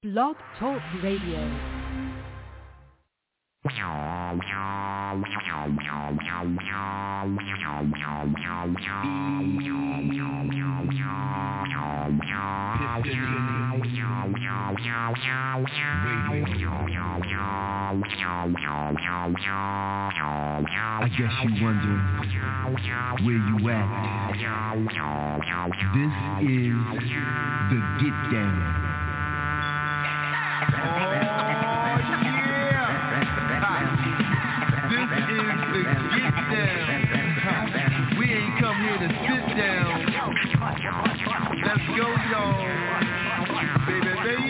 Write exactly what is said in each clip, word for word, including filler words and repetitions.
Blog Talk Radio. I guess you wonder where you at. This is the Get Down. Oh yeah! This is the Get Down. We ain't come here to sit down. Let's go, y'all. Baby, baby.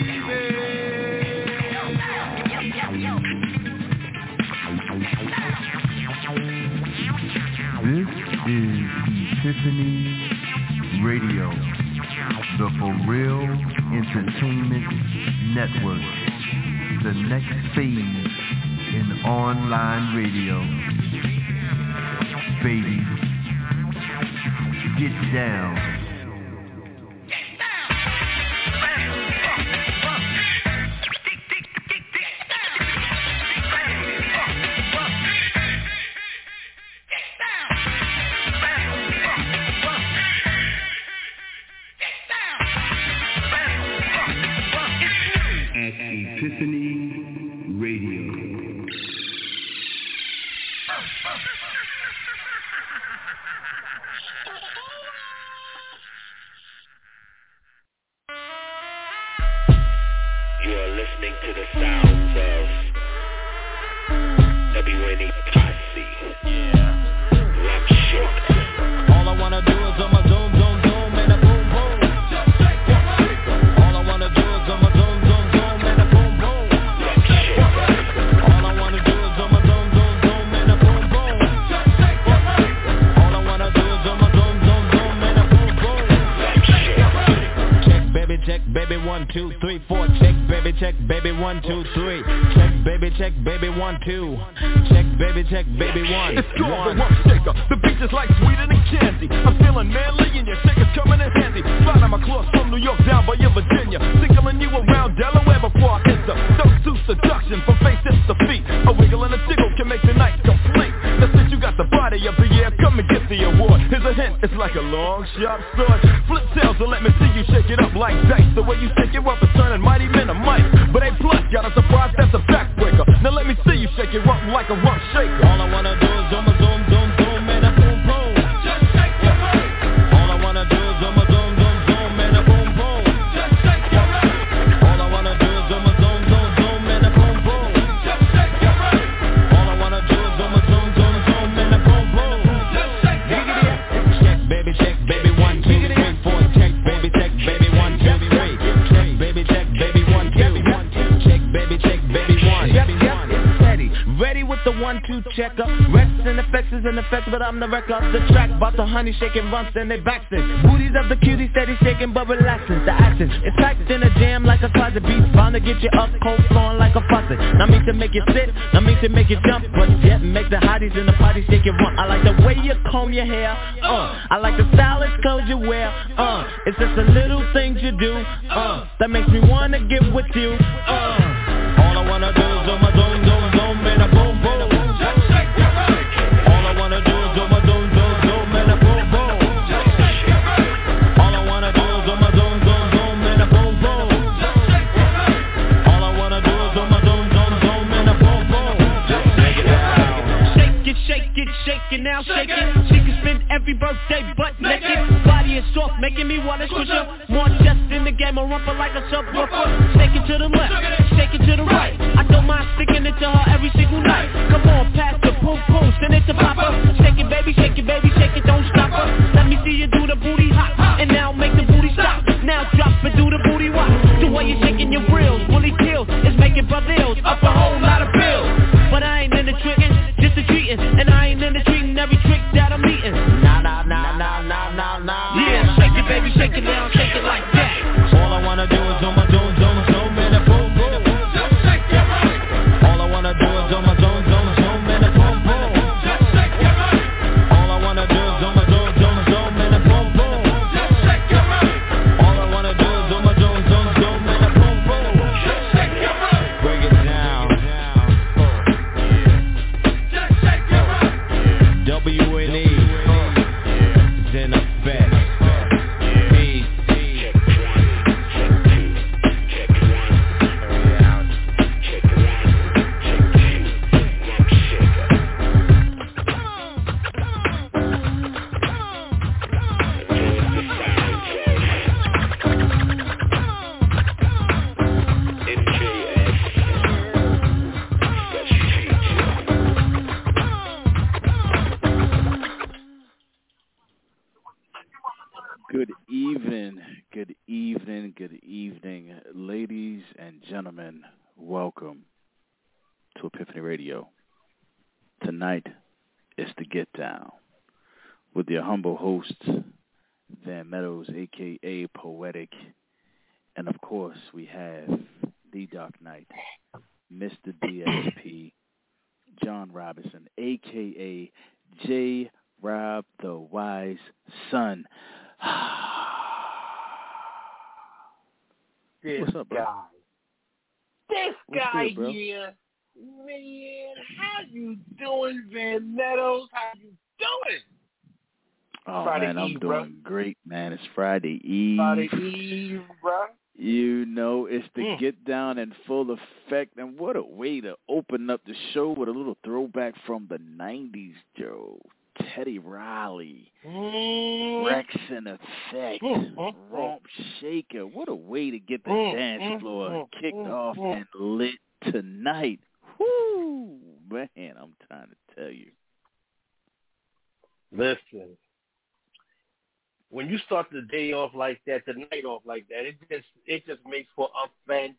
This is Epiphany Radio, the For Real Entertainment Network, the next phase in online radio. Baby, get down. Epiphany Radio. You are listening to the sounds of W N E Posse. Yeah. Lamp Shake. All I wanna do is on my zoom, zoom, zoom, and a boom, boom. All I wanna do is on my zoom, zoom, zoom, and a boom, boom. All I wanna do is on my zoom, zoom, zoom, and a boom, boom. All I wanna do is on my zoom, zoom, zoom, and a boom, boom. Check, baby, check, baby, one, two, three, four. Check, baby, check, baby, one, two, three. Check, baby, check, baby, one, two. Check, baby, check, baby, one. It's called the Rump Shaker. The beach is like sweeter than candy. I'm feeling manly and your shaker's coming in handy. Slide on my claws from New York down by your Virginia. Tickling you around Delaware before I enter. Those two seduction from face hips to feet. A wiggle and a jiggle can make the night complete. Now since you got the body of the year, come and get the award. Here's a hint, it's like a long, sharp sword. Flip tails and let me see you shake it up like dice. The way you shake it up is turning mighty men of might. But A plus, got a surprise, that's a backbreaker. Now let me see you shake it up like a rump shaker. All I wanna do is on my zoom, zoom, zoom, and a boom, boom. Just shake your right. All I wanna do is on my zoom, zoom, zoom, and a boom, boom. Just shake your right. All I wanna do is on my zoom, zoom, zoom, and a boom, boom. Just shake your right. All I wanna do is on my zoom, zoom, zoom, and a boom, boom. Just shake your right. Check, baby, check, baby, one, two, three, four. Check, baby, check, baby, one, two, three. Check, baby, check, baby, one, two. Check, baby, check, baby, one. Yep, yep, it's steady. Ready with the one, two checker. Reps and effects is an effect, but I'm the wreck of the track. Bout the honey shaking rumps and they backstep. Booties of the cutie steady shaking but relaxing. The action is packed in a jam like a closet beat. Bound to get you up cold flowing like a faucet. Not mean to make you sit, not mean to make you jump, but yet make the hotties in the party shake it rump. I like the way you comb your hair, uh. I like the stylish clothes you wear, uh. It's just the little things you do, uh. That makes me wanna get with you, uh. All I wanna do is on my zoom, zoom, zoom, and a boom, boom. All I wanna do is on my zoom, zoom, zoom, and a boom, boom. All I wanna do is on my zoom, zoom, zoom, and a boom, boom. All I wanna do is on my zoom, zoom, zoom, and a boom, boom. Shake it, shake it, shake it now, shake it. She can spend every birthday butt naked. Body is soft, making me wanna switch up. More chest in the game, I rumple like a subwoofer. Shake it to the left, shake it to the right. I don't mind sticking it to her every single night. Come on, pass the boom boom, send it to Papa. Shake it, baby, shake it, baby, shake it, don't stop her. Let me see you do the booty hop, and now make the booty stop. Now drop and do the booty walk. The way you're shaking your grills, bully kills, is making brothers up a whole lot of bills. But I ain't in the tricking, just the treating, and I ain't in the treating every trick that I'm eating. Nah, nah, nah, nah, nah, nah, nah. Yeah, shake it, baby, shake it down, shake it like that. All I wanna do is on my zoom, zoom, zoom, and a boom, boom. All I wanna do is on my zoom, zoom, zoom, and a boom, boom. All I wanna do is and gentlemen, welcome to Epiphany Radio. Tonight is the Get Down with your humble hosts, Van Meadows, a k a. Poetic, and of course we have the Dark Knight, Mister D S P, John Robinson, a k a. J. Rob the Wise Son. This What's up, bro? guy. This What's guy good, bro? here. Man, how you doing, Van Meadows? How you doing? Oh, Friday man, I'm Eve, doing bro. great, man. It's Friday Eve. Friday Eve, bro. You know, it's the Mm. Get Down in full effect. And what a way to open up the show with a little throwback from the nineties, Joe. Teddy Riley, Mm. Rex in Effect, Mm, mm, Romp Shaker. What a way to get the Mm, dance mm, floor mm, kicked mm, off mm. and lit tonight. Whoo, man, I'm trying to tell you. Listen, when you start the day off like that, the night off like that, it just it just makes for a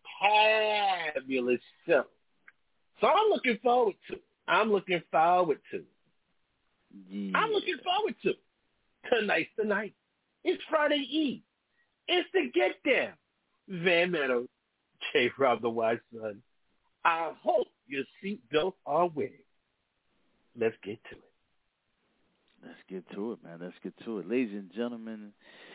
fantabulous show. So I'm looking forward to. it. I'm looking forward to. it. Yeah. I'm looking forward to. it. Tonight's the night. It's Friday Eve. It's the Get Down. Van Meadows, J. Rob the Wise Son. I hope your seatbelts are ready. Let's get to it. Let's get to it, man. Let's get to it. Ladies and gentlemen,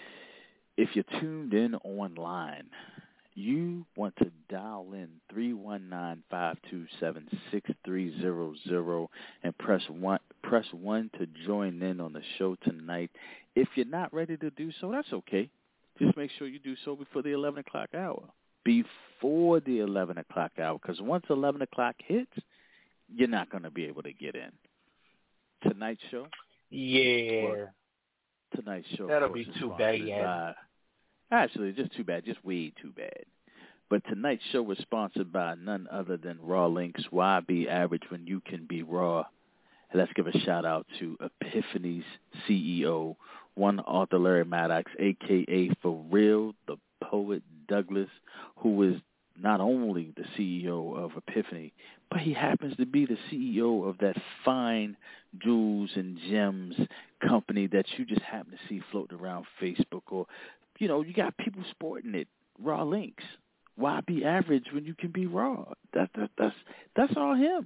if you're tuned in online, you want to dial in three one nine, five two seven, six three zero zero and press one, press one to join in on the show tonight. If you're not ready to do so, that's okay. Just make sure you do so before the eleven o'clock hour. Before the eleven o'clock hour, because once eleven o'clock hits, you're not going to be able to get in. Tonight's show? Yeah. Tonight's show. That'll of course, be is too sponsored bad, yeah. by- Actually, just too bad. Just way too bad. But tonight's show was sponsored by none other than Raw Links. Why be average when you can be raw? And let's give a shout out to Epiphany's C E O, one Arthur Larry Maddox, a k a. For Real, the Poet Douglas, who is not only the C E O of Epiphany, but he happens to be the C E O of that fine jewels and gems company that you just happen to see floating around Facebook, or, you know, you got people sporting it. Raw Links. Why be average when you can be raw? That, that that's that's all him.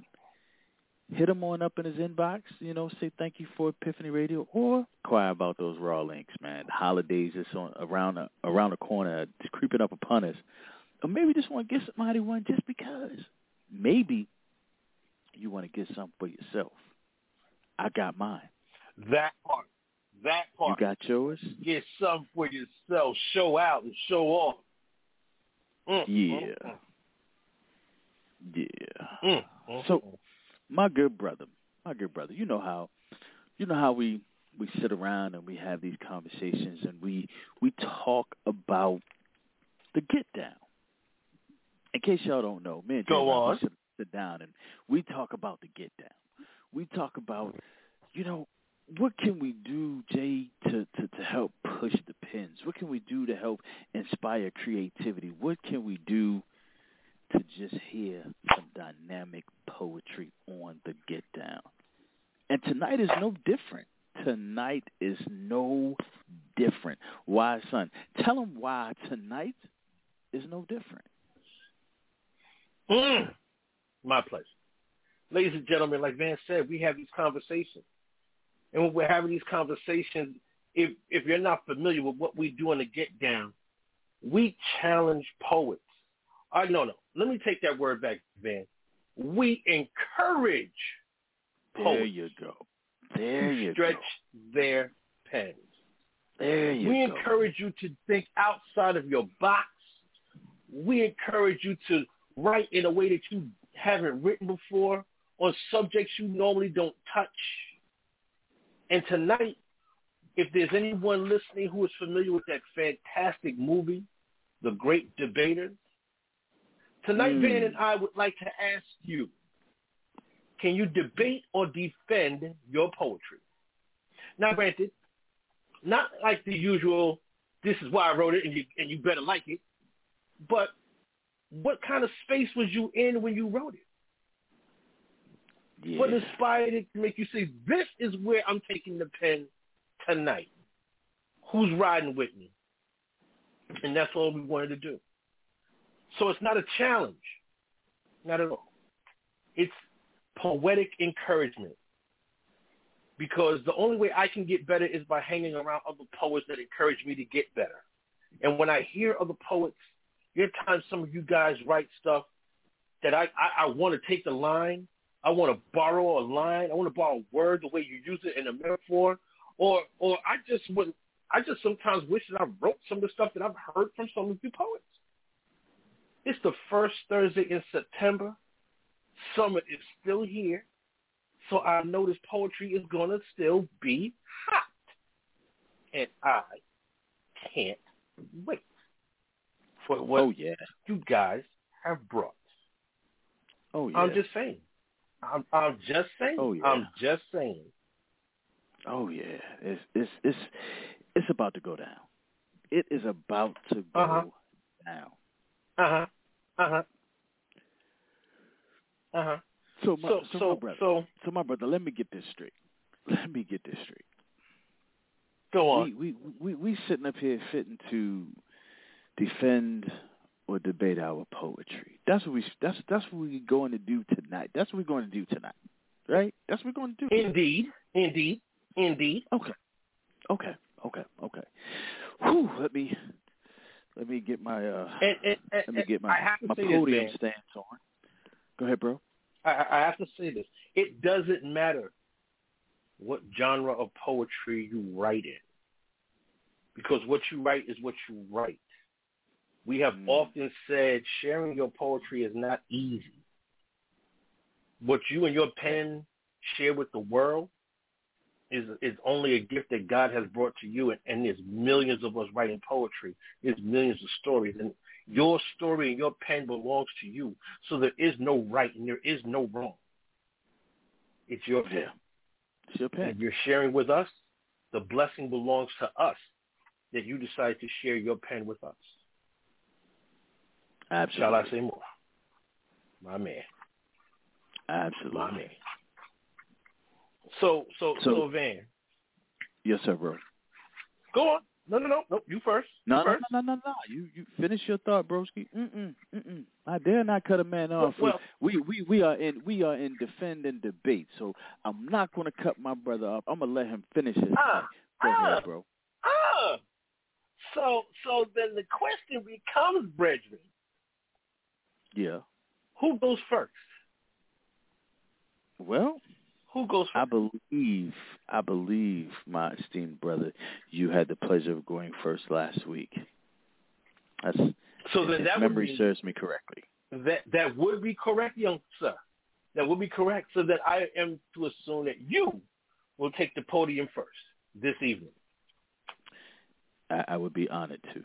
Hit him on up in his inbox, you know, say thank you for Epiphany Radio, or inquire about those Raw Links, man. The holidays is on around the, around the corner, it's creeping up upon us. Or maybe you just want to get somebody one just because. Maybe you want to get something for yourself. I got mine. That part. That You part. got yours? Get something for yourself. Show out and show off. Mm, Yeah. mm, Yeah. mm, mm, So, mm. my good brother, my good brother, you know how, you know how we, we sit around and we have these conversations and we we talk about the Get Down. In case y'all don't know, me and Go Jay Rob, on. we sit, sit down and we talk about the Get Down. We talk about, you know, what can we do, Jay, to, to, to help push the pins? What can we do to help inspire creativity? What can we do to just hear some dynamic poetry on the Get Down? And tonight is no different. Tonight is no different. Why, son? Tell them why tonight is no different. Mm. My pleasure. Ladies and gentlemen, like Van said, we have these conversations. And when we're having these conversations, if if you're not familiar with what we do on the Get Down, we challenge poets. Uh, no, no. Let me take that word back, Van. We encourage poets There you go. There you to stretch go. their pens. There you We go. encourage you to think outside of your box. We encourage you to write in a way that you haven't written before on subjects you normally don't touch. And tonight, if there's anyone listening who is familiar with that fantastic movie, The Great Debaters, tonight Mm. Van and I would like to ask you, can you debate or defend your poetry? Now, granted, not like the usual, this is why I wrote it and you, and you better like it, but what kind of space was you in when you wrote it? Yeah. What inspired it to make you say, this is where I'm taking the pen tonight? Who's riding with me? And that's all we wanted to do. So it's not a challenge. Not at all. It's poetic encouragement. Because the only way I can get better is by hanging around other poets that encourage me to get better. And when I hear other poets, there are times some of you guys write stuff that I, I, I want to take the line. I want to borrow a line. I want to borrow a word the way you use it in a metaphor. Or or I just would I just sometimes wish that I wrote some of the stuff that I've heard from some of you poets. It's the first Thursday in September. Summer is still here. So I know this poetry is going to still be hot. And I can't wait for what oh, yeah. you guys have brought. Oh, yeah. I'm just saying. I'm, I'm just saying. Oh, yeah. I'm just saying. Oh, yeah. It's, it's, it's, it's about to go down. It is about to go uh-huh. down. Uh-huh. Uh-huh. Uh-huh. So, my, so, so, so, my brother, so, so my brother, let me get this straight. Let me get this straight. Go on. We we we, we sitting up here fitting to defend or debate our poetry. That's what we that's that's what we're going to do tonight. That's what we're going to do tonight, right? That's what we're going to do. Indeed, indeed, indeed. Okay, okay, okay, okay. Whew, let me let me get my uh and, and, and, let me get my I have to my say podium this, stance on. Go ahead, bro. I, I have to say this. It doesn't matter what genre of poetry you write in, because what you write is what you write. We have mm. often said sharing your poetry is not easy. What you and your pen share with the world is is only a gift that God has brought to you, and, and there's millions of us writing poetry. There's millions of stories, and your story and your pen belongs to you. So there is no right and there is no wrong. It's your pen. Yeah. It's your pen. And you're sharing with us. The blessing belongs to us that you decide to share your pen with us. Absolutely. Shall I say more? My man. Absolutely. My man. So, so, so, so Van. Yes, sir, bro. Go on. No, no, no, no. You first. You no, first. no, no, no, no. You, you finish your thought, broski. Mm-mm, mm-mm. I dare not cut a man off. Well, we, we, we are in, we are in defend and debate. So I'm not going to cut my brother off. I'm gonna let him finish his uh, thing. Go uh, ahead, bro. Uh, so, so then the question becomes, brethren. Yeah. Who goes first? Well, who goes first? I believe, I believe, my esteemed brother, you had the pleasure of going first last week. That's, so then if that memory would be, serves me correctly. That that would be correct, young sir. That would be correct. So that I am to assume that you will take the podium first this evening. I, I would be honored to.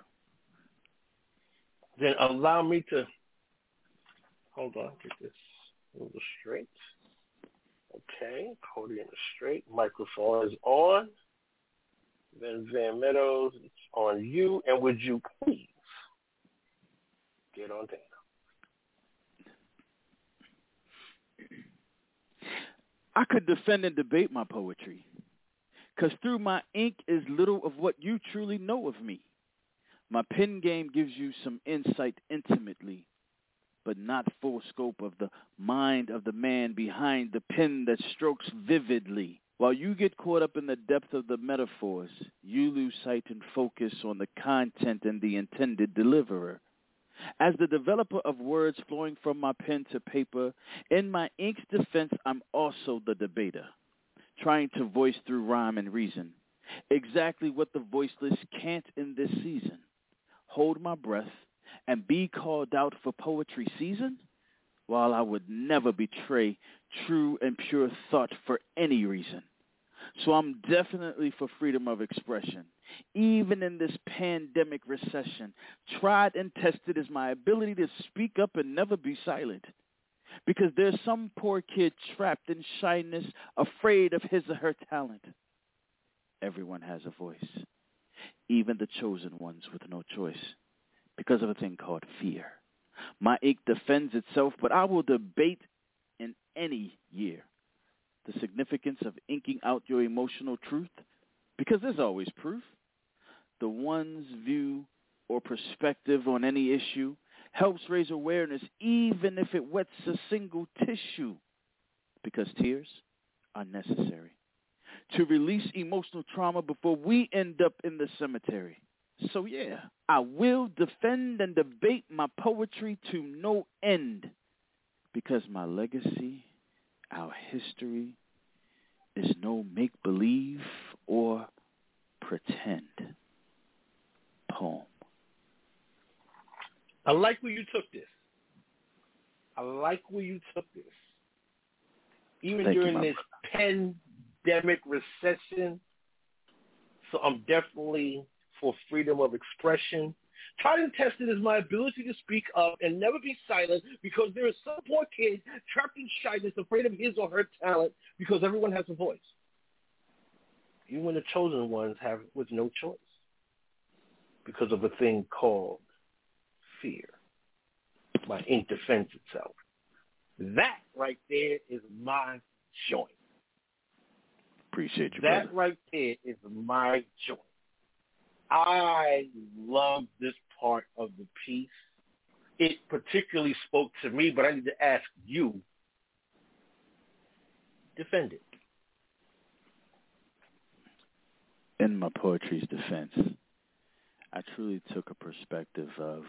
Then allow me to hold on, get this a little straight. Okay, podium is straight. Microphone is on. Then Van Meadows, it's on you. And would you please get on down? I could defend and debate my poetry, because through my ink is little of what you truly know of me. My pen game gives you some insight intimately, but not full scope of the mind of the man behind the pen that strokes vividly. While you get caught up in the depth of the metaphors, you lose sight and focus on the content and the intended deliverer. As the developer of words flowing from my pen to paper, in my ink's defense, I'm also the debater, trying to voice through rhyme and reason exactly what the voiceless can't in this season. Hold my breath and be called out for poetry season, while I would never betray true and pure thought for any reason. So I'm definitely for freedom of expression, even in this pandemic recession. Tried and tested is my ability to speak up and never be silent, because there's some poor kid trapped in shyness, afraid of his or her talent. Everyone has a voice, even the chosen ones with no choice, because of a thing called fear. My ink defends itself, but I will debate in any year the significance of inking out your emotional truth, because there's always proof. The one's view or perspective on any issue helps raise awareness, even if it wets a single tissue, because tears are necessary to release emotional trauma before we end up in the cemetery. So yeah, I will defend and debate my poetry to no end, because my legacy, our history, is no make-believe or pretend. Poem. I like where you took this. I like where you took this. Even Thank during you, this brother. pandemic recession, so I'm definitely for freedom of expression. Tried and tested is my ability to speak up and never be silent, because there is some poor kid trapped in shyness, afraid of his or her talent, because everyone has a voice. Even when the chosen ones have with no choice, because of a thing called fear. My ink defends itself. That right there is my joint. Appreciate you, That brother. right there is my joint. I love this part of the piece. It particularly spoke to me, but I need to ask you, defend it. In my poetry's defense, I truly took a perspective of,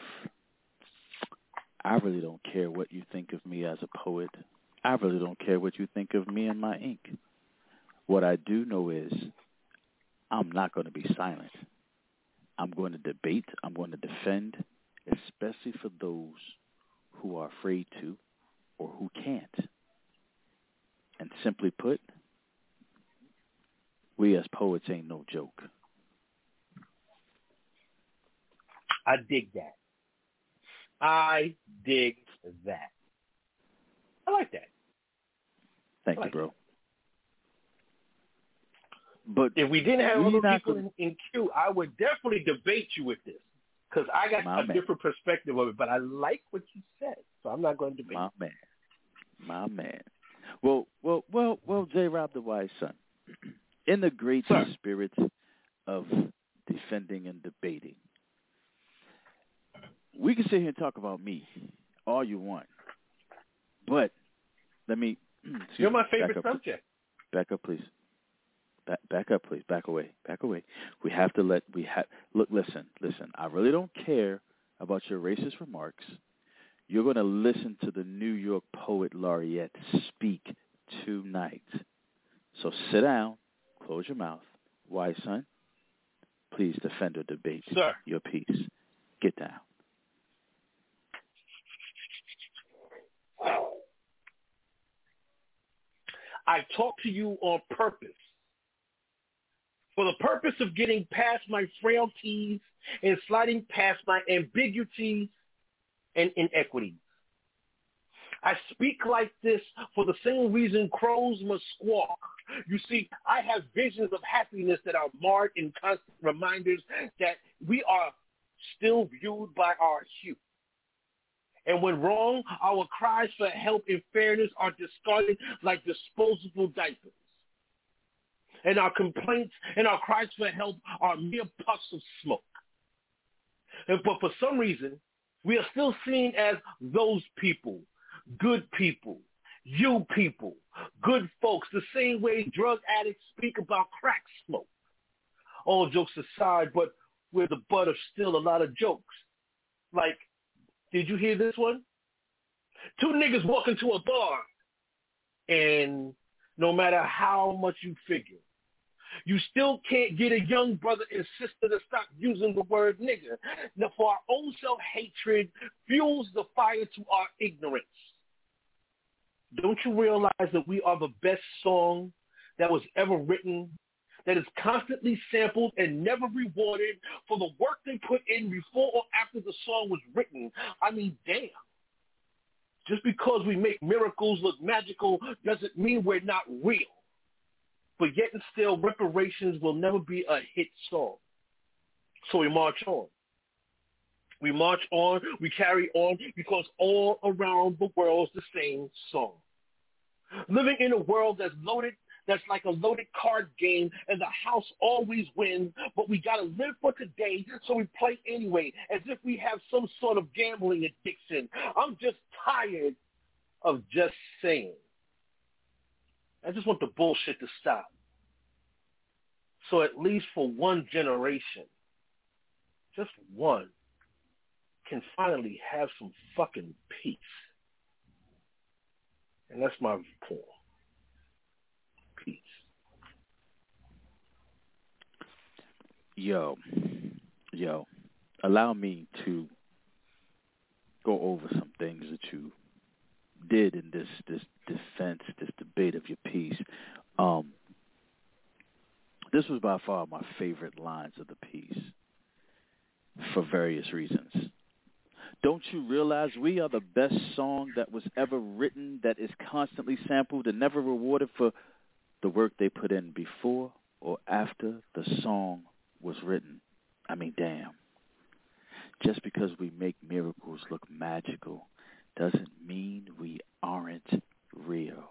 I really don't care what you think of me as a poet. I really don't care what you think of me and my ink. What I do know is I'm not going to be silent. I'm going to debate. I'm going to defend, especially for those who are afraid to or who can't. And simply put, we as poets ain't no joke. I dig that. I dig that. I like that. Thank like you, bro. But if we didn't have other people gonna... in, in queue, I would definitely debate you with this, because I got My a man. different perspective of it. But I like what you said, so I'm not going to debate. My man. My man. Well, well, well, well, J. Rob the Wise Son, in the great Sir. spirit of defending and debating, we can sit here and talk about me all you want, but let me... You're my me, favorite back up, subject. Back up, please. Back, back up, please. Back away. Back away. We have to let... We have Look, listen, listen. I really don't care about your racist remarks. You're going to listen to the New York Poet Laureate speak tonight. So sit down, close your mouth. Wise son, please defend or debate Sir. your piece. Get down. I talk to you on purpose, for the purpose of getting past my frailties and sliding past my ambiguities and inequities. I speak like this for the same reason crows must squawk. You see, I have visions of happiness that are marred in constant reminders that we are still viewed by our hue. And when wrong, our cries for help and fairness are discarded like disposable diapers. And our complaints and our cries for help are mere puffs of smoke. And, but for some reason, we are still seen as those people, good people, you people, good folks, the same way drug addicts speak about crack smoke. All jokes aside, but we're the butt of still a lot of jokes. Like, did you hear this one? Two niggas walk into a bar, and no matter how much you figure, you still can't get a young brother and sister to stop using the word nigga. Now, for our own self-hatred fuels the fire to our ignorance. Don't you realize that we are the best song that was ever written, that is constantly sampled and never rewarded for the work they put in before or after the song was written? I mean, damn. Just because we make miracles look magical doesn't mean we're not real. But yet and still, Reparations will never be a hit song. So we march on. We march on, we carry on, because all around the world's the same song. Living in a world that's loaded, that's like a loaded card game, and the house always wins, but we got to live for today, so we play anyway, as if we have some sort of gambling addiction. I'm just tired of just saying. I just want the bullshit to stop. So at least for one generation, just one, can finally have some fucking peace. And that's my point. Peace. Yo, yo, allow me to go over some things that you did in this this defense, this debate of your piece. Um, this was by far my favorite lines of the piece for various reasons. Don't you realize we are the best song that was ever written, that is constantly sampled and never rewarded for the work they put in before or after the song was written? I mean, damn. Just because we make miracles look magical doesn't mean we aren't real.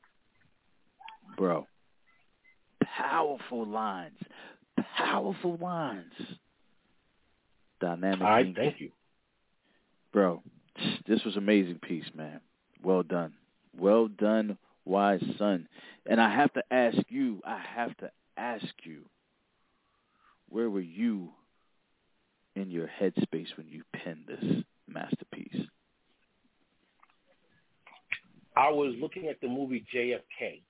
Bro, powerful lines. Powerful lines. Dynamic. All right, thank you. Bro, this was an amazing piece, man. Well done. Well done, wise son. And I have to ask you, I have to ask you, where were you in your headspace when you penned this masterpiece? I was looking at the movie J F K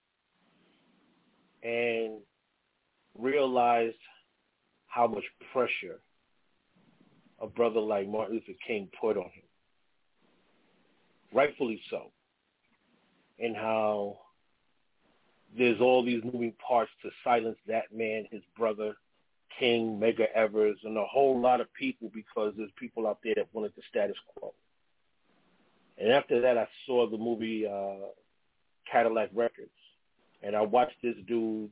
and realized how much pressure a brother like Martin Luther King put on him. Rightfully so. And how there's all these moving parts to silence that man, his brother, King, Medgar Evers, and a whole lot of people, because there's people out there that wanted the status quo. And after that, I saw the movie uh, Cadillac Records. And I watched this dude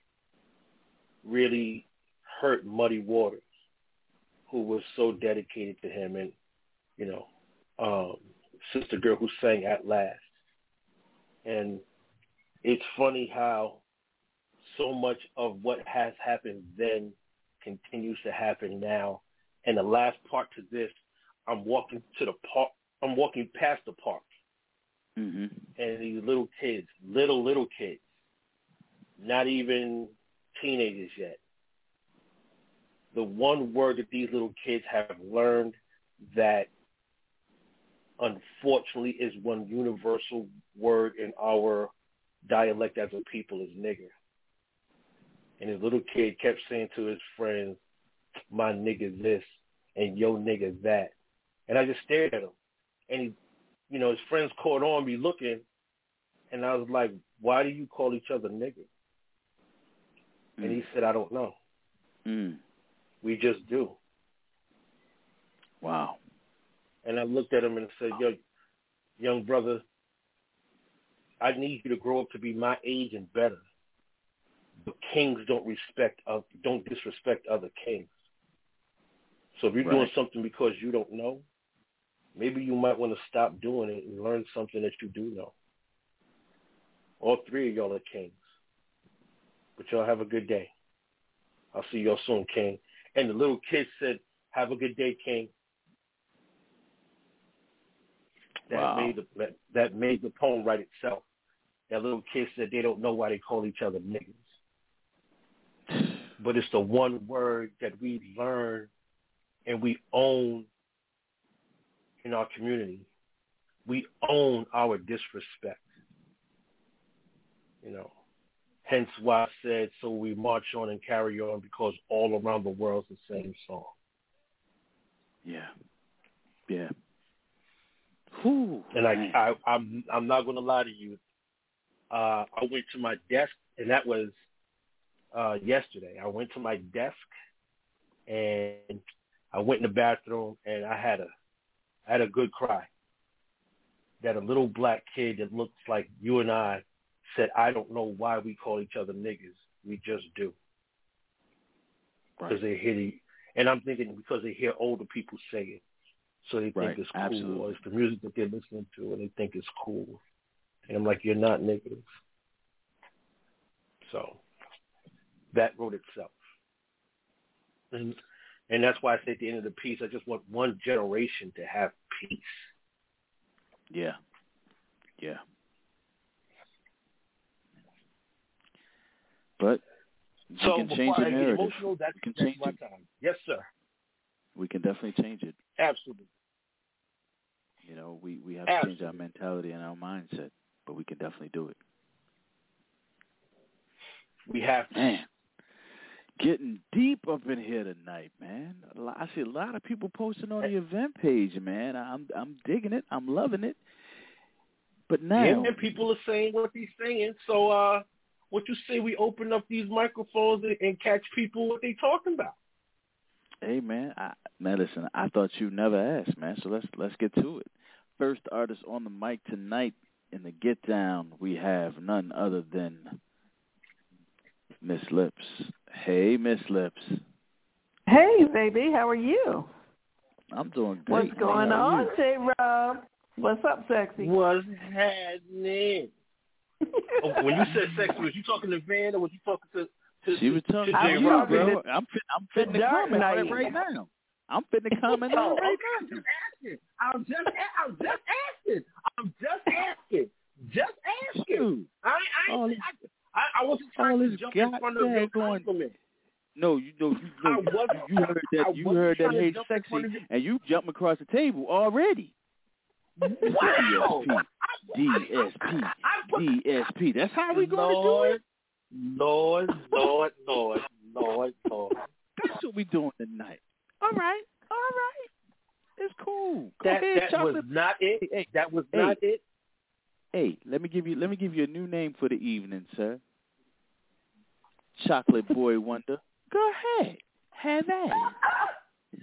really hurt Muddy Waters, who was so dedicated to him, and, you know, um, Sister Girl who sang At Last. And it's funny how so much of what has happened then continues to happen now. And the last part to this, I'm walking to the park, I'm walking past the park, mm-hmm. and these little kids, little, little kids, not even teenagers yet, the one word that these little kids have learned that unfortunately is one universal word in our dialect as a people is nigger. And his little kid kept saying to his friends, my nigga this and yo nigga that. And I just stared at him. And he, you know, his friends caught on me looking, and I was like, why do you call each other nigger? Mm. And he said, I don't know. Mm. We just do. Wow. And I looked at him and said, yo, young brother, I need you to grow up to be my age and better. But kings don't respect, uh, don't disrespect other kings. So if you're right. doing something because you don't know, maybe you might want to stop doing it and learn something that you do know. All three of y'all are kings. But y'all have a good day. I'll see y'all soon, King. And the little kid said, have a good day, King. That wow. made the that, that made the poem write itself. That little kid said they don't know why they call each other niggas. But it's the one word that we learn and we own in our community. We own our disrespect. You know. Hence why I said, so we march on and carry on, because all around the world's the same song. Yeah. Yeah. Whew, and I, I, I'm, I'm not going to lie to you. Uh, I went to my desk, and that was uh, yesterday. I went to my desk, and I went in the bathroom, and I had a, I had a good cry. That a little black kid that looks like you and I said, I don't know why we call each other niggas. We just do. Because right. they hit it. And I'm thinking because they hear older people say it, so they think Right, it's cool, absolutely. or it's the music that they're listening to, and they think it's cool. And I'm like, you're not niggas. So that wrote itself. And and that's why I say at the end of the piece, I just want one generation to have peace. Yeah. Yeah. But we So can before change the I get narrative. emotional, that's, We can that's change my it. time. Yes, sir. We can definitely change it. Absolutely. You know, we, we have to change Absolutely. our mentality and our mindset, but we can definitely do it. We have to. Man, getting deep up in here tonight, man. A lot, I see a lot of people posting on the event page, man. I'm I'm digging it. I'm loving it. But now, Yeah, and people are saying what they're saying. So, uh, what you say we open up these microphones and, and catch people what they talking about? hey, man, I, man, listen, I thought you never asked, man. So let's let's get to it. First artist on the mic tonight in the Get Down, we have none other than Miss Lips. Hey, Miss Lips. Hey, baby, how are you? I'm doing great. What's going How are on, you? J-Rob? What's up, sexy? What's happening? Oh, when you said sex, was you talking to Van or was you talking to to, She was to, talking to to I was you, talking bro. to I'm fit, I'm the fitting the Dark comment right, Knight. right now. I'm fitting the comment Oh, on right okay. I'm now. just asking. I'm just, a- I'm just asking. I'm just asking. Just asking. Shoot. I, I, All I, this- I, I wasn't all trying to this jump in front of your goddamn going- compliment. No, you know, you I know, wasn't- you, you heard I that. You wasn't heard that. trying to Hey, jump in front sexy, of you. and you jumping across the table already. Wow. D S P, D S P. That's how we gonna do Lord, it. Lord, Lord, Lord, Lord, Lord. That's what we doing tonight. All right, all right. It's cool. Go That ahead, that chocolate. was not it. Hey, That was hey. not it. Hey, let me give you let me give you a new name for the evening, sir. Chocolate Boy Wonder. Go ahead. Have at it.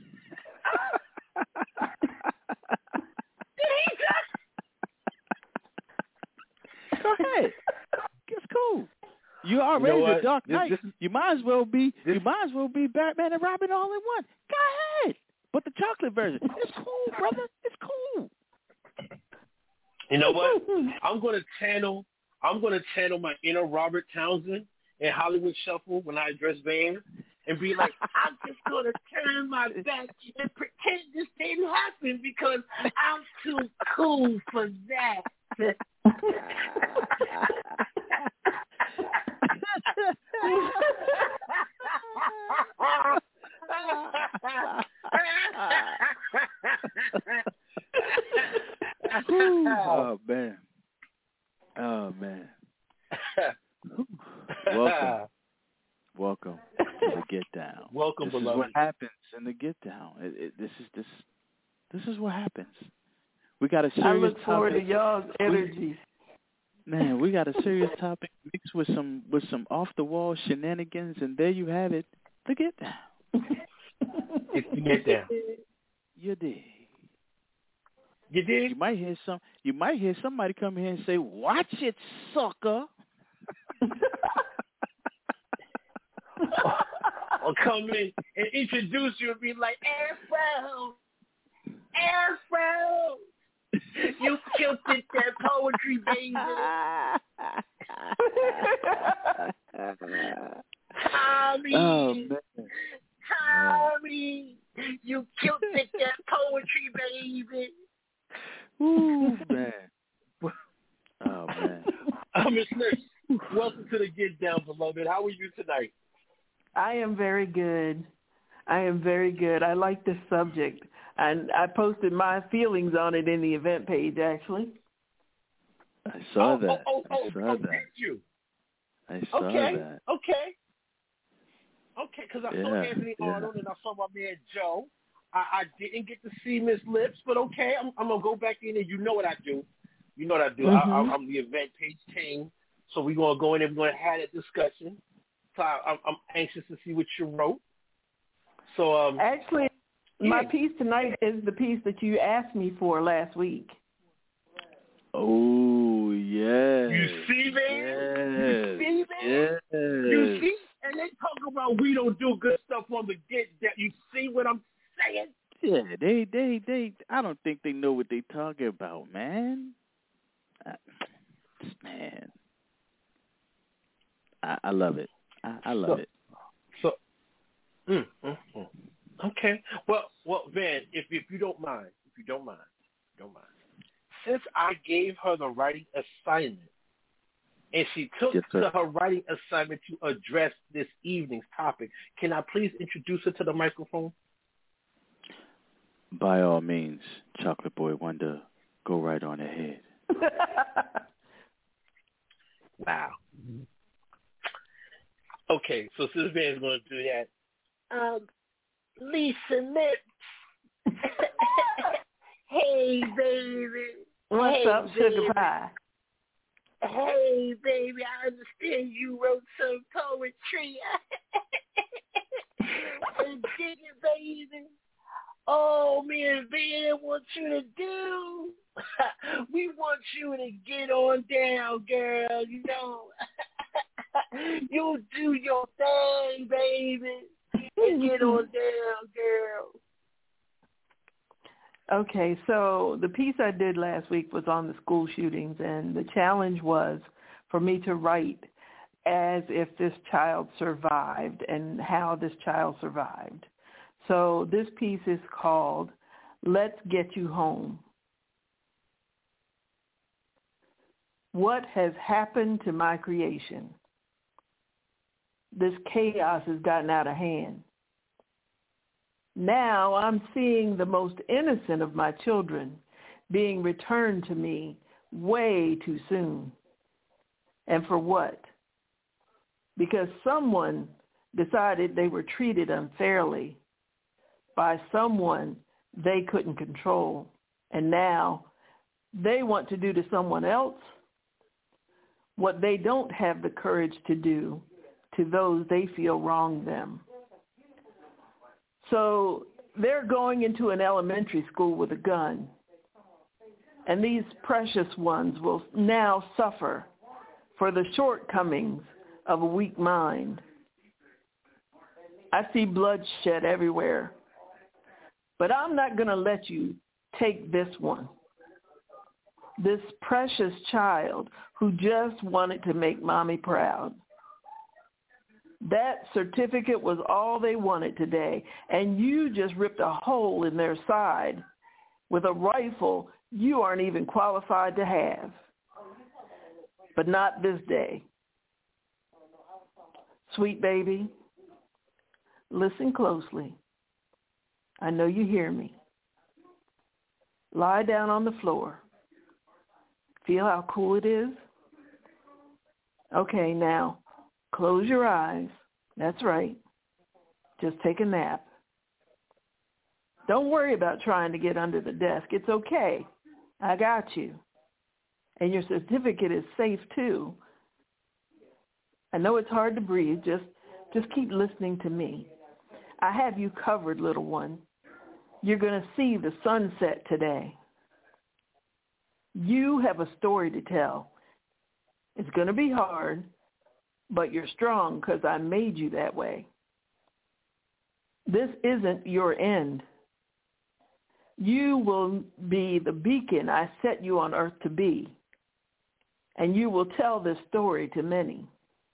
Go ahead. It's cool. You already You know the what? Dark This- Knight. this is- you might as well be this- you might as well be Batman and Robin all in one. Go ahead. But the chocolate version. It's cool, brother. It's cool. You know what? I'm gonna channel. I'm gonna channel my inner Robert Townsend in Hollywood Shuffle when I address Van, and be like, I'm just gonna turn my back and pretend this didn't happen because I'm too cool for that. Oh man. Oh man. Welcome. Welcome to the Get Down. Welcome, this beloved. is what happens in the Get Down. It, it, this is this. This is what happens. We got a serious I look forward topic. to y'all's energies. Man, we got a serious topic mixed with some with some off the wall shenanigans, and there you have it. The Get Down. It's the Get Down. You did. You did? You might hear some. You might hear somebody come here and say, "Watch it, sucker." Or come in and introduce you and be like, Afro, Afro, you killed it, that poetry, baby. Tommy, Oh man. Tommy, you killed it, that poetry, baby. Ooh, man. Oh man. Uh, Miss Lips, welcome to the Get Down, beloved. How are you tonight? I am very good. I am very good. I like this subject. And I posted my feelings on it in the event page, actually. I saw oh, that. Oh, oh, I oh, saw oh, that. did you? I saw Okay, that. okay. Okay, because I saw Yeah, Anthony yeah. Arnold and I saw my man Joe. I, I didn't get to see Miss Lips, but okay, I'm, I'm going to go back in and you know what I do. You know what I do. Mm-hmm. I, I, I'm the event page king, so we're going to go in and we're going to have that discussion. So I, I'm, I'm anxious to see what you wrote. So um, Actually, my yeah. piece tonight is the piece that you asked me for last week. Oh, yes. You see, man? Yes. You see, man? Yes. You see? and they talk about we don't do good stuff on the get that. You see what I'm saying? Yeah, they, they, they. I don't think they know what they talking about, man. I, man, I, I love it. I, I love so, it. So, mm, mm, mm. okay. Well, well, Van, if if you don't mind, if you don't mind, if you don't mind, since I gave her the writing assignment, and she took yes, to her writing assignment to address this evening's topic, can I please introduce her to the microphone? By all means, Chocolate Boy Wonder, go right on ahead. Wow. Okay, so since Van's going to do that, um, Lisa Lips. Hey, baby. What's hey, up, baby. Sugar Pie? Hey, baby, I understand you wrote some poetry. And dig it, baby. Oh, me and Van want you to do. We want you to get on down, girl, you know. You do your thing, baby. And get on down, girl. Okay, so the piece I did last week was on the school shootings, and the challenge was for me to write as if this child survived and how this child survived. So this piece is called Let's Get You Home. What has happened to my creation? This chaos has gotten out of hand. Now I'm seeing the most innocent of my children being returned to me way too soon. And for what? Because someone decided they were treated unfairly by someone they couldn't control. And now they want to do to someone else what they don't have the courage to do to those they feel wronged them. So they're going into an elementary school with a gun, and these precious ones will now suffer for the shortcomings of a weak mind. I see bloodshed everywhere, but I'm not going to let you take this one, this precious child who just wanted to make mommy proud. That certificate was all they wanted today, and you just ripped a hole in their side with a rifle you aren't even qualified to have. But not this day. Sweet baby, listen closely. I know you hear me. Lie down on the floor. Feel how cool it is? Okay, now, close your eyes. That's right. Just take a nap. Don't worry about trying to get under the desk. It's okay. I got you. And your certificate is safe, too. I know it's hard to breathe. Just, just keep listening to me. I have you covered, little one. You're going to see the sunset today. You have a story to tell. It's going to be hard, but you're strong because I made you that way. This isn't your end. You will be the beacon I set you on earth to be, and you will tell this story to many.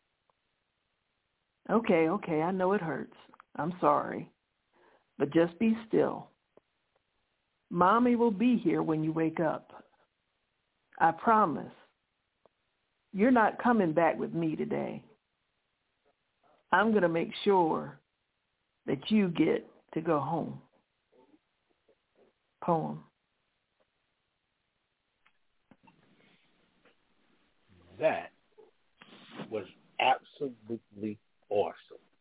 Okay, okay, I know it hurts. I'm sorry, but just be still. Mommy will be here when you wake up. I promise. You're not coming back with me today. I'm going to make sure that you get to go home. Poem. That was absolutely awesome.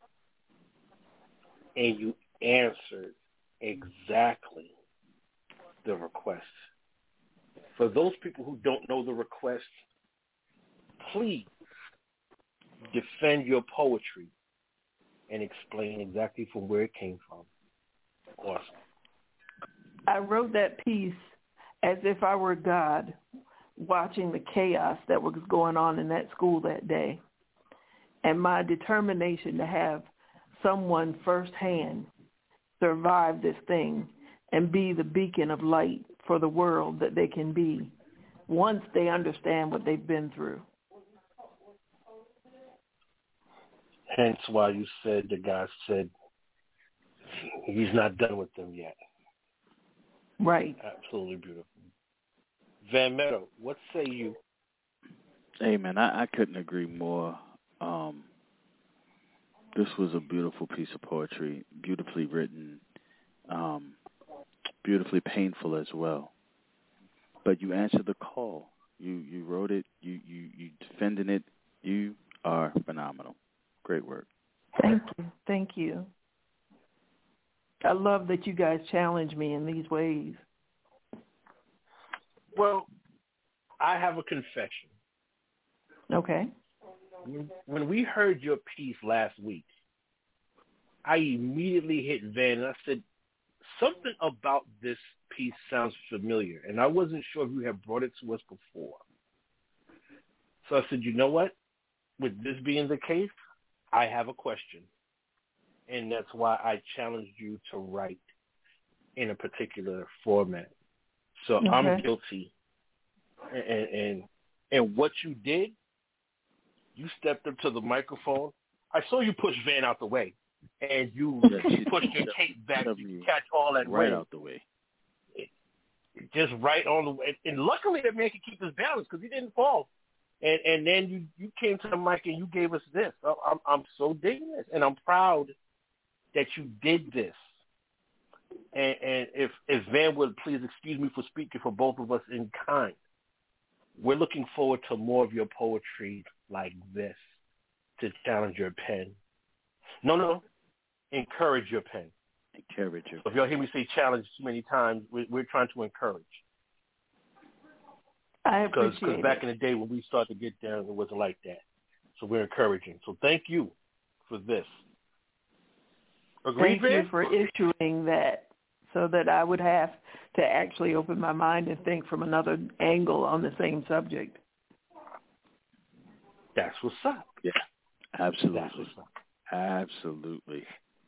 And you answered exactly the request. For those people who don't know the request, please defend your poetry and explain exactly from where it came from. Awesome. I wrote that piece as if I were God watching the chaos that was going on in that school that day. and my determination to have someone firsthand survive this thing and be the beacon of light for the world that they can be once they understand what they've been through. Hence why you said the guy said he's not done with them yet. Right. Absolutely beautiful. Van Meadow, what say you? Hey, man, I, I couldn't agree more. Um, this was a beautiful piece of poetry, beautifully written, um, beautifully painful as well. But you answered the call. You you wrote it. You you you defended it. You are phenomenal. Great work. Thank you. Thank you. I love that you guys challenge me in these ways. Well, I have a confession. Okay. When we heard your piece last week, I immediately hit Van and I said, something about this piece sounds familiar. And I wasn't sure if you had brought it to us before. So I said, you know what? With this being the case, I have a question. And that's why I challenged you to write in a particular format. So okay. I'm guilty. And, and and what you did, you stepped up to the microphone. I saw you push Van out the way. And you pushed your tape back to catch all that right wind. out the way. Just right on the way. And luckily that man could keep his balance because he didn't fall. And and then you, you came to the mic and you gave us this. I'm I'm so digging this, and I'm proud that you did this. And, and if if Van would please excuse me for speaking for both of us in kind, we're looking forward to more of your poetry like this to challenge your pen. No, no, encourage your pen. Encourage your pen. If y'all hear me say challenge too many times, we're, we're trying to encourage. I appreciate Because it. back in the day when we started to get down, it wasn't like that. So we're encouraging. So thank you for this. Agreed, Thank you for issuing that so that I would have to actually open my mind and think from another angle on the same subject. That's what's up. Yeah, absolutely. That's what's up. Absolutely.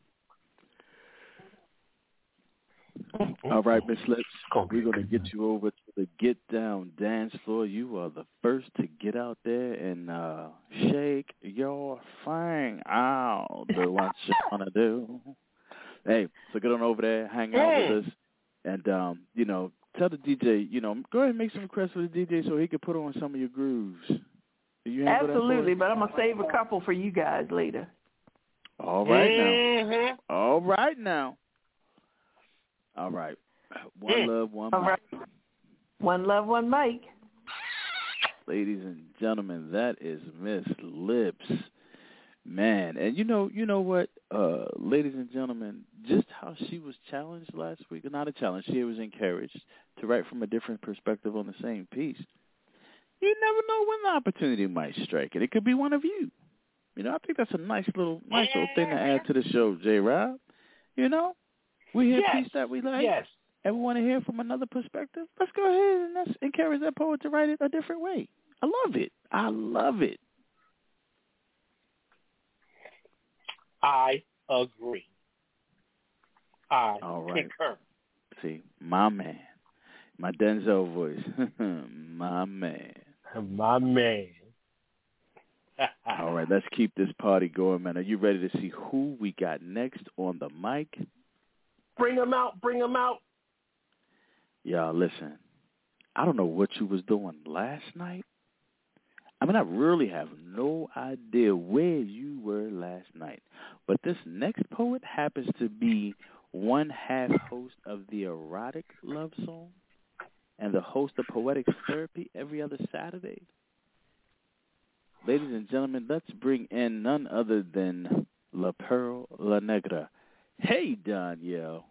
All right, Miss Lips, we're going to get you over to the Get Down dance floor. You are the first to get out there and uh, shake your thing out. Do what you want to do. Hey, so get on over there, hang out hey. with us, and, um, you know, tell the D J, you know, go ahead and make some requests for the D J so he can put on some of your grooves. Do you Absolutely, but I'm going to save a couple for you guys later. All right mm-hmm. now. All right now. All right. One mm. love, one All mic. right. One love, one mic. Ladies and gentlemen, that is Miss Lips. Man, and you know, you know what, uh, ladies and gentlemen, just how she was challenged last week, not a challenge, she was encouraged to write from a different perspective on the same piece. You never know when the opportunity might strike, and it could be one of you. You know, I think that's a nice little, nice little thing to add to the show, J-Rob. You know, we hear yes. a piece that we like, yes. and we want to hear from another perspective. Let's go ahead and let's encourage that poet to write it a different way. I love it. I love it. I agree. I All right. concur. See, my man. My Denzel voice. My man. My man. All right, let's keep this party going, man. Are you ready to see who we got next on the mic? Bring them out. Bring them out. Y'all, listen. I don't know what you was doing last night. I mean, I really have no idea where you were last night. But this next poet happens to be one half host of the Erotic Love Song and the host of Poetic Therapy every other Saturday. Ladies and gentlemen, let's bring in none other than La Pearl La Negra. Hey, Danielle.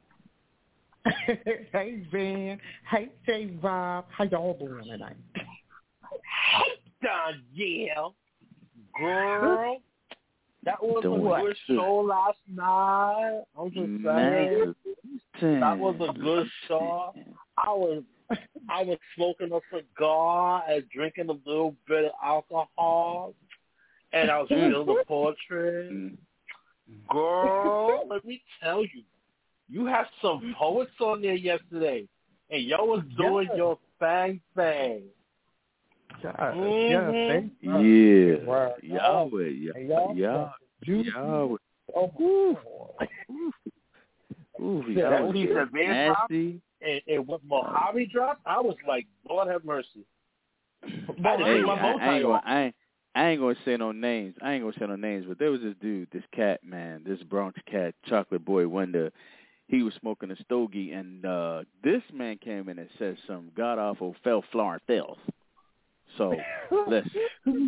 Hey, Van. Hey, J-Rob. How y'all doing tonight? Hey, Danielle. Girl, that was Doing a good good. show last night. I'm just saying. That was a good show. I was I was smoking a cigar and drinking a little bit of alcohol. and I was feeling the poetry. Girl, let me tell you, you have some poets on there yesterday, and y'all was doing yes. your thing thing. Yeah, mm-hmm. yeah, yeah, wow. Yahweh, Yahweh, Yahweh, Yahweh. Oh, ooh, ooh, yeah, that piece of nasty. And, and what Mojave dropped, I was like, Lord have mercy. But hey, I, I, ain't gonna, I, ain't, I ain't gonna say no names. I ain't gonna say no names, but there was this dude, this cat, man, this Bronx cat, Chocolate Boy Wonder. He was smoking a stogie, and uh, this man came in and said some god-awful fell floor filth. So, listen.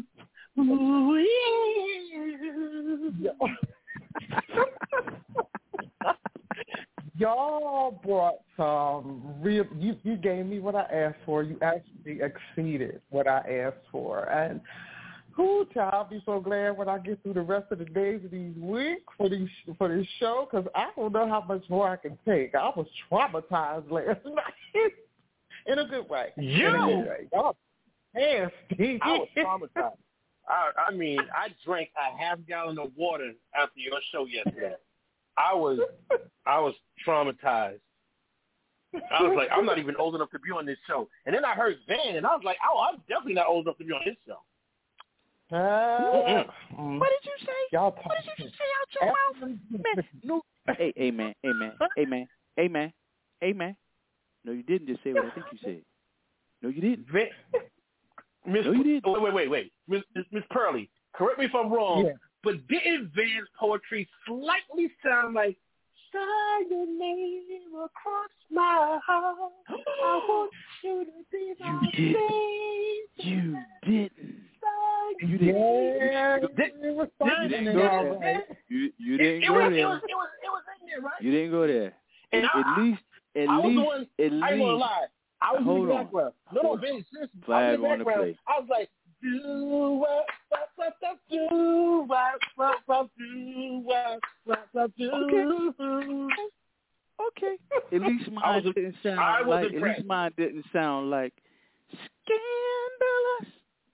Y'all brought some real, you, you gave me what I asked for. You actually exceeded what I asked for. And who, child, I'll be so glad when I get through the rest of the days of these weeks for these for this show, because I don't know how much more I can take. I was traumatized last night in a good way. You? In a good way. Y'all nasty. I was traumatized. I, I mean, I drank a half gallon of water after your show yesterday. I was, I was traumatized. I was like, I'm not even old enough to be on this show. And then I heard Van, and I was like, oh, I'm definitely not old enough to be on this show. Uh, what did you say? Y'all what did you say out your mouth? Man, no. Hey, hey, man, hey, man, hey, man, hey, man, hey, man. No, you didn't just say what I think you said. No, you didn't. Van, Miss, no, you didn't. Wait, wait, wait, wait. Miss, Miss Pearly, correct me if I'm wrong, yeah. but didn't Van's poetry slightly sound like, "Sign your name across my heart. I want you to be my you didn't. You didn't. You didn't. Yeah, you didn't. It was you didn't go there. Right. You, you didn't it, go it there. Was, it, was, it, was, it was in there, right? You didn't go there. And at, I, at least, at I least, was one, at I ain't least. gonna lie. I was Hold in the on. background. No, no, Vinny, seriously. Flag I was in the on the background. plate. I was like, do what, what, what, what, do what, what, what, do what, what, what, do. Okay. At least mine was, didn't sound like. Impressed. At least mine didn't sound like scandalous.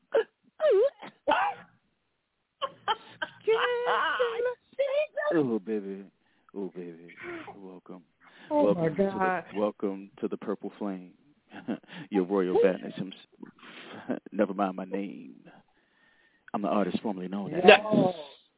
Scandalous. Oh baby, oh baby, welcome. Oh welcome my God. To the, welcome to the Purple Flame. Your royal fatness. Never mind my name. I'm the artist formerly known as. No.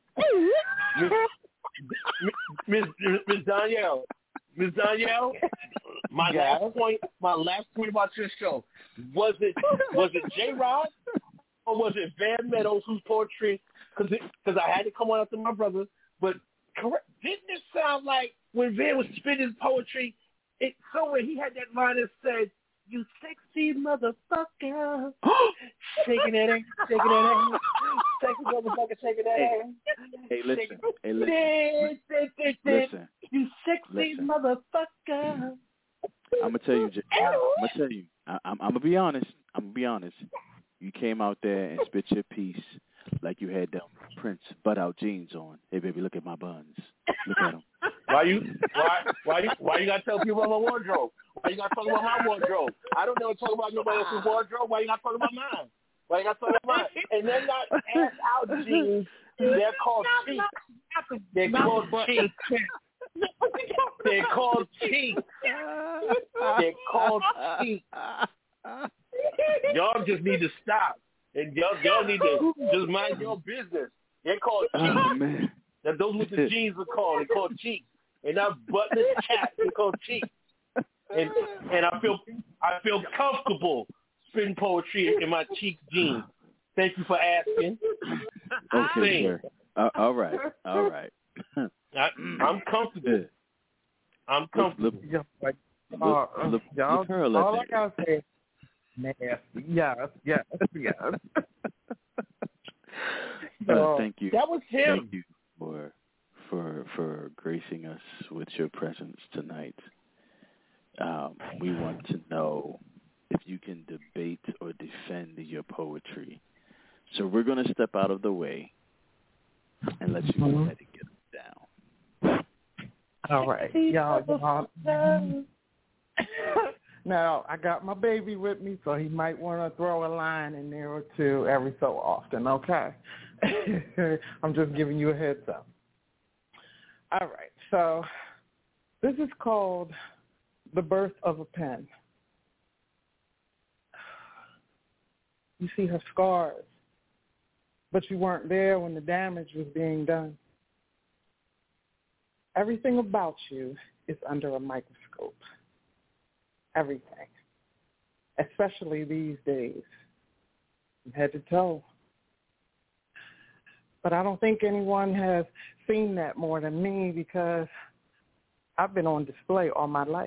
Miss Miss Danielle, Miss Danielle, my yeah. last point, my last point about your show, was it was it J. Rod or was it Van Meadows whose poetry? Because because I had to come on after my brother, but correct, didn't it sound like when Van was spitting his poetry, it somewhere he had that line that said, "You sexy motherfucker, shaking that ass, shaking that ass, sexy motherfucker, shaking that hey, ass." Hey, listen. Hey, listen. listen. You sexy listen. motherfucker. I'm gonna tell you. I'm gonna tell you. I, I'm, I'm gonna be honest. I'm gonna be honest. You came out there and spit your piece like you had them Prince butt-out jeans on. Hey, baby, look at my buns. Look at them. Why you? Why? Why you? Why you gotta tell people about my wardrobe? Why you gotta talk about my wardrobe? I don't never talk about nobody else's wardrobe. Why you gotta talk about mine? Why you gotta talk about mine? And they're not ass-out jeans. They're called cheeks. They're called cheeks. They're called cheeks. They're called cheeks. Y'all just need to stop. And y'all, y'all need to just mind your business. They're called cheeks. Oh, man. That those what the jeans are called. They're called cheeks. And not buttless chaps. They're called cheeks. And and I feel I feel comfortable spitting poetry in my cheek jeans. Thank you for asking. Okay, sir. Uh, all right, all right. I, I'm comfortable. I'm comfortable. Yeah, like, uh, look, y'all, look her all I gotta say is nasty. Yes, yes, yes. Uh, thank you. That was him. Thank you for for for gracing us with your presence tonight. Um, we want to know if you can debate or defend your poetry. So we're going to step out of the way and let you go ahead and get them down. All right, y'all, y'all. Now, I got my baby with me, so he might want to throw a line in there or two every so often, okay? I'm just giving you a heads up. All right, so this is called The Birth of a Pen. You see her scars, but you weren't there when the damage was being done. Everything about you is under a microscope. Everything, especially these days, from head to toe. But I don't think anyone has seen that more than me because I've been on display all my life.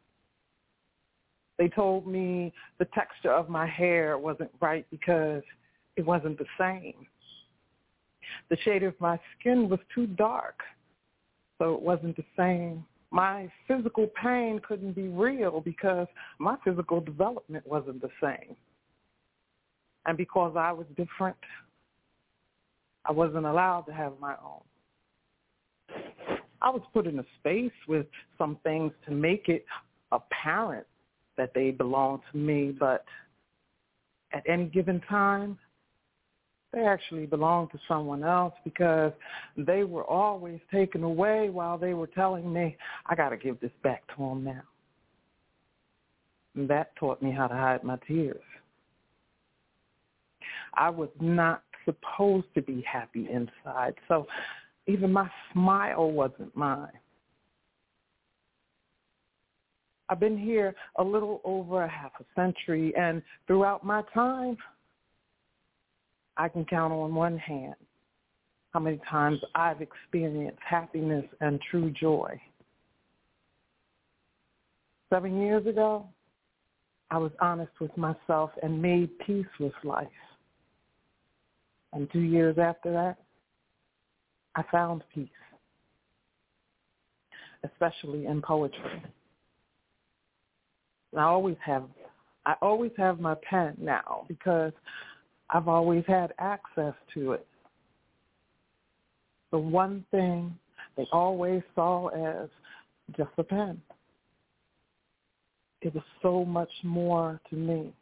They told me the texture of my hair wasn't right because it wasn't the same. The shade of my skin was too dark, so it wasn't the same. My physical pain couldn't be real because my physical development wasn't the same. And because I was different, I wasn't allowed to have my own. I was put in a space with some things to make it apparent that they belonged to me, but at any given time, they actually belonged to someone else because they were always taken away while they were telling me, I got to give this back to them now. And that taught me how to hide my tears. I was not supposed to be happy inside, so even my smile wasn't mine. I've been here a little over a half a century, and throughout my time, I can count on one hand how many times I've experienced happiness and true joy. Seven years ago, I was honest with myself and made peace with life. And two years after that, I found peace, especially in poetry. And I always have, I always have my pen now because I've always had access to it. The one thing they always saw as just a pen. It was so much more to me.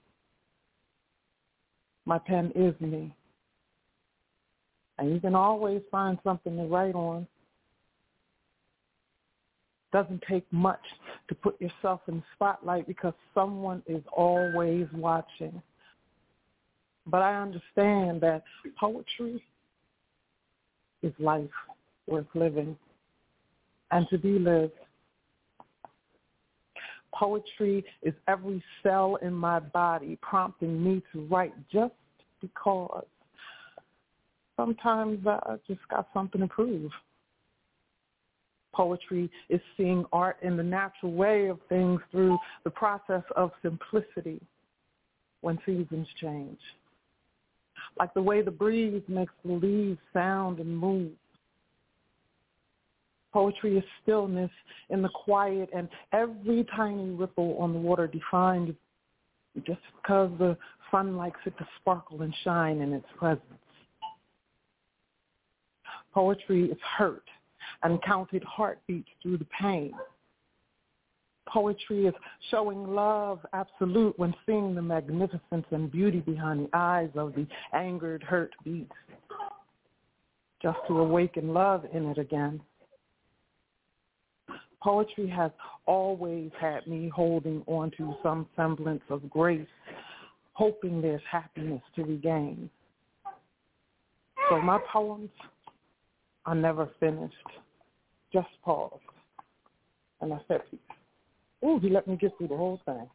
My pen is me. And you can always find something to write on. Doesn't take much to put yourself in the spotlight because someone is always watching. But I understand that poetry is life worth living and to be lived. Poetry is every cell in my body prompting me to write just because sometimes I just got something to prove. Poetry is seeing art in the natural way of things through the process of simplicity when seasons change. Like the way the breeze makes the leaves sound and move. Poetry is stillness in the quiet and every tiny ripple on the water defined just because the sun likes it to sparkle and shine in its presence. Poetry is hurt and counted heartbeats through the pain. Poetry is showing love absolute when seeing the magnificence and beauty behind the eyes of the angered, hurt beast, just to awaken love in it again. Poetry has always had me holding on to some semblance of grace, hoping there's happiness to regain. So my poems are never finished, just paused. And I said, ooh, he let me get through the whole thing.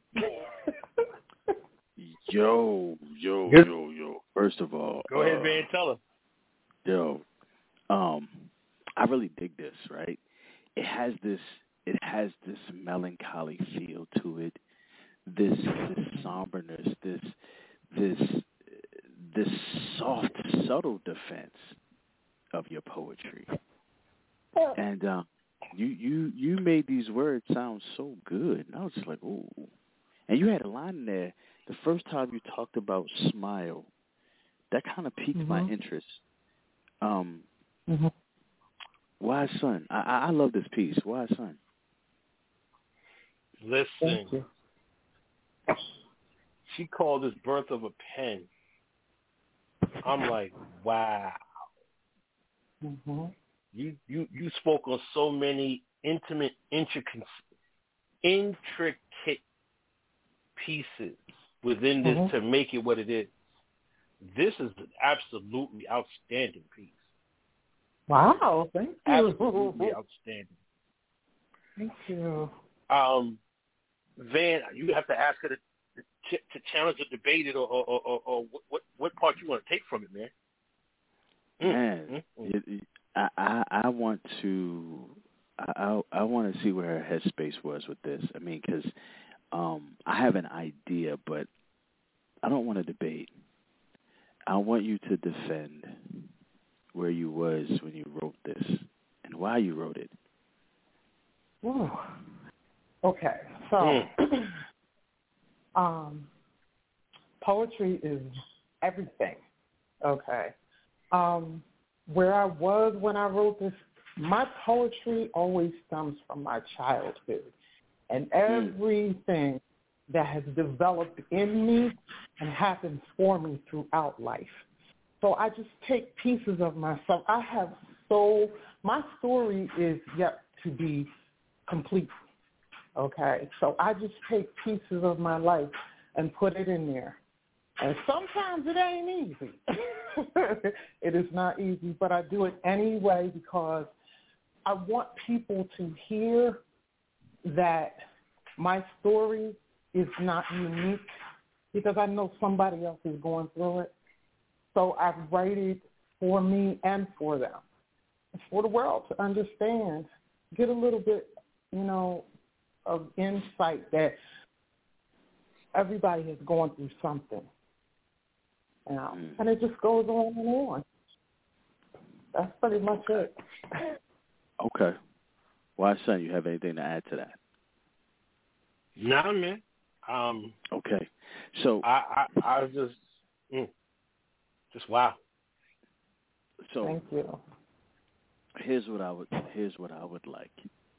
yo, yo, yo, yo. First of all. Go ahead, uh, man, tell him. Yo, um, I really dig this, right? It has this, it has this melancholy feel to it, this, this somberness, this, this, this soft, subtle defense of your poetry. And um, you, you, you made these words sound so good. And I was just like, ooh. And you had a line in there, the first time you talked about smile, that kind of piqued mm-hmm. my interest. Um, mm-hmm. Why, son? I, I love this piece. Why, son? Listen. She called this Birth of a Pen. I'm like, wow. Mm-hmm. You you you spoke on so many intimate, intricate, intricate pieces within this mm-hmm. to make it what it is. This is an absolutely outstanding piece. Wow, thank you. Absolutely outstanding. Thank you. Um, Van, you have to ask her to, to, to challenge or debate it, or, or, or, or what what part you want to take from it, man. Man, mm, mm, it, I, I I want to I I want to see where her headspace was with this. I mean, because um, I have an idea, but I don't want to debate. I want you to defend where you was when you wrote this and why you wrote it. Ooh. Okay, so mm. um, poetry is everything. Okay. Um, where I was when I wrote this, my poetry always stems from my childhood. And everything that has developed in me and happens for me throughout life. So I just take pieces of myself. I have so, my story is yet to be complete. Okay, so I just take pieces of my life and put it in there. And sometimes it ain't easy. It is not easy, but I do it anyway because I want people to hear that my story is not unique, because I know somebody else is going through it. So I write it for me and for them. It's for the world to understand, get a little bit, you know, of insight that everybody is going through something. You know, and it just goes on and on. That's pretty much it. Okay. Why, son, you have anything to add to that? Nah, man. Um, okay. So I, I, I just, mm, just wow. So thank you. Here's what I would. Here's what I would like.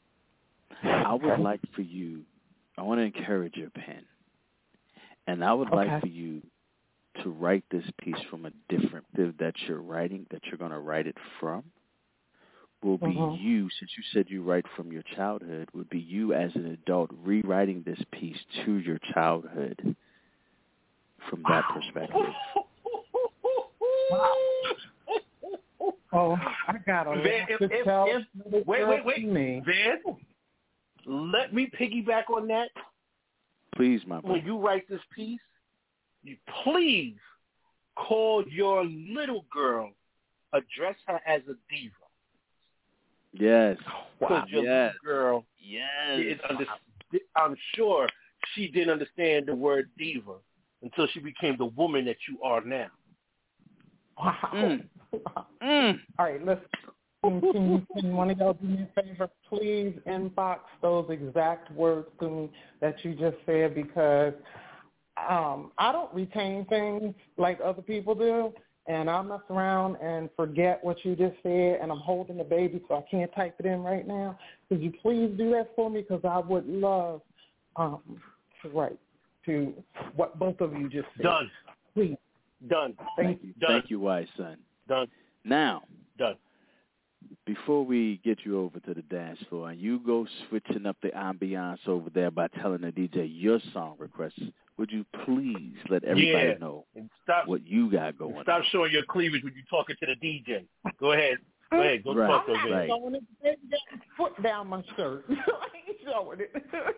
I would like for you. I want to encourage your pen, and I would okay. like for you to write this piece from a different that you're writing, that you're going to write it from, will be mm-hmm. you, since you said you write from your childhood, would be you as an adult rewriting this piece to your childhood from that perspective. Wow. Oh, I got a lot to if, tell. If, wait, wait, wait. Me. Van, let me piggyback on that. Please, my brother. When you write this piece, you please call your little girl, address her as a diva. Yes. Because your yes. little girl, yes. Under, I'm sure she didn't understand the word diva until she became the woman that you are now. Wow. Mm. Mm. All right, let's. Can, you, can one of y'all do me a favor? Please inbox those exact words to me that you just said, because um, I don't retain things like other people do, and I'll mess around and forget what you just said, and I'm holding the baby, so I can't type it in right now. Could you please do that for me? Because I would love um, to write to what both of you just said. Done. Please. Done. Thank you. Done. Thank you, wise son. Done. Now. Done. Before we get you over to the dance floor, and you go switching up the ambiance over there by telling the D J your song requests, would you please let everybody yeah. know stop, what you got going stop on? Stop showing your cleavage when you're talking to the D J. Go ahead. Go ahead. Go right, talk to I'm him. Right. showing it. Baby got his foot down my shirt. I ain't showing it.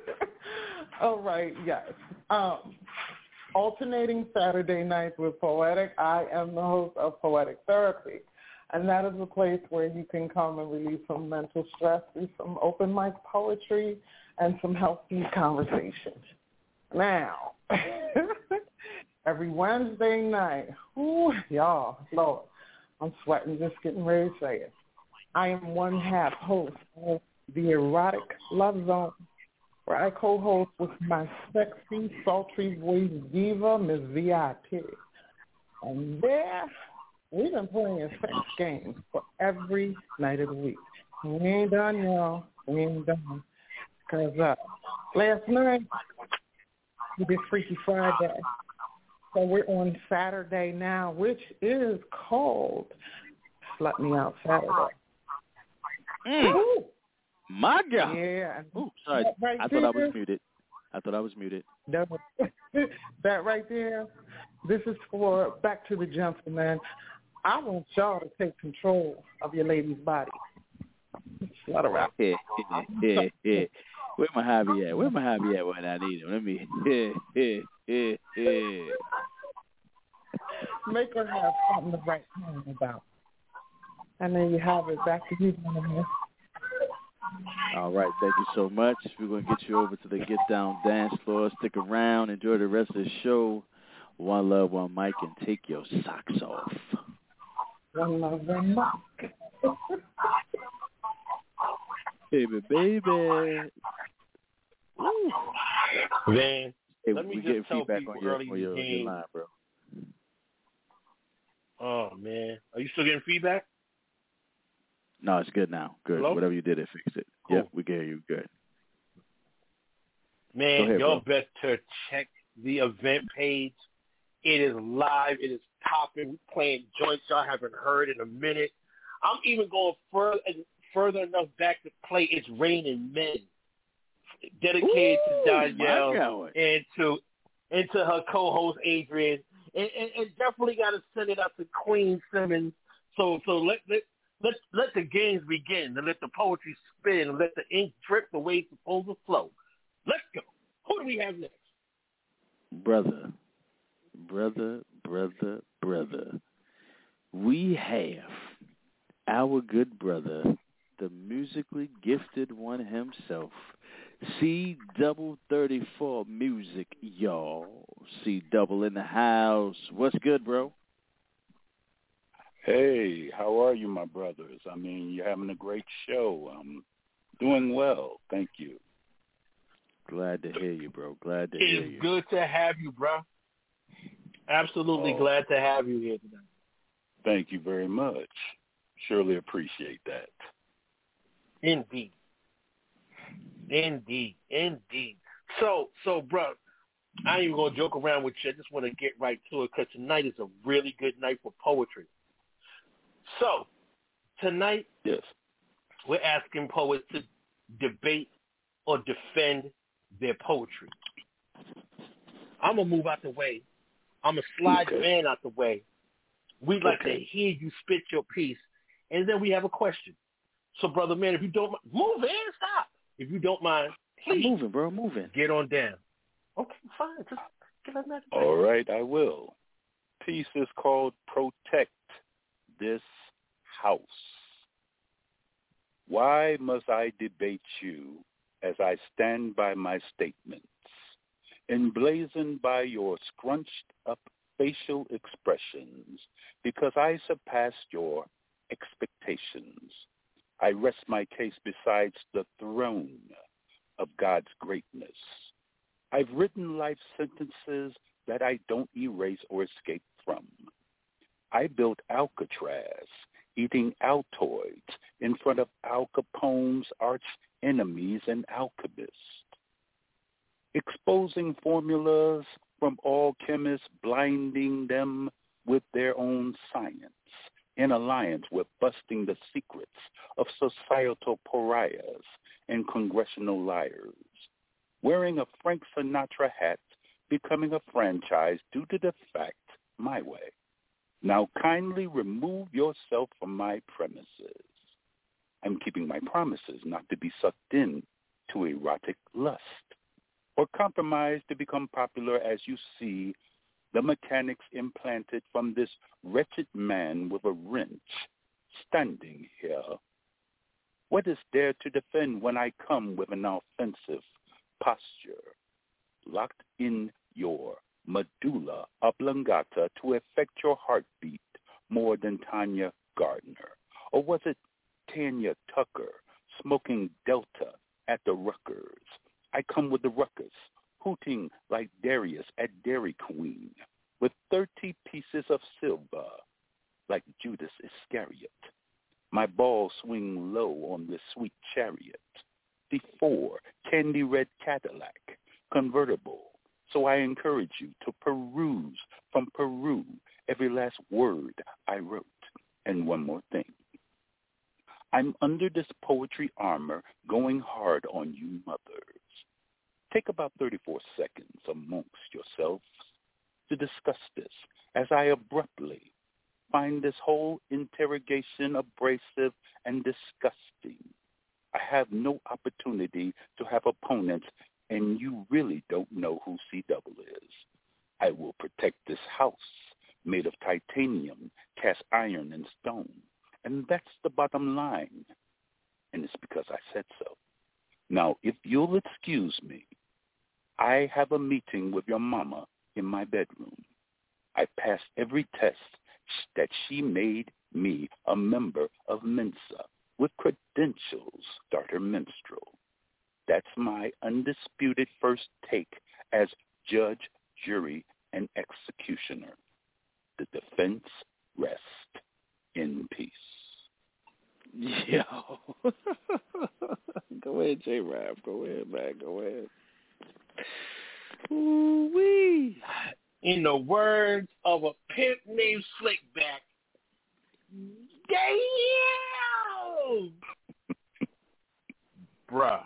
All right, yes. Um, alternating Saturday nights with Poetic. I am the host of Poetic Therapy. And that is a place where you can come and release some mental stress through some open mic poetry and some healthy conversations. Now, every Wednesday night, whoo, y'all, Lord, I'm sweating just getting ready to say it. I am one half host of the Erotic Love Zone, where I co-host with my sexy, sultry voice diva, Miz V I P. And there, we've been playing sex games for every night of the week. We ain't done, y'all. We ain't done. Because uh, last night, we did Freaky Friday. So we're on Saturday now, which is called Slut Me Out Saturday. Mm. My God. Yeah. Ooh, sorry. Right I there, thought I was muted. I thought I was muted. That, that right there, this is for back to the gentleman. I want y'all to take control of your lady's body. Slut her out. Yeah, yeah, yeah, yeah. Where my hobby at? Where my hobby at when I need him? Let me. Yeah, yeah, yeah, yeah. Make her have something to write home about. And then you have it back to you, man. All right, thank you so much. We're going to get you over to the Get Down dance floor. Stick around. Enjoy the rest of the show. One love, one mic, and take your socks off. One love, one mic. Baby, baby. Ooh. Man, hey, let me we just getting tell feedback people on your, early on your, in the on your game. line, bro. Oh, man. Are you still getting feedback? No, it's good now. Good. Hello? Whatever you did, it fixed it. Cool. Yep, we can hear you. Good. Man, Go ahead, y'all bro. better check the event page. It is live. It is popping. We're playing joints y'all haven't heard in a minute. I'm even going further further enough back to play It's Raining Men, dedicated Ooh, to Danielle my and to, and to her co-host Adrian. And, and, and definitely got to send it up to Queen Simmons. So so let, let, let, let the games begin, and let the poetry spin, and let the ink drip the way it's supposed to flow. Let's go. Who do we have next? Brother, brother, brother, brother. We have our good brother, the musically gifted one himself, C double thirty-four music, y'all. C double in the house. What's good, bro? Hey, how are you, my brothers? I mean, you're having a great show. I'm doing well, thank you. Glad to hear you, bro. Glad to hear It's you. good to have you, bro. Absolutely Oh. glad to have you here tonight. Thank you very much. Surely appreciate that. Indeed. Indeed. Indeed. So, so, bro, I ain't even going to joke around with you. I just want to get right to it because tonight is a really good night for poetry. So, tonight, yes, we're asking poets to debate or defend their poetry. I'm going to move out the way. I'm going to slide okay. Van out the way. We'd like okay. to hear you spit your piece, and then we have a question. So, Brother Man, if you don't mind, move in, stop. If you don't mind, please. I'm moving, bro. I'm moving. Get on down. Okay, fine. Just give us that. All right, I will. Piece is called Protect This House. Why must I debate you as I stand by my statements, emblazoned by your scrunched-up facial expressions, because I surpassed your expectations? I rest my case beside the throne of God's greatness. I've written life sentences that I don't erase or escape from. I built Alcatraz, eating Altoids in front of Al Capone's arch enemies and alchemists, exposing formulas from all chemists, blinding them with their own science, in alliance with busting the secrets of societal pariahs and congressional liars, wearing a Frank Sinatra hat, becoming a franchise due to the fact my way. Now kindly remove yourself from my premises. I'm keeping my promises not to be sucked in to erotic lust or compromise to become popular as you see the mechanics implanted from this wretched man with a wrench standing here. What is there to defend when I come with an offensive posture, locked in your medulla oblongata to affect your heartbeat more than Tanya Gardner? Or was it Tanya Tucker smoking Delta at the Ruckers? I come with the ruckus, hooting like Darius at Dairy Queen, with thirty pieces of silver like Judas Iscariot. My balls swing low on this sweet chariot. Before candy red Cadillac, convertible, So I encourage you to peruse from Peru every last word I wrote. And one more thing. I'm under this poetry armor going hard on you mothers. Take about thirty-four seconds amongst yourselves to discuss this as I abruptly find this whole interrogation abrasive and disgusting. I have no opportunity to have opponents, and you really don't know who C double is. I will protect this house made of titanium, cast iron, and stone. And that's the bottom line. And it's because I said so. Now, if you'll excuse me, I have a meeting with your mama in my bedroom. I passed every test that she made me a member of Mensa with credentials, starter minstrel. That's my undisputed first take as judge, jury, and executioner. The defense rest in peace. Yo. Go ahead, J-Rap. Go ahead, man. Go ahead. Ooh-wee. In the words of a pimp named Slickback, damn! Bruh.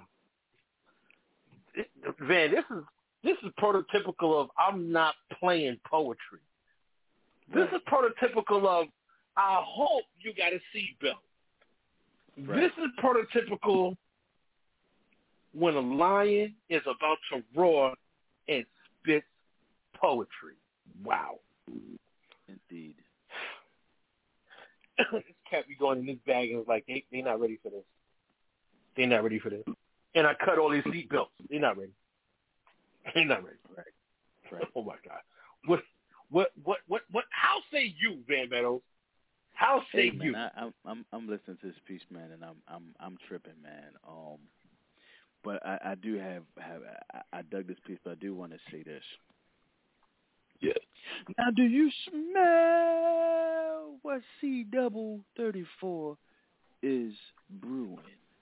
Van, this is this is prototypical of I'm not playing poetry. This is prototypical of I hope you got a seatbelt. Right. This is prototypical when a lion is about to roar and spits poetry. Wow. Indeed. This kept me going in this bag and was like, they, they're not ready for this. They're not ready for this. And I cut all these seatbelts. They're not ready. They're not ready. Right. Right. Oh, my God. What, what, what, what, what, how say you, Van Meadows? How say hey, man, you? I, I'm, I'm, I'm listening to this piece, man, and I'm, I'm, I'm tripping, man. Um, but I, I do have, have, I, I dug this piece, but I do want to say this. Yes. Now, do you smell what C double thirty-four is brewing?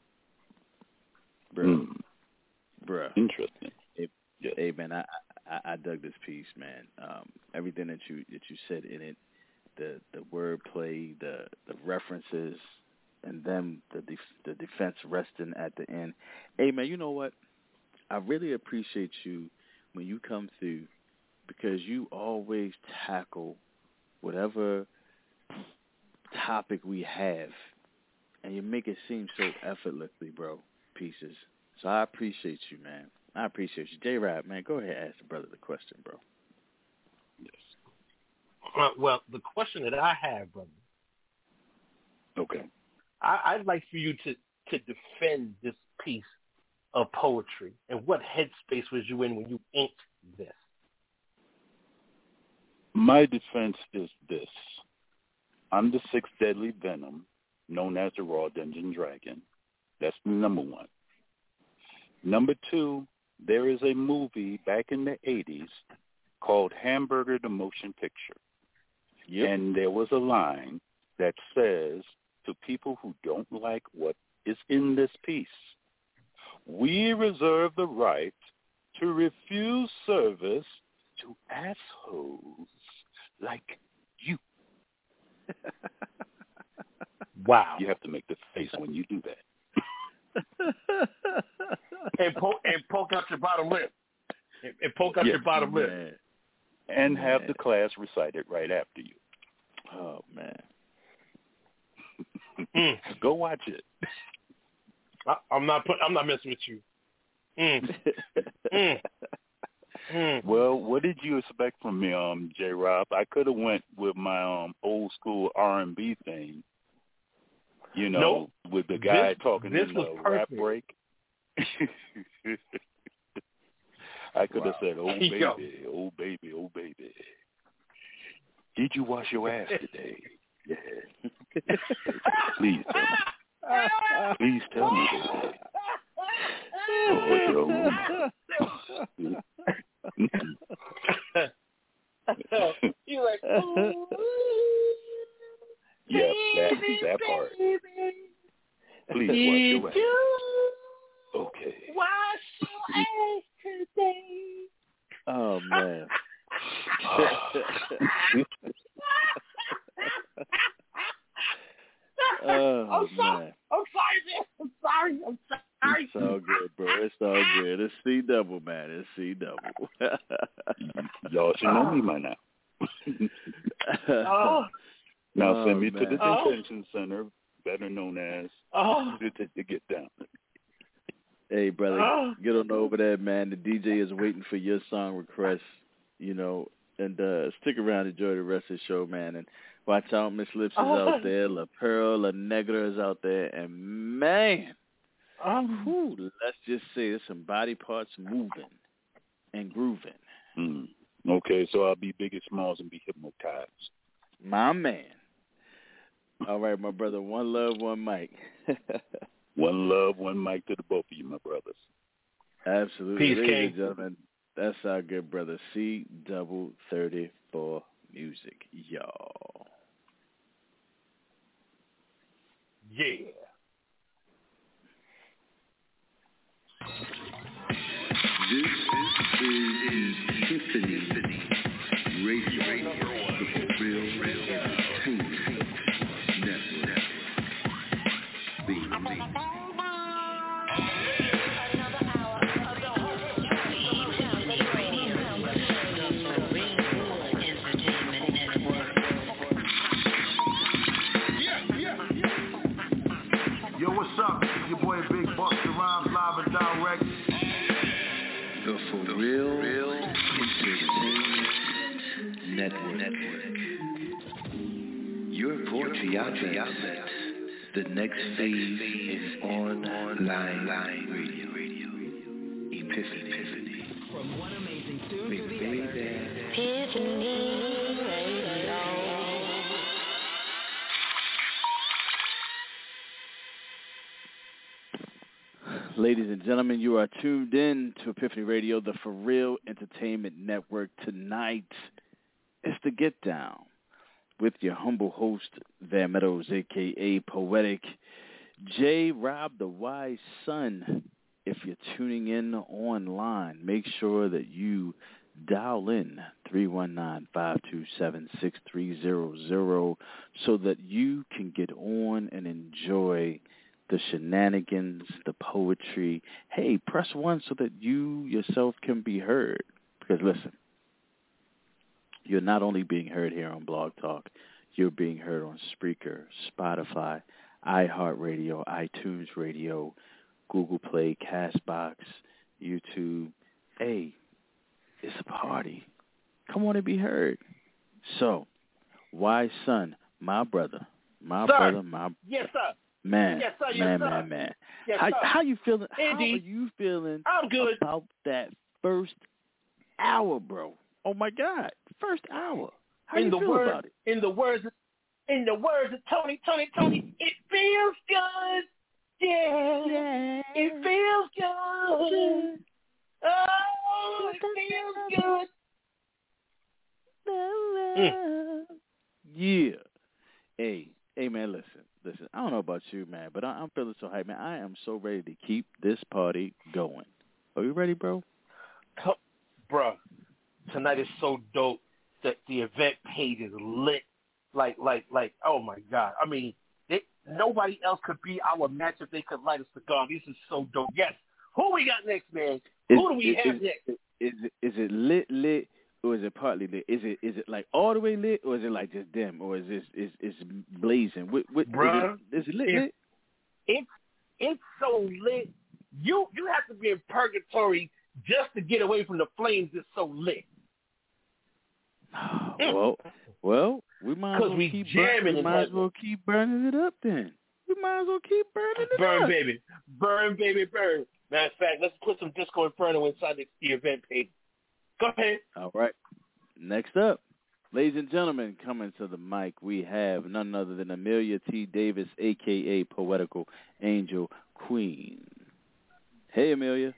Bro. Mm. Bruh. Interesting. Hey, yes. hey man, I, I, I dug this piece, man. Um, everything that you that you said in it, the the wordplay, the the references, and then the def, the defense resting at the end. Hey man, you know what? I really appreciate you when you come through, because you always tackle whatever topic we have, and you make it seem so effortlessly, bro. Pieces. So I appreciate you, man. I appreciate you. J-Rap, man, go ahead and ask the brother the question, bro. Yes. Uh, well, the question that I have, brother. Okay. I, I'd like for you to, to defend this piece of poetry. And what headspace was you in when you inked this? My defense is this. I'm the sixth deadly venom, known as the Raw Dungeon Dragon. That's number one. Number two, there is a movie back in the eighties called Hamburger the Motion Picture. Yep. And there was a line that says to people who don't like what is in this piece, we reserve the right to refuse service to assholes like you. Wow. You have to make the face when you do that. and, poke, and poke out your bottom lip. And, and poke out yes. your bottom lip. Man. And man. Have the class recite it right after you. Oh, man. mm. Go watch it. I, I'm not put, I'm not messing with you. Mm. mm. Mm. Well, what did you expect from me, um, J-Rob? I could have went with my um old school R and B thing. You know, nope. with the guy this, talking this in the was rap break. I could have wow. said, "Oh baby, Yo. oh baby, oh baby, did you wash your ass today?" Yeah. Please tell me. Please tell me. Oh, you like, ooh, yeah, that, that part. Please wash your ass. Okay. Wash your ass today. Oh, man. Oh, I'm sorry. man. I'm sorry, man. I'm sorry. I'm sorry. It's all good, bro. It's all good. It's C double, man. It's C double. Y'all should know me by now. Oh. Now Oh, send me man. to the Oh. detention center, better known as Oh. to, to get down. Hey, brother, Oh. get on over there, man. The D J is waiting for your song request, you know, and uh, stick around, enjoy the rest of the show, man. And watch out, Miss Lips is Oh. out there, La Pearl, La Negra is out there, and man, Oh. whew, let's just say there's some body parts moving and grooving. Mm. Okay, so I'll be Biggie Smalls and be hypnotized. My man. All right, my brother. One love, one mic. One love, one mic to the both of you, my brothers. Absolutely. Peace, Ladies King. and gentlemen, that's our good brother C double thirty-four music, y'all. Yeah. This is Epiphany Radio, the Real Entertainment Network. Yo, what's up? It's your boy Big Buster Rhymes, live and direct. The For Real, Real Entertainment Network. Network. Your poetry outlet. The next phase is online radio. radio. Epiphany. Epiphany. From one amazing tune to the other. Epiphany Radio. Ladies and gentlemen, you are tuned in to Epiphany Radio, the For Real Entertainment Network. Tonight, it's the Get Down with your humble host, Van Meadows, a k a. Poetic J. Rob the Wise Son. If you're tuning in online, make sure that you dial in three one nine, five two seven, six three zero zero so that you can get on and enjoy the shenanigans, the poetry. Hey, press one so that you yourself can be heard. Because listen, you're not only being heard here on Blog Talk, you're being heard on Spreaker, Spotify, iHeartRadio, iTunes Radio, Google Play, CastBox, YouTube. Hey, it's a party. Come on and be heard. So, Wise Son, my brother, my Sir. brother, my Yes, sir. man, Yes, sir. Yes, man, sir. man, man. Yes, how sir. how you feeling? Indeed. How are you feeling? I'm good. About that first hour, bro. Oh my God, first hour. How in you the feel words, about it? In the words, in the words of Tony, Tony, Tony, it feels good. Yeah, yeah. It feels good. Oh, it feels good. Mm. Yeah. Hey, hey, man, listen, listen. I don't know about you, man, but I, I'm feeling so hyped, man. I am so ready to keep this party going. Are you ready, bro? Come, bruh, tonight is so dope that the event page is lit. Like, like, like, oh my God. I mean, they, nobody else could be our match if they could light a cigar. This is so dope. Yes. Who we got next, man? Is, Who do we is, have is, next? Is it, is it lit, lit, or is it partly lit? Is it is it like all the way lit, or is it like just dim, or is this is is blazing? What, what, Bruh, is, it, is it lit, it, lit? It's it's so lit. You you have to be in purgatory just to get away from the flames. It's so lit. well, well, we might as well we keep jamming burning. We in might as heaven. well keep burning it up then. We might as well keep burning it Burn, up. baby. Burn, baby, burn. Matter of fact, let's put some Disco Inferno inside the, the event page. Go ahead. All right. Next up, ladies and gentlemen, coming to the mic, we have none other than Amelia T. Davis, a k a. Poetical Angel Queen. Hey, Amelia.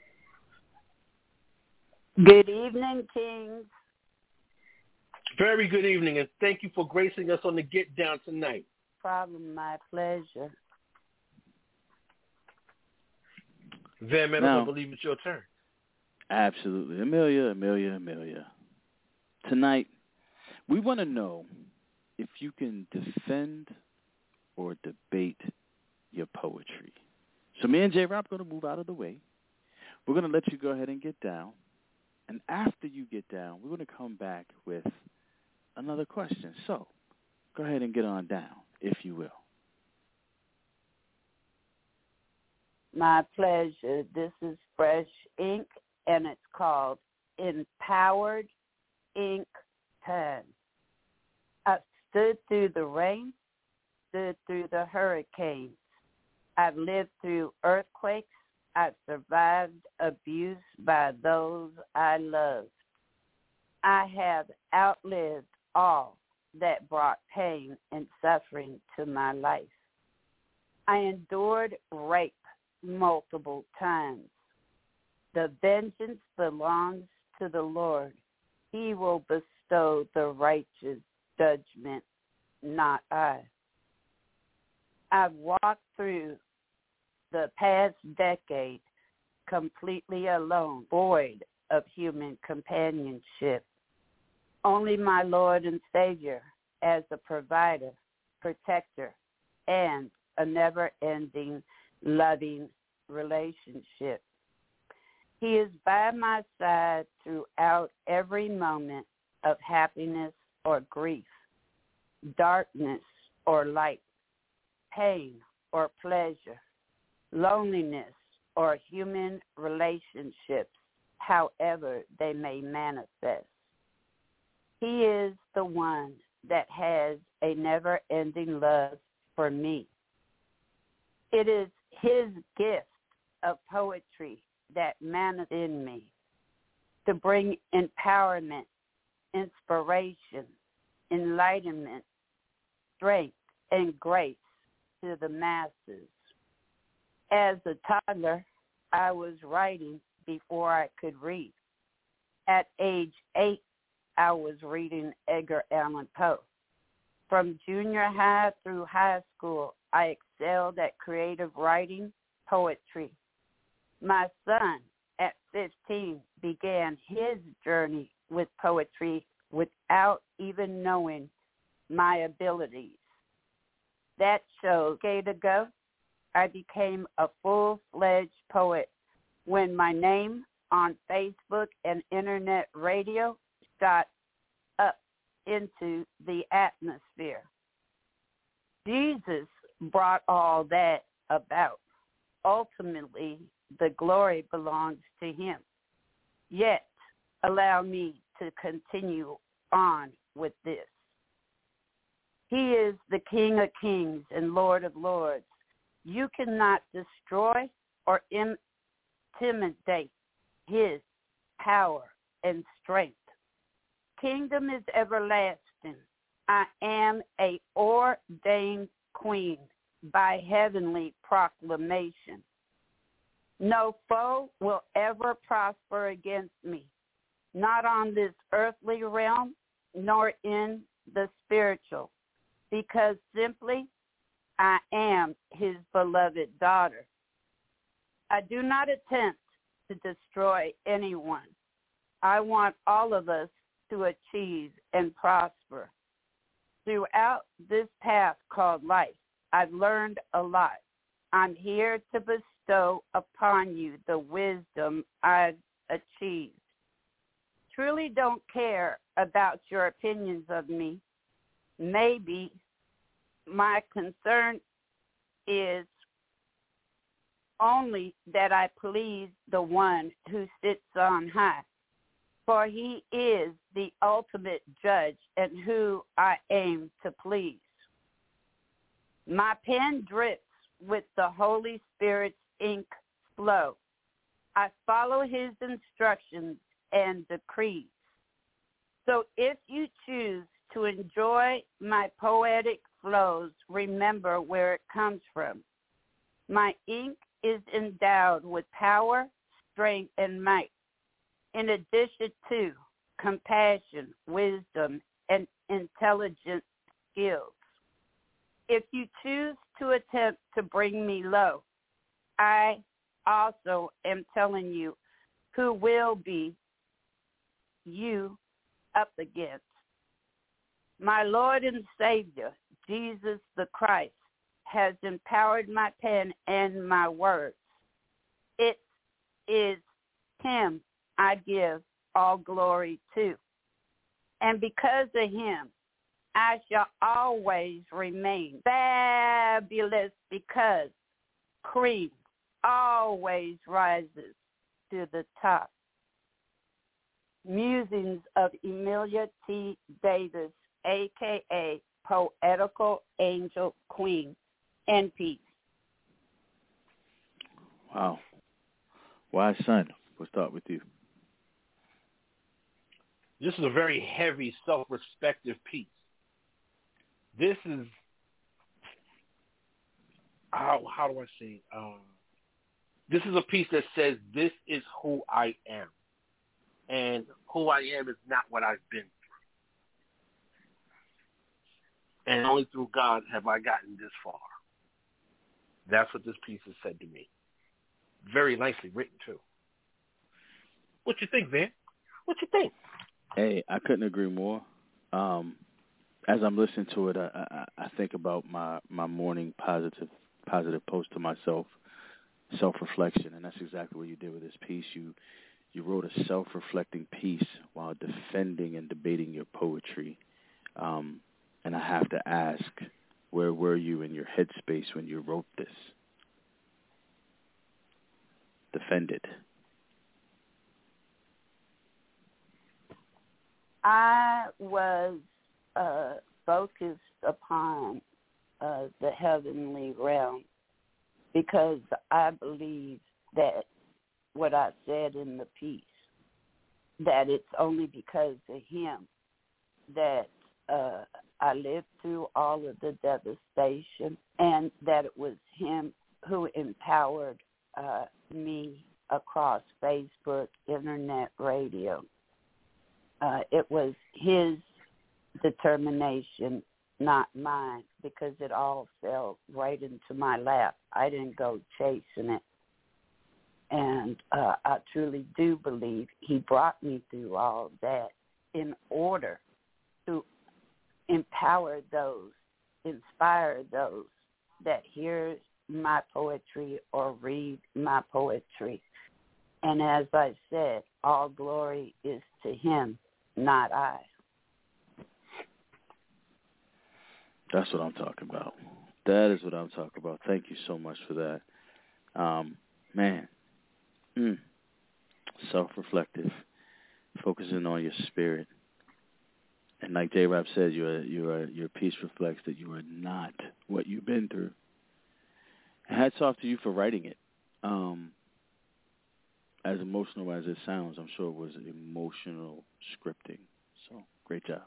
Good evening, Kings. Very good evening, and thank you for gracing us on the Get Down tonight. Problem, my pleasure. Van Meadows, Now, I believe it's your turn. Absolutely. Amelia, Amelia, Amelia. Tonight, we want to know if you can defend or debate your poetry. So me and J-Rob are going to move out of the way. We're going to let you go ahead and get down. And after you get down, we're going to come back with another question. So go ahead and get on down, if you will. My pleasure. This is Fresh Ink, and it's called Empowered Ink Time. I've stood through the rain, stood through the hurricanes. I've lived through earthquakes. I've survived abuse by those I loved. I have outlived all that brought pain and suffering to my life. I endured rape multiple times. The vengeance belongs to the Lord. He will bestow the righteous judgment, not I. I've walked through the past decade completely alone, void of human companionship. Only my Lord and Savior as a provider, protector, and a never-ending, loving relationship. He is by my side throughout every moment of happiness or grief, darkness or light, pain or pleasure, loneliness or human relationships, however they may manifest. He is the one that has a never-ending love for me. It is his gift of poetry that manifests in me to bring empowerment, inspiration, enlightenment, strength, and grace to the masses. As a toddler, I was writing before I could read. At age eight, I was reading Edgar Allan Poe. From junior high through high school, I excelled at creative writing, poetry. My son, at fifteen, began his journey with poetry without even knowing my abilities. That shows a decade ago, I became a full-fledged poet when my name on Facebook and internet radio shot up into the atmosphere. Jesus brought all that about. Ultimately, the glory belongs to him. Yet, allow me to continue on with this. He is the King of Kings and Lord of Lords. You cannot destroy or intimidate his power and strength. Kingdom is everlasting. I am a ordained queen by heavenly proclamation. No foe will ever prosper against me, not on this earthly realm, nor in the spiritual, because simply I am his beloved daughter. I do not attempt to destroy anyone. I want all of us to achieve and prosper. Throughout this path called life, I've learned a lot. I'm here to bestow upon you the wisdom I've achieved. Truly don't care about your opinions of me. Maybe my concern is only that I please the one who sits on high, for he is the ultimate judge and who I aim to please. My pen drips with the Holy Spirit's ink flow. I follow his instructions and decrees. So if you choose to enjoy my poetic flows, remember where it comes from. My ink is endowed with power, strength, and might, in addition to compassion, wisdom, and intelligent skills. If you choose to attempt to bring me low, I also am telling you who will be you up against. My Lord and Savior, Jesus the Christ, has empowered my pen and my words. It is him I give all glory to. And because of him, I shall always remain fabulous, because cream always rises to the top. Musings of Emilia T. Davis, a k a. Poetical Angel Queen, and peace. Wow. Why, son? We'll start with you. This is a very heavy, self-respective piece. This is, how, how do I say, uh, this is a piece that says, this is who I am. And who I am is not what I've been through. And only through God have I gotten this far. That's what this piece has said to me. Very nicely written, too. What you think, Van? What you think? Hey, I couldn't agree more. Um, as I'm listening to it, I, I, I think about my, my morning positive positive post to myself, self-reflection, and that's exactly what you did with this piece. You you wrote a self-reflecting piece while defending and debating your poetry. Um, and I have to ask, where were you in your headspace when you wrote this? Defend it. I was uh, focused upon uh, the heavenly realm, because I believe that what I said in the piece, that it's only because of him that uh, I lived through all of the devastation, and that it was him who empowered uh, me across Facebook, internet, radio. Uh, it was his determination, not mine, because it all fell right into my lap. I didn't go chasing it. And uh, I truly do believe he brought me through all that in order to empower those, inspire those that hear my poetry or read my poetry. And as I said, all glory is to him, not I. That's what I'm talking about. That is what I'm talking about. Thank you so much for that. Um, man, mm, self-reflective, focusing on your spirit. And like J-Rap said, your your your piece reflects that you are not what you've been through. And hats off to you for writing it. Um, as emotional as it sounds, I'm sure it was emotional scripting. So, great job.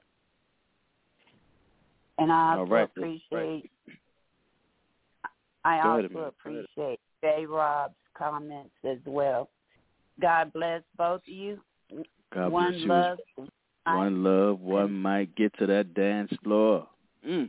And I also right. appreciate, right. I Go also ahead, appreciate J-Rob's comments as well. God bless both of you. God one bless you. love. One love, one might get to that dance floor. Mm.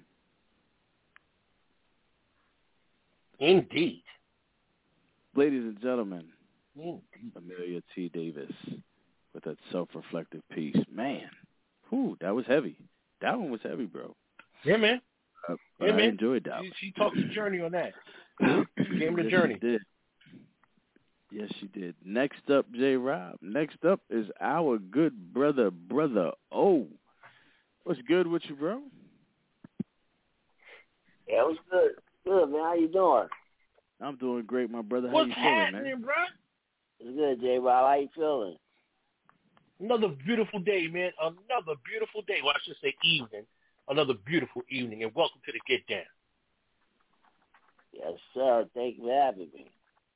Indeed. Ladies and gentlemen, Indeed. Emilia T. Davis with that self-reflective piece. Man, whew, that was heavy. That one was heavy, bro. Yeah, man. Uh, yeah, I man. enjoyed that. She, she talked the journey on that. She gave him the yes, journey. She did. Yes, she did. Next up, J-Rob. Next up is our good brother, Brother O. What's good with you, bro? Yeah, what's good? Good, man. How you doing? I'm doing great, my brother. How What's you feeling, happening, man? bro? It's good, J-Rob. How you feeling? Another beautiful day, man. Another beautiful day. Well, I should say evening. Another beautiful evening, and welcome to the Get Down. Yes, sir. Thank you for having me.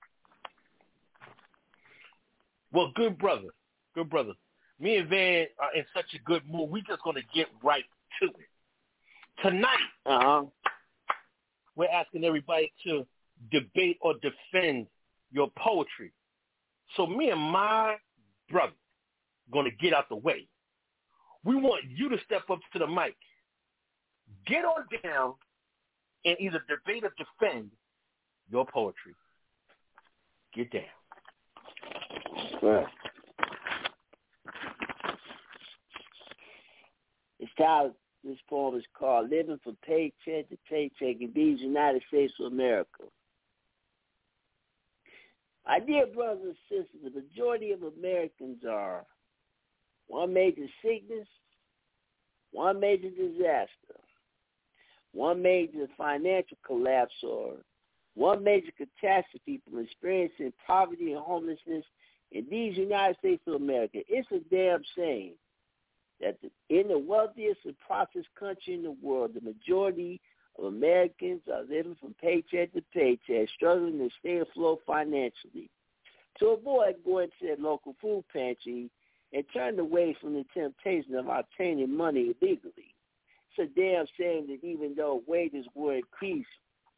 Well, good brother, good brother. Me and Van are in such a good mood. We're just going to get right to it. Tonight, uh-huh. we're asking everybody to debate or defend your poetry. So me and my brother are going to get out the way. We want you to step up to the mic. Get on down and either debate or defend your poetry. Get down. Right. It's titled, this poem is called Living from Paycheck to Paycheck in these United States of America. My dear brothers and sisters, the majority of Americans are one major sickness, one major disaster, one major financial collapse, or one major catastrophe from experiencing poverty and homelessness in these United States of America. It's a damn shame that the, in the wealthiest and prosperous country in the world, the majority of Americans are living from paycheck to paycheck, struggling to stay afloat financially. To avoid going to their local food pantry and turn away from the temptation of obtaining money illegally. It's a damn shame that even though wages were increased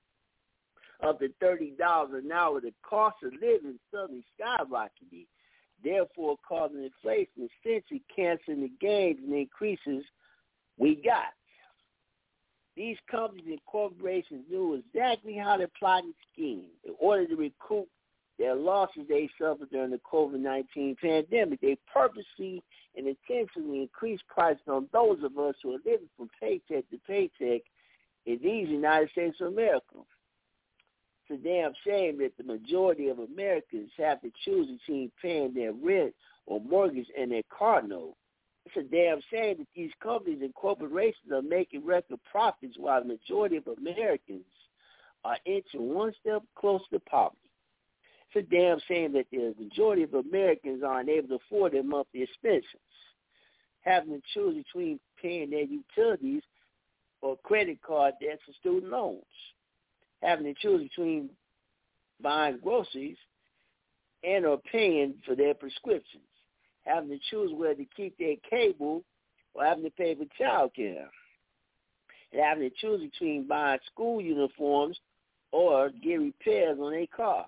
up to thirty dollars an hour, the cost of living suddenly skyrocketed, therefore causing inflation, essentially canceling the gains and increases we got. These companies and corporations knew exactly how to plot and scheme in order to recoup their losses they suffered during the COVID nineteen pandemic. They purposely and intentionally increased prices on those of us who are living from paycheck to paycheck in these United States of America. It's a damn shame that the majority of Americans have to choose between paying their rent or mortgage and their car note. It's a damn shame that these companies and corporations are making record profits while the majority of Americans are inching one step closer to poverty. It's a damn shame that the majority of Americans aren't able to afford their monthly expenses, having to choose between paying their utilities or credit card debts or student loans, having to choose between buying groceries and or paying for their prescriptions, having to choose whether to keep their cable or having to pay for child care, and having to choose between buying school uniforms or get repairs on their cars.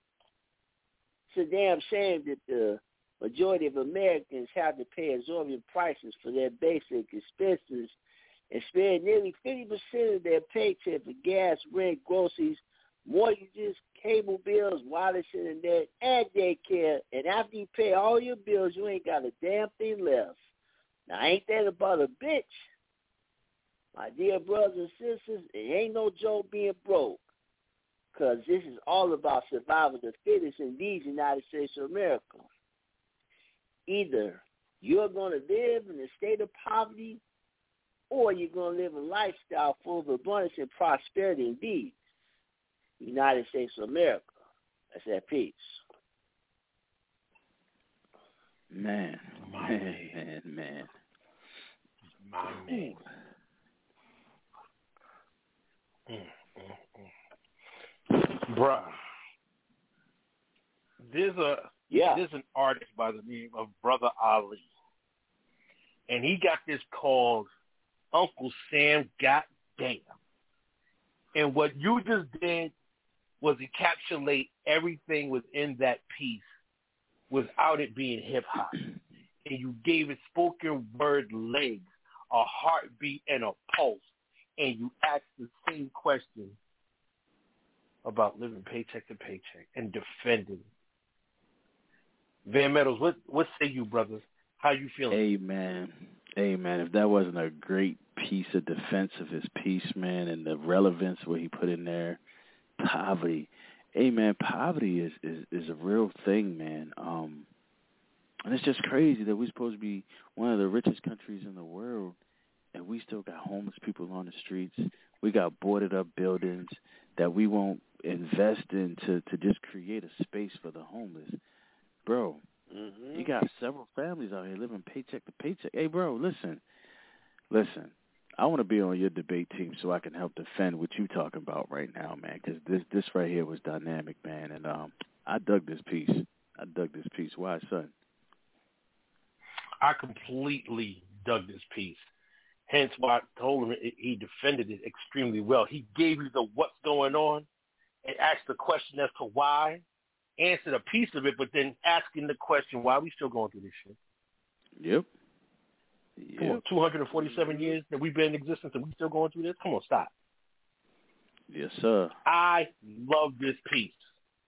It's a damn shame that the majority of Americans have to pay exorbitant prices for their basic expenses and spend nearly fifty percent of their paycheck for gas, rent, groceries, mortgages, cable bills, wireless internet, and daycare. And after you pay all your bills, you ain't got a damn thing left. Now, ain't that about a bitch? My dear brothers and sisters, it ain't no joke being broke, because this is all about survival of the fittest in these United States of America. Either you're going to live in a state of poverty, or you're going to live a lifestyle full of abundance and prosperity indeed. United States of America. That's that peace. Man, man, man, man. My man. Mm, mm, mm. Bruh. There's a yeah. There's an artist by the name of Brother Ali. And he got this called Uncle Sam Goddamn. And what you just did was encapsulate everything within that piece without it being hip-hop. And you gave it spoken word legs, a heartbeat, and a pulse. And you asked the same question about living paycheck to paycheck and defending. Van Meadows, what, what say you, brothers? How you feeling? Amen. Amen. If that wasn't a great piece of defense of his piece, man, and the relevance what he put in there, poverty. Hey, man, poverty is, is, is a real thing, man. Um, and it's just crazy that we're supposed to be one of the richest countries in the world, and we still got homeless people on the streets. We got boarded up buildings that we won't invest in to, to just create a space for the homeless. Bro, mm-hmm. You got several families out here living paycheck to paycheck. Hey, bro, listen, listen. I want to be on your debate team so I can help defend what you're talking about right now, man, because this, this right here was dynamic, man, and um, I dug this piece. I dug this piece. Why, son? I completely dug this piece. Hence why I told him he defended it extremely well. He gave you the what's going on and asked the question as to why, answered a piece of it, but then asking the question, why are we still going through this shit? Yep. Come on, two hundred forty-seven years that we've been in existence and we still going through this? Come on, stop. Yes, sir. I love this piece.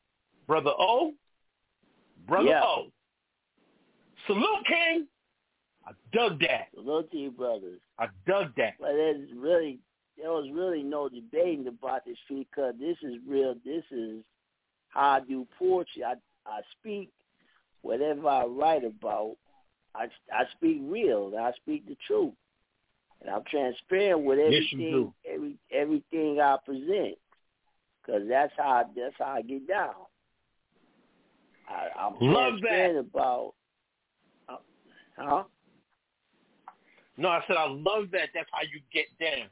Brother O, Brother yeah. O, salute, King. I dug that. Salute to you, brothers. I dug that. But there's really, there was really no debating about this street cut. This is real. This is how I do poetry. I I speak whatever I write about. I I speak real. I speak the truth, and I'm transparent with everything. Yes, you do. Every everything I present, because that's how that's how I get down. I, I'm Love transparent that. about. Uh, huh? No, I said I love that. That's how you get down.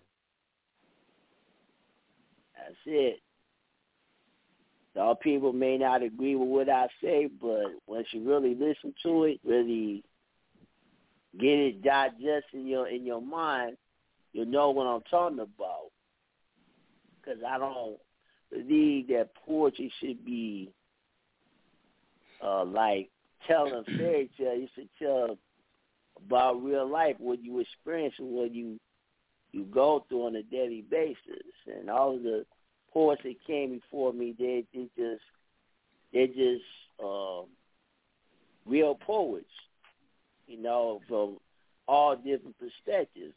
That's it. Some people may not agree with what I say, but once you really listen to it, really get it digested in your in your mind, you'll know what I'm talking about. Because I don't believe that poetry should be uh, like telling a fairy tale. You should tell about real life, what you experience and what you you go through on a daily basis. And all of the poets that came before me, they they just they're just um, real poets, you know, from all different perspectives.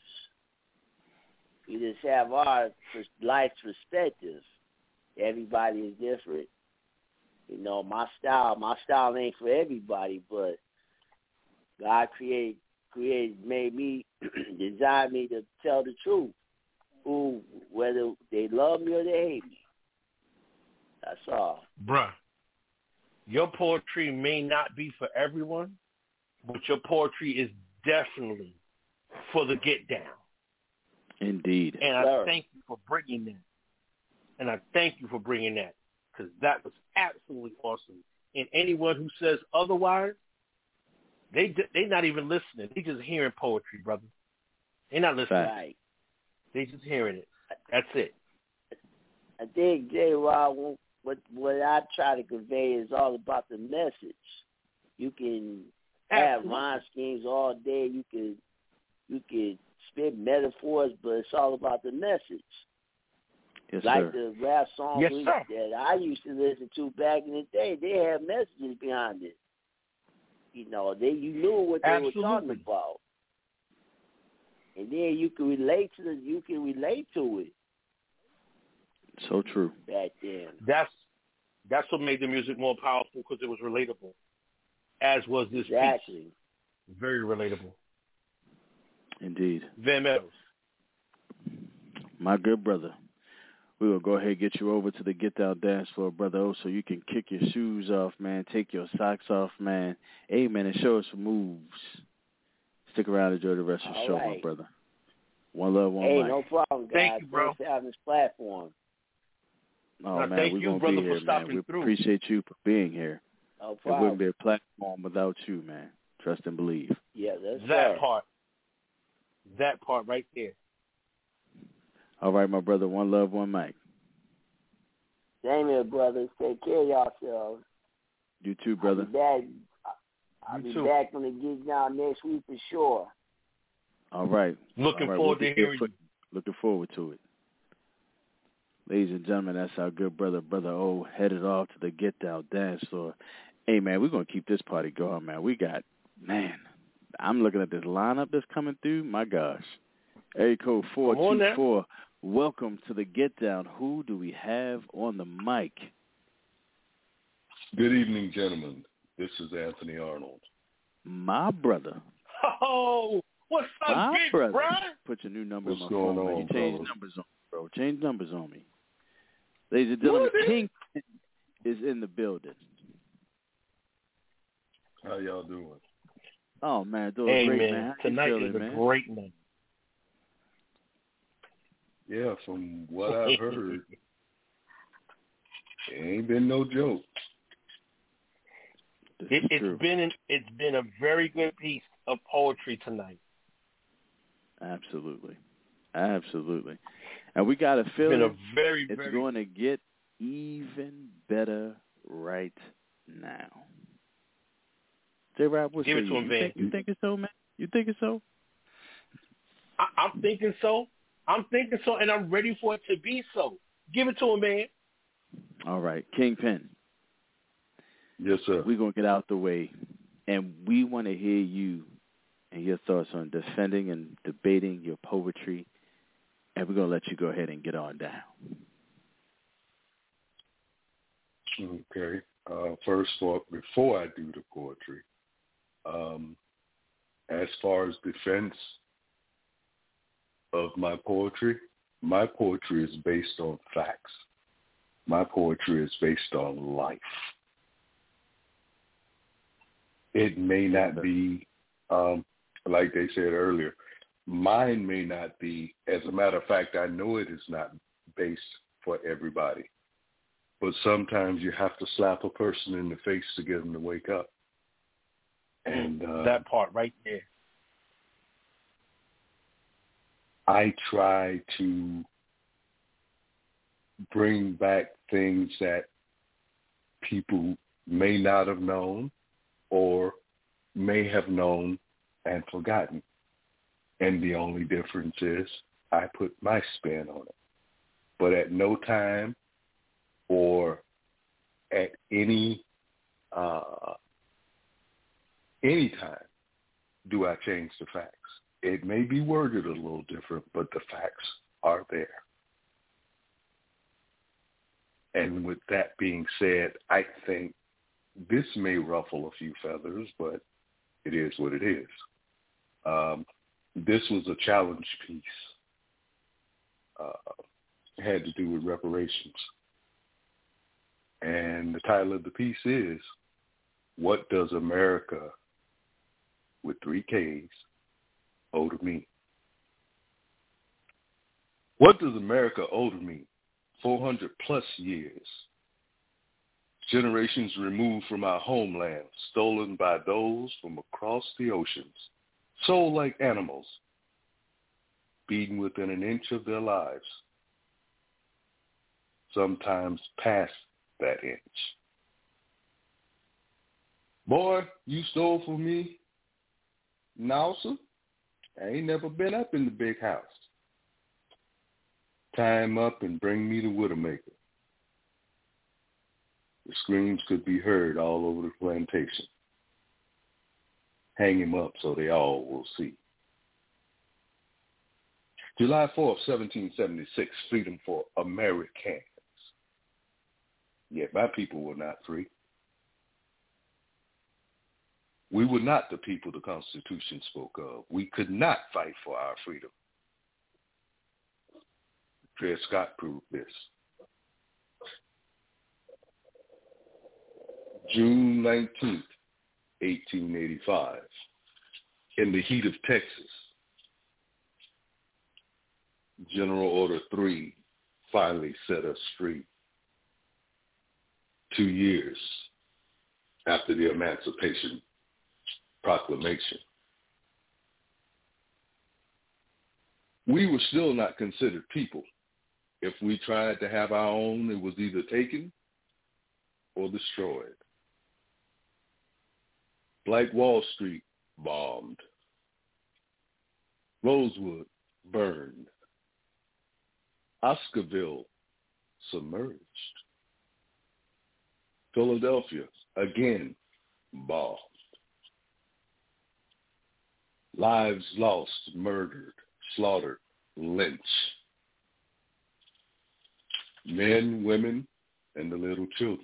We just have our life perspective. Everybody is different. You know, my style, my style ain't for everybody, but God created, created, made me, designed me to tell the truth. Who, whether they love me or they hate me. That's all. Bruh, your poetry may not be for everyone, but your poetry is definitely for the get down. Indeed. And I Sir. thank you for bringing that. And I thank you for bringing that, because that was absolutely awesome. And anyone who says otherwise, they they not even listening. They just hearing poetry, brother. They're not listening. Right. They just hearing it. That's it. I think, J. Rod, what what I try to convey is all about the message. You can have Absolutely. rhyme schemes all day. You can you can spit metaphors, but it's all about the message. Yes, like sir. the rap songs Yes, we, sir. that I used to listen to back in the day, they had messages behind it. You know, they you knew what they Absolutely. were talking about, and then you can relate to the, you can relate to it So true. back then. That's that's what made the music more powerful, because it was relatable, as was this Exactly. piece. Very relatable. Indeed. Van Meadows. My good brother, we will go ahead and get you over to the Get Down dance floor, brother O, so you can kick your shoes off, man, take your socks off, man. Hey, man, and show us some moves. Stick around and enjoy the rest of the All show, right. my brother. One love, one Hey, life. no problem, guys. Thank you, bro. Thanks for having this platform. Oh, Now, man, thank we're you, going to brother, be for here, man. stopping We through. appreciate you for being here. No It problem. wouldn't be a platform without you, man. Trust and believe. Yeah, that's That right. part. That part right there. All right, my brother. One love, one mic. Same here, brothers. Take care of yourselves. You too, brother. I'll be back, I'll You be too. back when it gets down next week for sure. All right. Looking All right, forward we'll to be hearing here you. for- Looking forward to it. Ladies and gentlemen, that's our good brother, Brother O, headed off to the Get Down dance floor. Hey, man, we're going to keep this party going, man. We got, man, I'm looking at this lineup that's coming through. My gosh. Area code four two four. Welcome to the Get Down. Who do we have on the mic? Good evening, gentlemen. This is Anthony Arnold. My brother. Oh, what's up, My big brother. bro? Put your new number What's on my going phone, man. on, You changed fellas? numbers on me, bro. Change numbers on me. Ladies and gentlemen, What? King is in the building. How y'all doing? Oh, man, doing Hey, great, man. man. How you Tonight feeling, is a man? great night. Yeah, from what I've heard, it ain't been no joke. This It, is it's true. been an, it's been a very good piece of poetry tonight. Absolutely. Absolutely. And we got a It's feeling been a very, it's very going to get even better right now. J-Rob, what's Give it say to you? him, You Van. think, you think it's so, man? You think it's so? I, I'm thinking so. I'm thinking so, and I'm ready for it to be so. Give it to him, man. All right. Kingpin, Yes, sir. we're going to get out the way, and we want to hear you and your thoughts on defending and debating your poetry. And we're going to let you go ahead and get on down. Okay. Uh, first off, before I do the poetry, um, as far as defense of my poetry, my poetry is based on facts. My poetry is based on life. It may not be, um, like they said earlier, mine may not be, as a matter of fact, I know it is not based for everybody. But sometimes you have to slap a person in the face to get them to wake up. And uh, that part right there. I try to bring back things that people may not have known or may have known and forgotten. And the only difference is I put my spin on it. But at no time or at any uh, any time do I change the facts. It may be worded a little different, but the facts are there. And with that being said, I think this may ruffle a few feathers, but it is what it is. Um, this was a challenge piece. Uh, it had to do with reparations. And the title of the piece is, What Does America, with three Ks, owe to me? What does America owe to me? four hundred plus years. Generations removed from our homeland, stolen by those from across the oceans, sold like animals, beaten within an inch of their lives, sometimes past that inch. Boy, you stole from me? No, sir. I ain't never been up in the big house. Tie him up and bring me the Widowmaker. The screams could be heard all over the plantation. Hang him up so they all will see. July fourth, seventeen seventy-six, freedom for Americans. Yet my people were not free. We were not the people the Constitution spoke of. We could not fight for our freedom. Dred Scott proved this. June nineteenth, eighteen eighty-five, in the heat of Texas, General Order three finally set us free. Two years after the Emancipation Proclamation. We were still not considered people. If we tried to have our own, it was either taken or destroyed. Black Wall Street bombed. Rosewood burned. Oscarville submerged. Philadelphia again bombed. Lives lost, murdered, slaughtered, lynched. Men, women, and the little children.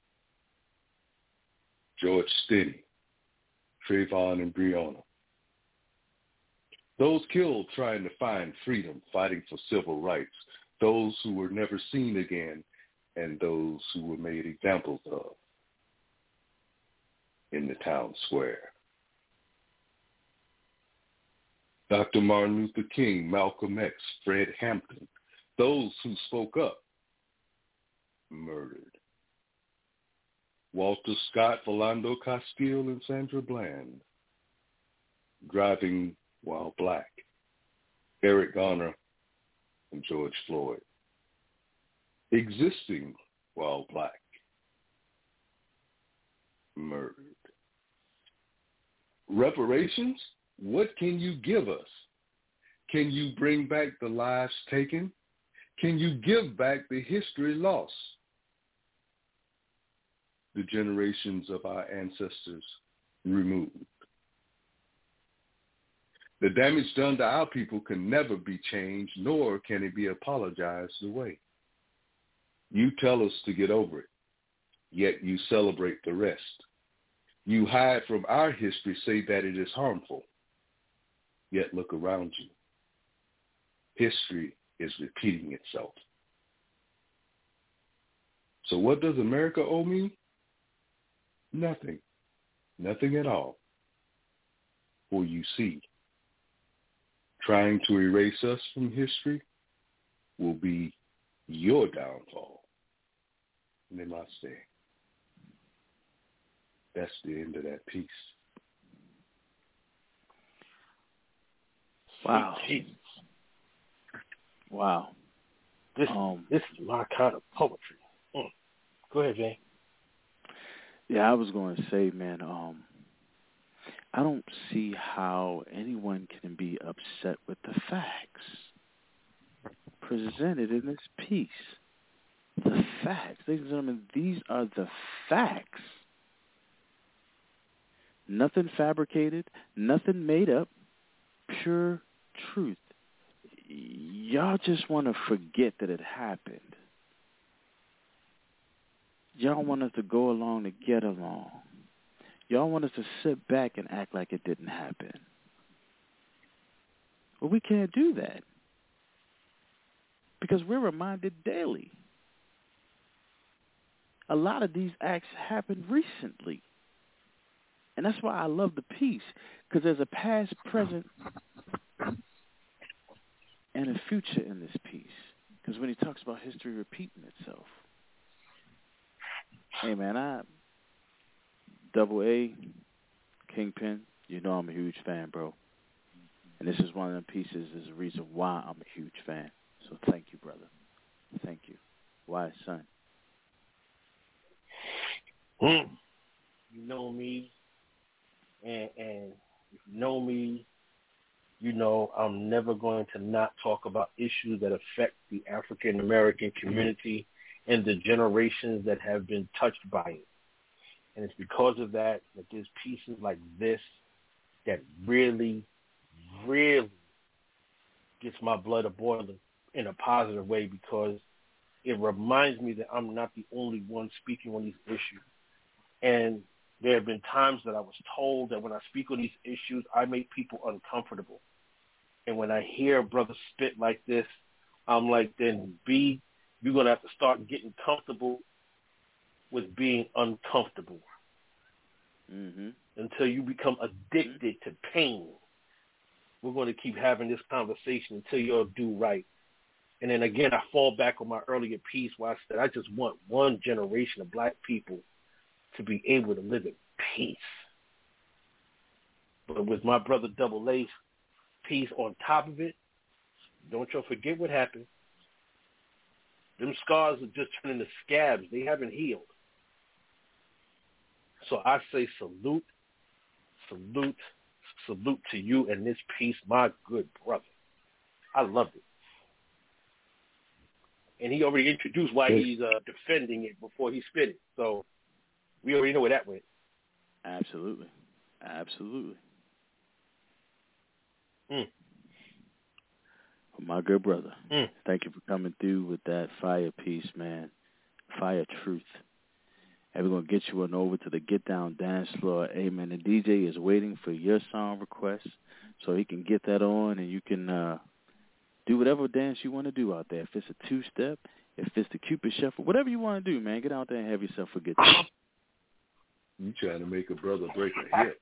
George Stinney, Trayvon and Breonna. Those killed trying to find freedom, fighting for civil rights. Those who were never seen again, and those who were made examples of in the town square. Doctor Martin Luther King, Malcolm X, Fred Hampton, those who spoke up, murdered. Walter Scott, Philando Castile, and Sandra Bland, driving while black. Eric Garner and George Floyd, existing while black, murdered. Reparations? What can you give us? Can you bring back the lives taken? Can you give back the history lost? The generations of our ancestors removed. The damage done to our people can never be changed, nor can it be apologized away. You tell us to get over it, yet you celebrate the rest. You hide from our history, say that it is harmful, yet look around you. History is repeating itself. So what does America owe me? Nothing. Nothing at all. For you see, trying to erase us from history will be your downfall. Namaste. That's the end of that piece. Wow. Jesus. Wow. This, um, this is my kind of poetry. Mm. Go ahead, Jay. Yeah, I was going to say, man, um, I don't see how anyone can be upset with the facts presented in this piece. The facts. Ladies and gentlemen, these are the facts. Nothing fabricated, nothing made up, pure truth. Y'all just want to forget that it happened. Y'all want us to go along to get along. Y'all want us to sit back and act like it didn't happen. Well, we can't do that because we're reminded daily. A lot of these acts happened recently. And that's why I love the piece, because there's a past, present, and a future in this piece. Because when he talks about history repeating itself. Hey, man, I, Double A, Kingpin, you know I'm a huge fan, bro. And this is one of the pieces, is the reason why I'm a huge fan. So thank you, brother. Thank you. Why, son? Mm. You know me. And, and if you know me, you know I'm never going to not talk about issues that affect the African American community and the generations that have been touched by it. And it's because of that that there's pieces like this that really, really gets my blood a-boiling in a positive way, because it reminds me that I'm not the only one speaking on these issues. And there have been times that I was told that when I speak on these issues, I make people uncomfortable. And when I hear a brother spit like this, I'm like, then B, you're going to have to start getting comfortable with being uncomfortable. Mm-hmm. Until you become addicted to pain. We're going to keep having this conversation until you all do right. And then again, I fall back on my earlier piece where I said I just want one generation of black people to be able to live in peace. But with my brother Double A's piece on top of it, don't y'all forget what happened. Them scars are just turning to scabs. They haven't healed. So I say salute, salute, salute to you and this piece, my good brother. I loved it. And he already introduced why he's uh, defending it before he spit it. So we already know where that went. Absolutely. Absolutely. Mm. My good brother, mm. thank you for coming through with that fire piece, man. Fire truth. And we're going to get you on over to the Get Down dance floor. Amen. The D J is waiting for your song request so he can get that on, and you can uh, do whatever dance you want to do out there. If it's a two-step, if it's the Cupid Shuffle, whatever you want to do, man, get out there and have yourself a good time. You trying to make a brother break a hip.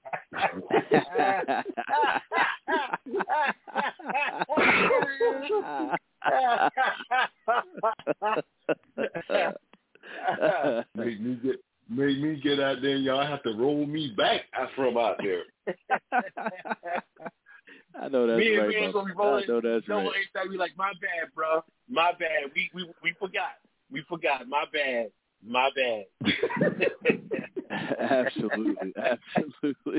make me get make me get out there and y'all have to roll me back from out there. I know that's me right. Me and gonna be rolling. I know that's no, right. No, be like, my bad, bro. My bad. We we we forgot. We forgot. My bad. My bad. Absolutely, absolutely.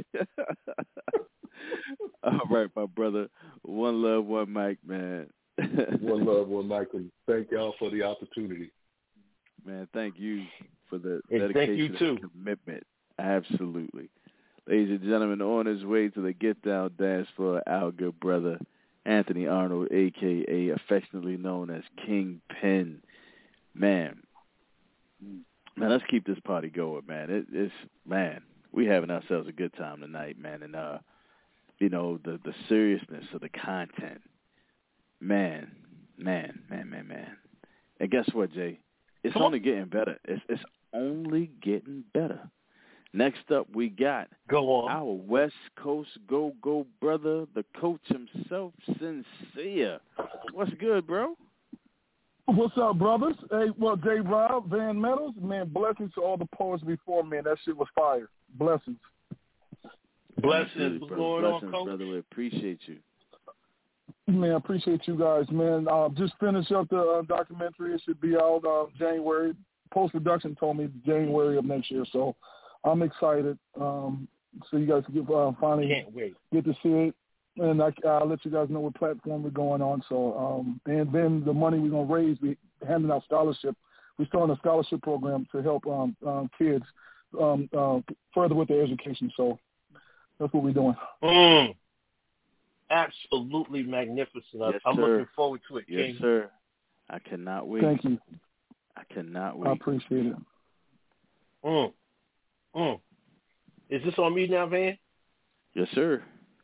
All right, my brother. One love, one mic, man. One love, one mic, and thank y'all for the opportunity. Man, thank you for the and dedication thank you too. and commitment. Absolutely. Ladies and gentlemen, on his way to the Get Down dance floor, our good brother, Anthony Arnold, a k a affectionately known as Kingpin. Man, man, let's keep this party going, man. It, it's, man, we having ourselves a good time tonight, man. And, uh, you know, the, the seriousness of the content, man, man, man, man, man. And guess what, Jay? It's Come only on. getting better. It's, it's only getting better. Next up, we got Go on. our West Coast go-go brother, the coach himself, Sincere. What's good, bro? What's up, brothers? Hey, well, J. Rob, Van Meadows, man, blessings to all the poets before me. That shit was fire. Blessings. Blessings. What's going blessings, on, Coach? brother. We appreciate you. Man, I appreciate you guys, man. Uh, just finished up the uh, documentary. It should be out uh, January. Post-production told me January of next year, so I'm excited. Um, so you guys can uh, finally Can't wait. get to see it. And I, I'll let you guys know what platform we're going on. So, um, and then the money we're going to raise, we handing out scholarship. We're starting a scholarship program to help um, um, kids um, uh, further with their education. So that's what we're doing. Mm. Absolutely magnificent. Yes, I'm sir. looking forward to it, Yes, King. sir. I cannot wait. Thank you. I cannot wait. I appreciate it. Mm. Mm. Is this on me now, Van? Yes, sir.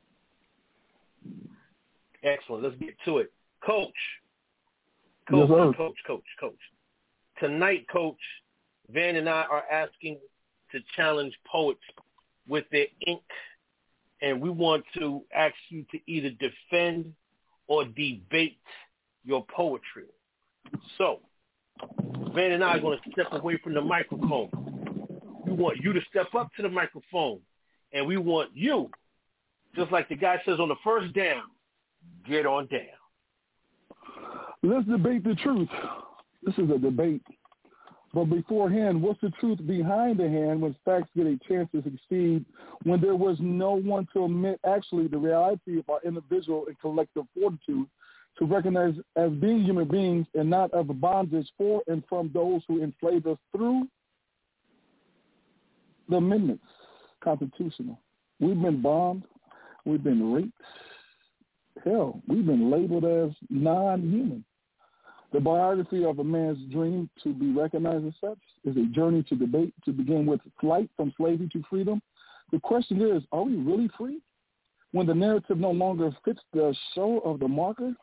Excellent. Let's get to it. Coach. Yes, Coach, sir. coach, coach, coach. Tonight, Coach, Van and I are asking to challenge poets with their ink, and we want to ask you to either defend or debate your poetry. So, Van and I are going to step away from the microphone. We want you to step up to the microphone, and we want you, just like the guy says on the first down, get on down. Let's debate the truth. This is a debate. But beforehand, what's the truth behind the hand when facts get a chance to succeed, when there was no one to admit actually the reality of our individual and collective fortitude, to recognize as being human beings and not of the bondage for and from those who enslaved us through the amendments, constitutional. We've been bombed. We've been raped. Hell, we've been labeled as non-human. The biography of a man's dream to be recognized as such is a journey to debate to begin with flight from slavery to freedom. The question is, are we really free when the narrative no longer fits the show of the marker?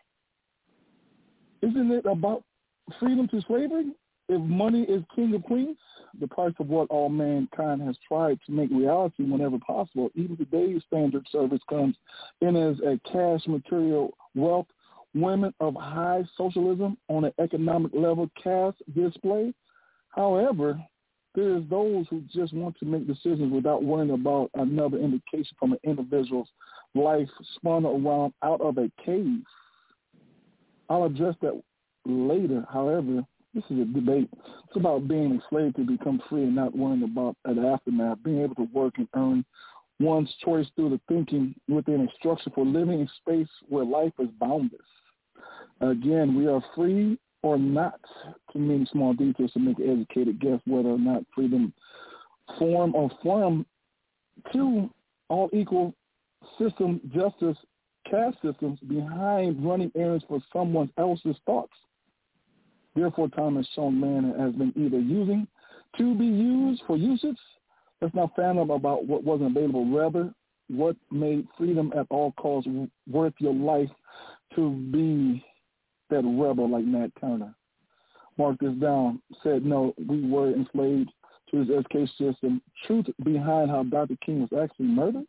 Isn't it about freedom to slavery? If money is king of queens, the price of what all mankind has tried to make reality whenever possible, even today's standard service comes in as a cash material wealth, women of high socialism on an economic level cast display. However, there's those who just want to make decisions without worrying about another indication from an individual's life spun around out of a cave. I'll address that later. However, this is a debate. It's about being enslaved to become free and not worrying about an aftermath, being able to work and earn one's choice through the thinking within a structure for living in space where life is boundless. Again, we are free or not to many small details to make an educated guess whether or not freedom form or form to all equal system justice caste systems behind running errands for someone else's thoughts. Therefore, time has shown man has been either using to be used for usage. Let's not fathom about what wasn't available. Rather, what made freedom at all costs worth your life to be that rebel like Nat Turner. Mark this down. Said, no, we were enslaved to his education system. Truth behind how Doctor King was actually murdered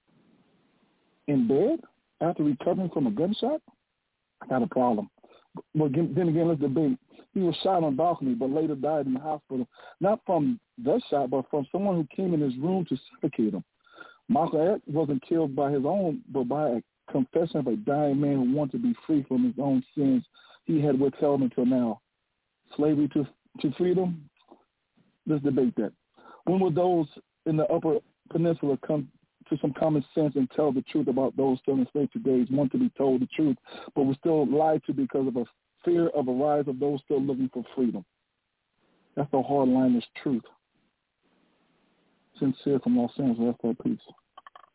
in bed after recovering from a gunshot? I got a problem. But then again, let's debate. He was shot on a balcony, but later died in the hospital, not from the shot, but from someone who came in his room to suffocate him. Malcolm X wasn't killed by his own, but by a confession of a dying man who wanted to be free from his own sins he had withheld until now. Slavery to to freedom? Let's debate that. When will those in the Upper Peninsula come to some common sense and tell the truth about those still enslaved today? Want to be told the truth, but we're still lied to because of a fear of a rise of those still looking for freedom. That's the hardliners truth. Sincere from Los Angeles. That's that piece.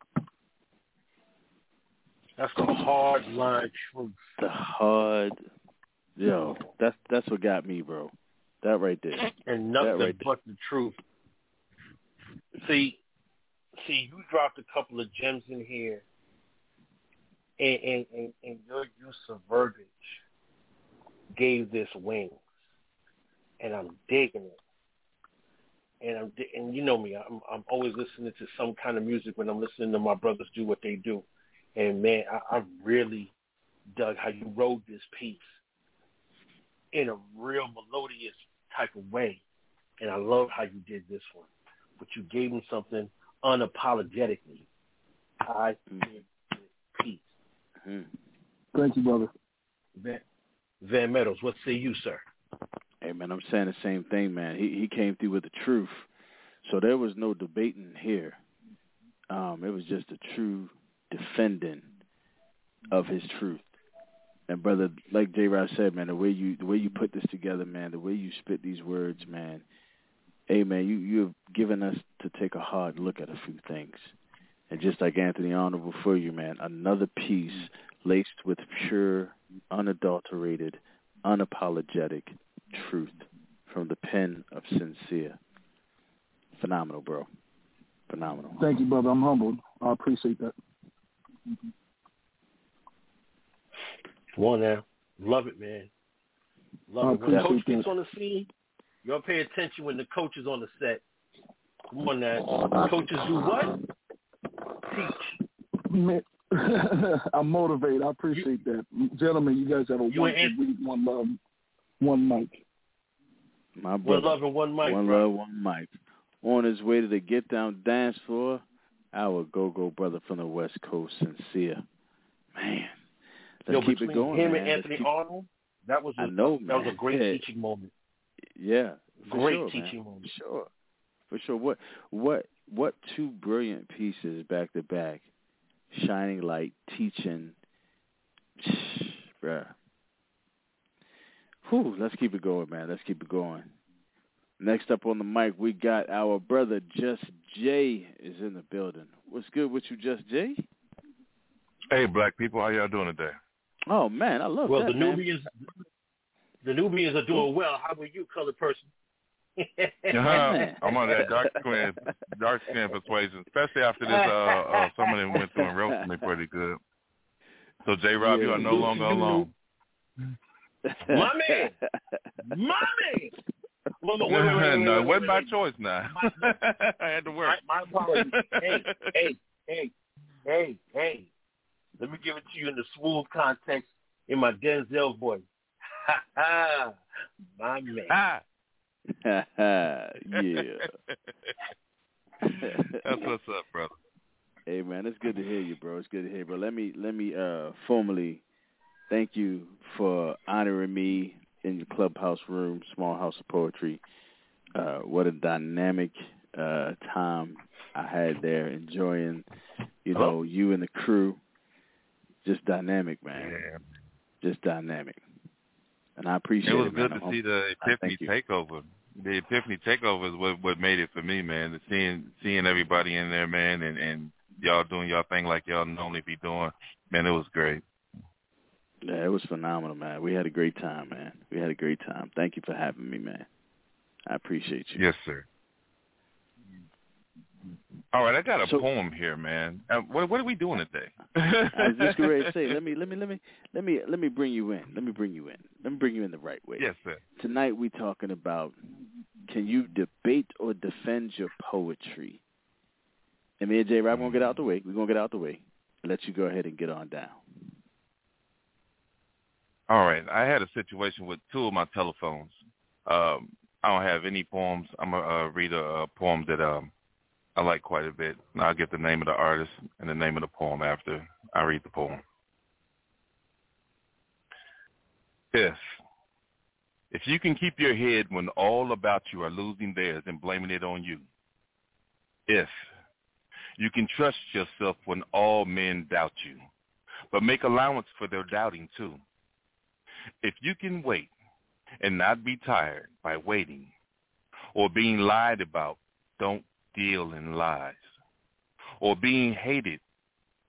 That's the hard line truth. The hard, yo, that's that's what got me, bro. That right there. And nothing right but the truth. See, see, you dropped a couple of gems in here, and and, and, and your use of verbiage gave this wings, and I'm digging it. And I'm and you know me, I'm I'm always listening to some kind of music when I'm listening to my brothers do what they do. And man, I, I really dug how you wrote this piece in a real melodious type of way. And I love how you did this one. But you gave him something unapologetically. I did this piece. Mm-hmm. Thank you, brother. Van, Van Meadows, what say you, sir? Hey, man, I'm saying the same thing, man. He he came through with the truth. So there was no debating here. Um, it was just a true defending of his truth. And brother, like J. Rob said, man, the way you the way you put this together, man, the way you spit these words, man, hey man, you you have given us to take a hard look at a few things. And just like Anthony Arnold before you, man, another piece laced with pure, unadulterated, unapologetic truth from the pen of Sincere. Phenomenal, bro. Phenomenal. Thank you, brother. I'm humbled. I appreciate that. Come on now. Love it, man. Love it. When the coach gets on the scene, y'all pay attention when the coach is on the set. Come on now. Coaches do what? Teach. Man, I motivate. I appreciate you, that. Gentlemen, you guys have a one, one love, one mic. My brother. One love and one mic, One bro. love, one mic. On his way to the Get Down dance floor, our go-go brother from the West Coast, Sincere. Man, let's Yo, keep it between going, him man. and Anthony keep... Arnold, that was a, I know, that was man. a great yeah. teaching moment. Yeah, for great sure, teaching man. moment. For sure, for sure. What, what, what two brilliant pieces back to back, shining light, teaching, bruh. Whew, let's keep it going, man. Let's keep it going. Next up on the mic, we got our brother Just Jay is in the building. What's good with you, Just Jay? Hey, black people, how y'all doing today? Oh man, I love well, that. the man. Nubians, the Nubians are doing well. How about you, colored person? uh-huh. I'm on that dark skin, dark skin persuasion, especially after this. Uh, uh, some of them went through and roasted me pretty good. So, J. Rob, yeah, you are no longer alone. My man, my man. Wait, wait, wait, wait, no, wait, it wasn't wait, my wait. choice now. I had to work. My, my apologies. Hey, hey, hey, hey, hey. Let me give it to you in the smooth context in my Denzel voice. Ha ha, my man. Ah. yeah. That's what's up, brother. Hey man, it's good to hear you, bro. It's good to hear you, bro. Let me let me uh formally thank you for honoring me in your clubhouse room, Small House of Poetry. Uh, what a dynamic uh, time I had there, enjoying, you know, you and the crew. Just dynamic, man. Yeah. Just dynamic. And I appreciate it, It was it, good man. to I'm, see the Epiphany takeover. The Epiphany takeover is what, what made it for me, man. The seeing seeing everybody in there, man, and, and y'all doing y'all thing like y'all normally be doing. Man, it was great. Yeah, it was phenomenal, man. We had a great time, man. We had a great time. Thank you for having me, man. I appreciate you. Yes, sir. All right, I got a so, poem here, man. Uh, what what are we doing today? I was just ready to say, let me let me let me let me let me bring you in. Let me bring you in. Let me bring you in the right way. Yes, sir. Tonight we talking about, can you debate or defend your poetry? And me and J. Rob gonna get out the way. We're gonna get out the way and let you go ahead and get on down. All right. I had a situation with two of my telephones. Um, I don't have any poems. I'm going to uh, read a, a poem that um, I like quite a bit. And I'll get the name of the artist and the name of the poem after I read the poem. If, if you can keep your head when all about you are losing theirs and blaming it on you. If you can trust yourself when all men doubt you, but make allowance for their doubting too. If you can wait and not be tired by waiting or being lied about, don't deal in lies. Or being hated,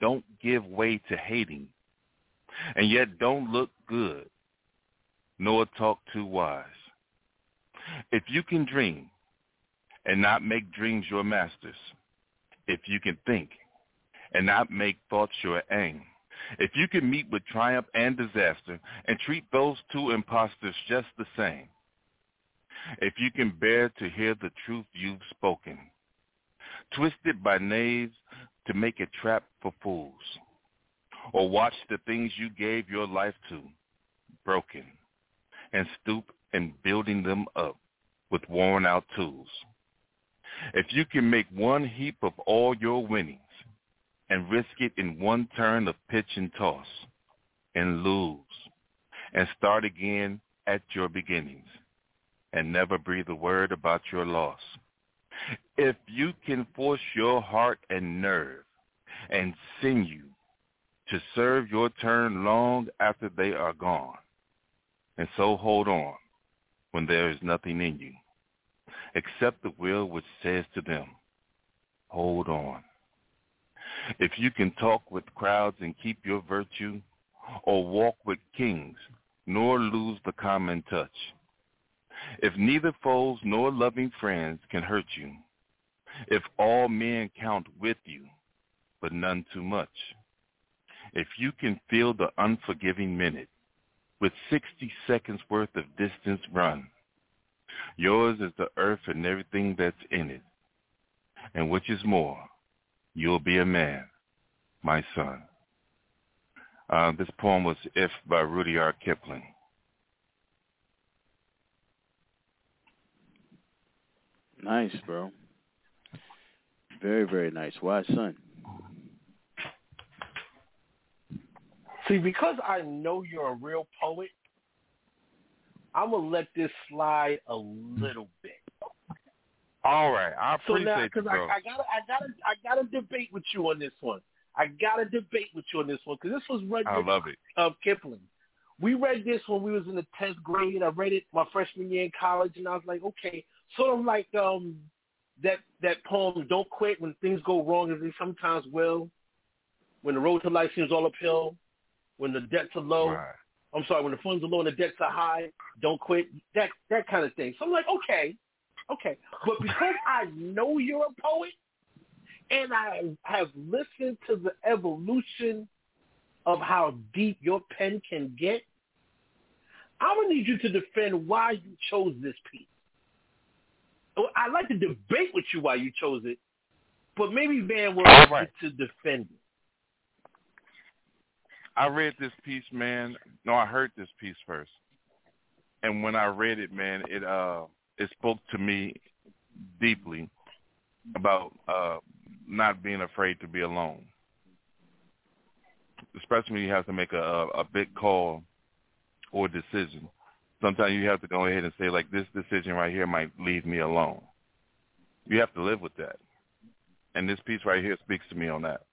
don't give way to hating, and yet don't look good, nor talk too wise. If you can dream and not make dreams your masters, if you can think and not make thoughts your aim, if you can meet with triumph and disaster and treat those two impostors just the same, if you can bear to hear the truth you've spoken, twisted by knaves to make a trap for fools, or watch the things you gave your life to broken, and stoop in building them up with worn-out tools. If you can make one heap of all your winnings and risk it in one turn of pitch and toss and lose and start again at your beginnings and never breathe a word about your loss. If you can force your heart and nerve and sinew to serve your turn long after they are gone, and so hold on when there is nothing in you except the will which says to them, hold on. If you can talk with crowds and keep your virtue, or walk with kings, nor lose the common touch, if neither foes nor loving friends can hurt you, if all men count with you, but none too much, if you can feel the unforgiving minute with sixty seconds worth of distance run, yours is the earth and everything that's in it, and which is more, you'll be a man, my son. Uh, this poem was If by Rudyard Kipling. Nice, bro. Very, very nice. Why, son? See, because I know you're a real poet, I'm going to let this slide a little bit. All right. I so appreciate now, it, cause bro. I, I gotta, I gotta, I gotta debate with you on this one. I gotta debate with you on this one because this was read I love it. Of Kipling. We read this when we was in the tenth grade. I read it my freshman year in college, and I was like, okay, sort of like um that that poem, "Don't Quit When Things Go Wrong," as they sometimes will. When the road to life seems all uphill, when the debts are low. Right. I'm sorry, when the funds are low and the debts are high, don't quit. That that kind of thing. So I'm like, okay. Okay, but because I know you're a poet and I have listened to the evolution of how deep your pen can get, I'm going to need you to defend why you chose this piece. I'd like to debate with you why you chose it, but maybe Van will ask right. you to defend it. I read this piece, man. No, I heard this piece first. And when I read it, man, it uh it spoke to me deeply about uh, not being afraid to be alone, especially when you have to make a, a, a big call or decision. Sometimes you have to go ahead and say, like, this decision right here might leave me alone. You have to live with that. And this piece right here speaks to me on that.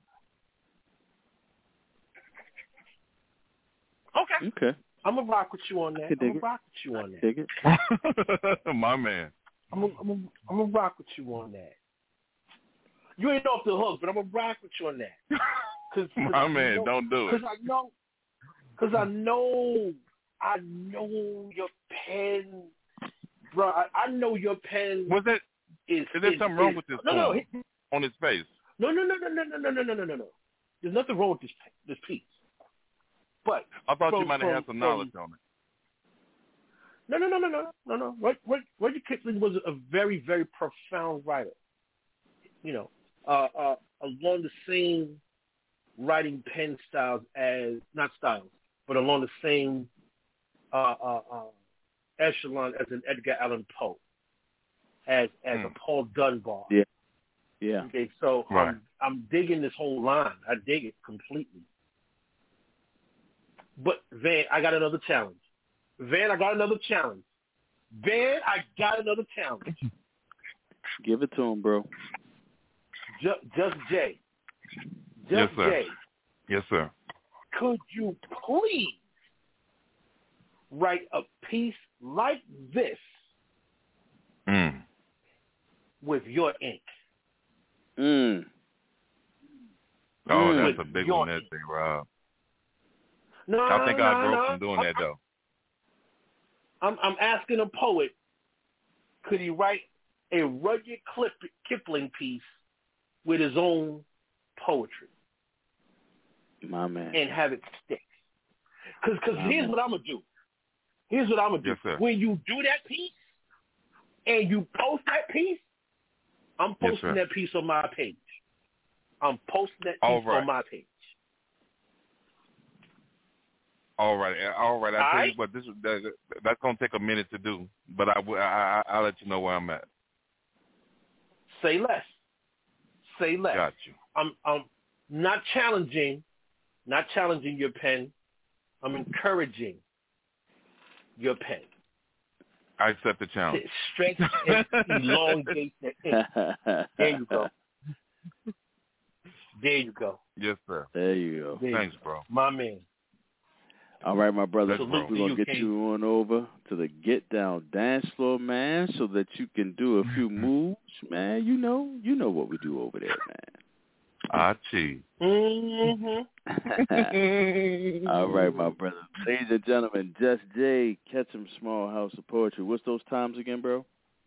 Okay. Okay. I'm going to rock with you on that. I'm going to rock with you on that. Dig it. My man. I'm gonna, I'm gonna, I'm gonna rock with you on that. You ain't off the hook, but I'm gonna rock with you on that. Cause, cause My man, know, don't do it. Because I know, because I know, I know your pen, bro. I, I know your pen. Was it? Is, is there is, something wrong is, with this no, poem no, on his face? No, no, no, no, no, no, no, no, no, no, no, no. There's nothing wrong with this this piece. But I thought from, you might have from, had some knowledge from, on it. No, no, no, no, no, no, no. Rudyard Kipling was a very, very profound writer. You know, uh, uh, along the same writing pen styles as, not styles, but along the same uh, uh, uh, echelon as an Edgar Allan Poe, as as mm. a Paul Dunbar. Yeah. Yeah. Okay, so right. I'm, I'm digging this whole line. I dig it completely. But, Van, I got another challenge. Van, I got another challenge. Van, I got another challenge. Give it to him, bro. Just, just Jay. Just yes, sir. Jay. Yes, sir. Could you please write a piece like this mm. with your ink? Mm. Oh, that's with a big your one, that thing, Rob. No, I think no, I broke no. from doing I'm, that, though. I'm, I'm asking a poet, could he write a Rudyard Kipling piece with his own poetry? My man. And have it stick. Because My here's man. what I'm going to do. Here's what I'm going to Yes, do. sir. When you do that piece and you post that piece, I'm Yes, posting sir. that piece on my page. I'm posting that piece All right. on my page. All right, all right. I All tell right? you what, this that, that's gonna take a minute to do, but I, I, I I'll let you know where I'm at. Say less. Say less. Got you. I'm I'm not challenging, not challenging your pen. I'm encouraging your pen. I accept the challenge. Stretch and elongate the ink. There you go. There you go. Yes, sir. There you go. There Thanks, you go. bro. My man. All right, my brother. Let's We're roll. going to get you on over to the Get Down dance floor, man, so that you can do a few moves, man. You know, you know what we do over there, man. I cheat. Mm-hmm. All right, my brother. Ladies and gentlemen, Just Jay, Ketchum Small House of Poetry. What's those times again, bro?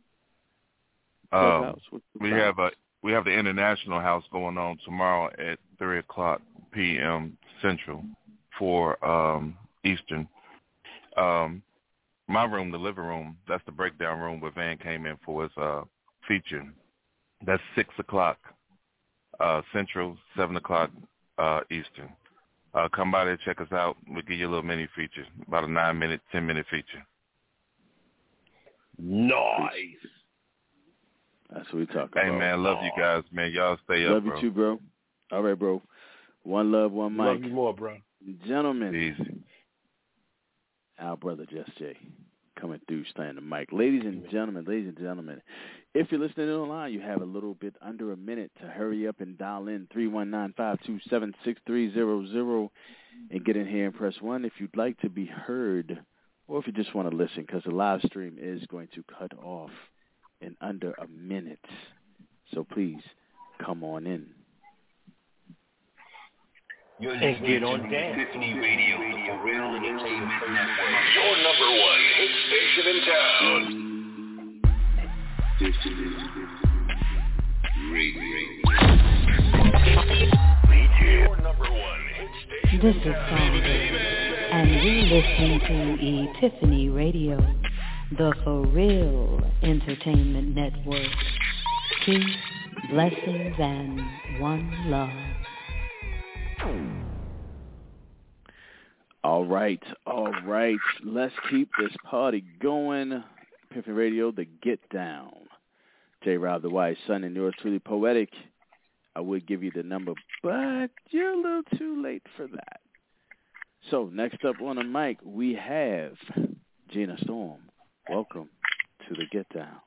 Um, What's the we times? have a we have the International House going on tomorrow at three o'clock p m Central, four um, Eastern. Um, my room, the living room, that's the breakdown room where Van came in for his uh, feature. That's six o'clock uh, Central, seven o'clock uh, Eastern. Uh, come by there, check us out. We'll give you a little mini feature, about a nine-minute, ten-minute feature. Nice. That's what we talk Hey, about. man, love you guys, man. Y'all stay Love up, bro. you too, bro. All right, bro. One love, one mic. Love you more, bro. Gentlemen. Easy. Our brother Just Jay coming through, staying the mic. Ladies and gentlemen, ladies and gentlemen, if you're listening online, you have a little bit under a minute to hurry up and dial in three one nine, five two seven, six three zero zero and get in here and press one if you'd like to be heard or if you just want to listen, because the live stream is going to cut off in under a minute. So please come on in. You're and get on down. Epiphany Radio, the Real Entertainment Network. Your number one hit station in town. Epiphany Radio. Your number one hit station. This is Sandra, and you're listening to Epiphany Radio, the For Real Entertainment Network. Peace, blessings, and one love. All right, all right. Let's keep this party going. Epiphany Radio, the Get Down. J. Rob, the Wise Son, and yours truly, Poetic. I would give you the number, but you're a little too late for that. So next up on the mic, we have Gina Storm. Welcome to the Get Down.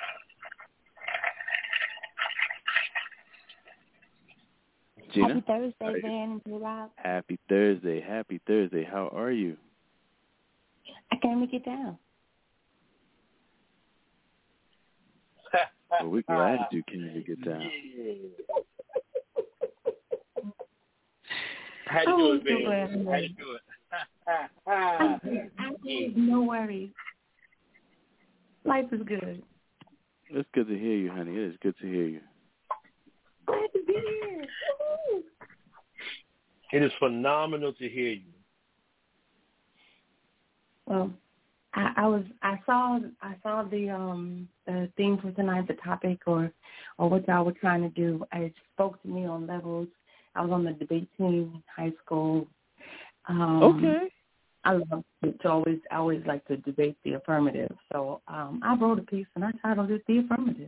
Gina? Happy Thursday, Van and J-Rob. Happy Thursday. Happy Thursday. How are you? I can't make it down. Well, we're glad you can make it down. How you Oh, do it, so baby? glad. How you do it? I, I, no worries. Life is good. It's good to hear you, honey. It is good to hear you. Glad to be here. Woo-hoo. It is phenomenal to hear you. Well, I, I was I saw I saw the um the theme for tonight, the topic or or what y'all were trying to do. It spoke to me on levels. I was on the debate team in high school. Um, okay. I love to always I always like to debate the affirmative. So um, I wrote a piece and I titled it The Affirmative.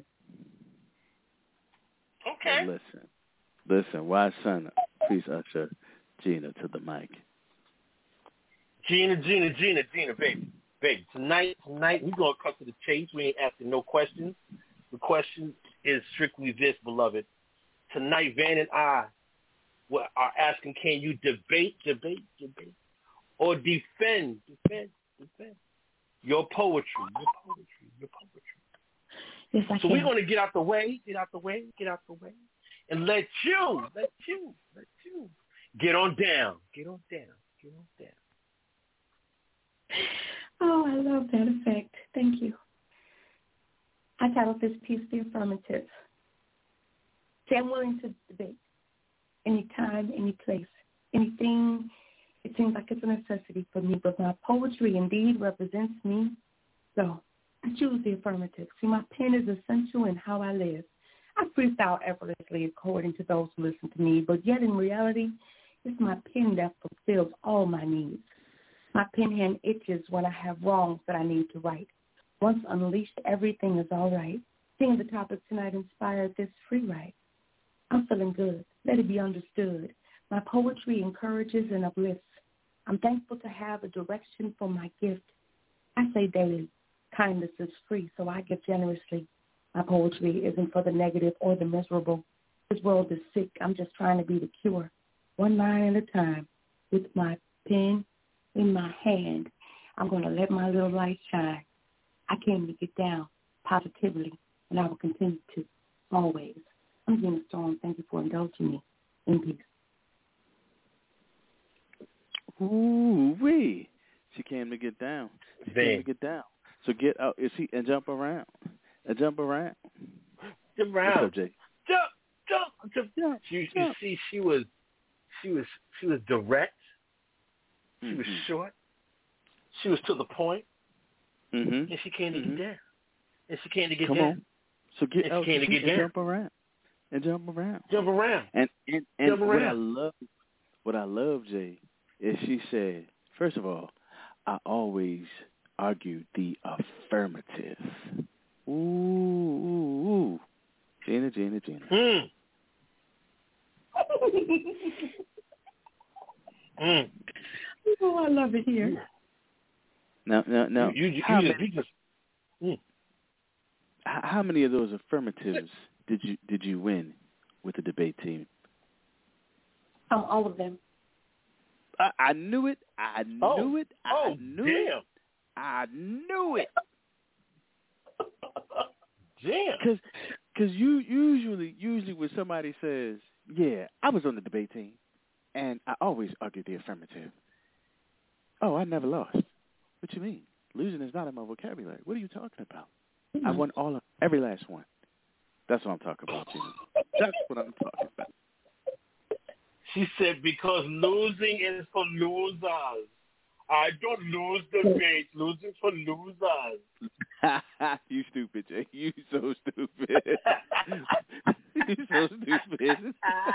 Okay. Well, listen, listen, Wise Son, please usher Gina to the mic. Gina, Gina, Gina, Gina, baby. Baby, tonight, tonight, we're going to cut to the chase. We ain't asking no questions. The question is strictly this, beloved. Tonight, Van and I are asking, can you debate, debate, debate, or defend, defend, defend your poetry, your poetry, your poetry. Yes, I so can. we're going to get out the way, get out the way, get out the way, and let you, let you, let Get on down. Get on down. Get on down. Oh, I love that effect. Thank you. I titled this piece The Affirmative. See, I'm willing to debate any time, any place, anything. It seems like it's a necessity for me, but my poetry indeed represents me. So I choose the affirmative. See, my pen is essential in how I live. I freestyle effortlessly according to those who listen to me, but yet in reality, it's my pen that fulfills all my needs. My pen hand itches when I have wrongs that I need to right. Once unleashed, everything is all right. Seeing the topic tonight inspired this free write. I'm feeling good. Let it be understood. My poetry encourages and uplifts. I'm thankful to have a direction for my gift. I say daily, kindness is free, so I give generously. My poetry isn't for the negative or the miserable. This world is sick. I'm just trying to be the cure. One line at a time. With my pen in my hand, I'm going to let my little light shine. I came to get down positively, and I will continue to, always. I'm Gina Storm. Thank you for indulging me. In peace. Ooh wee! She came to get down. She Damn. came to get down. So get out. Is he and jump around? And jump around. Jump around. What's up, Jay? Jump, jump, jump. jump you, jump. you see, she was, she was, she was direct. She mm-hmm. was short. She was to the point. Mm-hmm. And she came to mm-hmm. get down. And she came to get Come down. on. So get and out she came to get and down. jump around. And jump around. Jump around. And and, and jump what around. I love, what I love, Jay, is she said, first of all, I always argue the affirmative. Ooh, ooh, ooh. Gina, Gina, Gina. Mm. mm. Oh, I love it here. Now, now, now. You, you, how, you many, just, mm. how many of those affirmatives did you did you win with the debate team? Oh, all of them. I, I knew it. I knew oh. it. I oh, knew damn. it. I knew it. Damn. Because cause you usually, usually when somebody says, yeah, I was on the debate team, and I always argue the affirmative. Oh, I never lost. What you mean? Losing is not in my vocabulary. What are you talking about? Mm-hmm. I won all of every last one. That's what I'm talking about, Gina. That's what I'm talking about. She said, because losing is for losers. I don't lose debates. Losing for losers. You stupid, Jay. You so stupid. You so stupid.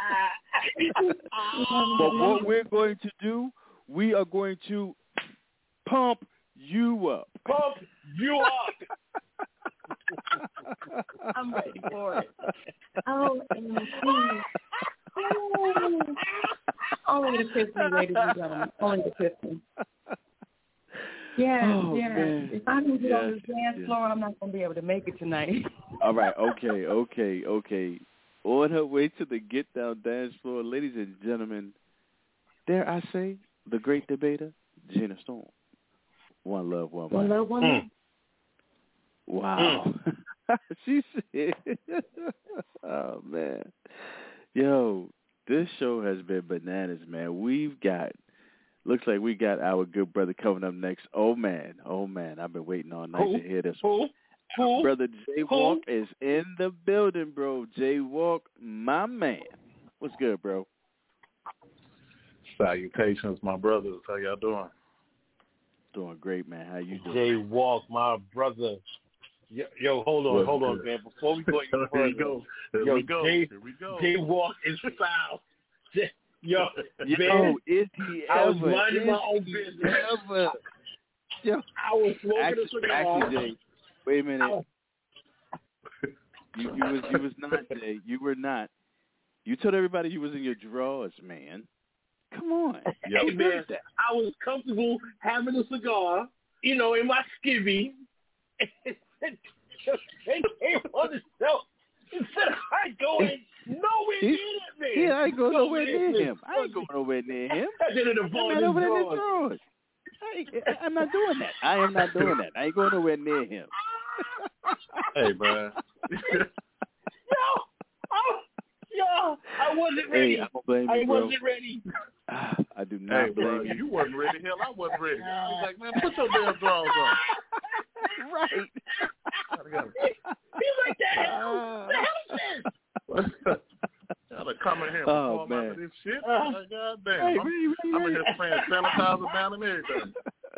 But what we're going to do, we are going to pump you up. Pump you up. I'm ready for it. Oh, and oh, only the Tiffany, ladies and gentlemen. Only the Tiffany. Yeah, oh, yeah. Man. If I can get yes, on the dance yes. floor, I'm not going to be able to make it tonight. All right, okay, okay, okay. On her way to the Get Down dance floor, ladies and gentlemen, dare I say, the great debater, Gina Storm. One love, one One life. love, one mm. life. Wow. Mm. She said, oh, man. Yo, this show has been bananas, man. We've got, looks like we got our good brother coming up next. Oh, man. Oh, man. I've been waiting all night Who? to hear this Who? one. Who? Brother Jay Who? Walk is in the building, bro. Jay Walk, my man. What's good, bro? Salutations, my brothers. How y'all doing? Doing great, man. How you doing? Jay Walk, my brother. Yo, yo hold on, What's hold good? on, man. Before we go any Here further, we go. Here yo, we go. Jay, Here we go. Jay Walk is foul. Jay, yo, Yo, man, is he I ever? was minding is my own he business. Ever? Yo, I was smoking actually, a cigar. actually, Jay, wait a minute. Was, you, you was you was not, Jay. You were not. You told everybody you was in your drawers, man. Come on. Yep. Hey, man, I was comfortable having a cigar, you know, in my skivvy. They came on the show and said I going nowhere near that man. Yeah, I ain't going nowhere near him. I ain't going nowhere near him. I did it in I'm not over there in the drawers. I ain't, I'm not doing that. I am not doing that. I ain't going nowhere near him. Hey, man. yo, I, yo, I I wasn't Hey, ready. I don't blame I you, bro. wasn't ready. I do not Hey, blame bro, you. you wasn't ready. Hell, I wasn't ready. I was like, man, put your damn drawers on. Right. He's like, the hell? The hell is this? Gotta come in here and Oh, perform man. out of this shit. Uh, Like, God damn. Hey, I'm, man, man, I'm in here man. spraying sanitizer down and everything.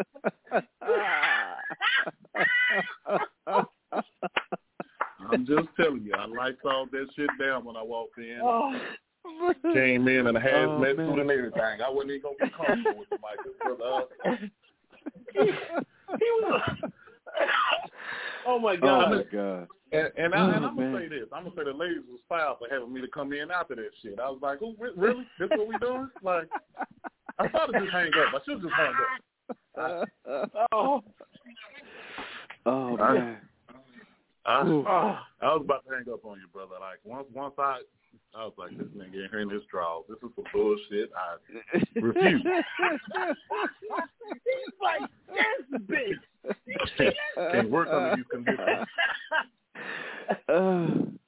I'm just telling you, I lights all that shit down when I walked in. Oh. Came in and a hazmat Oh, suit and everything. I wasn't even gonna get comfortable with the mic. This brother, uh, he was. Oh my Oh, God. my God. and and, I, Oh, and I'm gonna man. say this. I'm gonna say the ladies was foul for having me to come in after that shit. I was like, "Oh, re- really? This what we doing?" Like, I thought to just hang up. I should just hang up. I, Oh. Oh, I- man. I, Oh. I was about to hang up on you, brother. Like once, once I, I was like, this nigga in here in his drawers. This is some bullshit. I refuse. He's like, this bitch. You see that? Can't work under these conditions. Uh,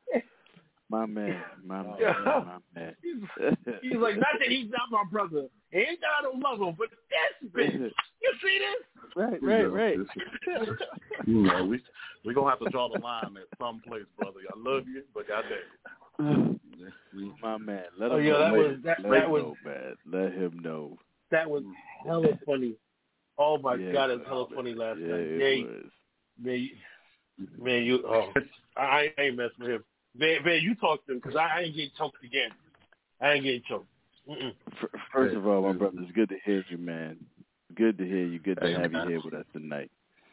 my man, my man, my man. He's like, not that he's not my brother. He ain't got no love him, but this bitch. You see this? Right, You right, know, right. this is- You know, we we gonna have to draw the line at some place, brother. I love you, but goddamn. My man, let him Oh, yeah, know. that let, was- that- let that him was- know, man. Let him know. That was hella funny. Oh my Yeah, God, it was hella funny last yeah, night. it Man, was. man, you, man, you. Oh, I, I ain't messing with him. Man, man, you talk to him because I, I ain't getting choked again. I ain't getting choked. Mm-mm. First of all, my brother, it's good to hear you, man. Good to hear you. Good to Hey, have man. you here with us tonight.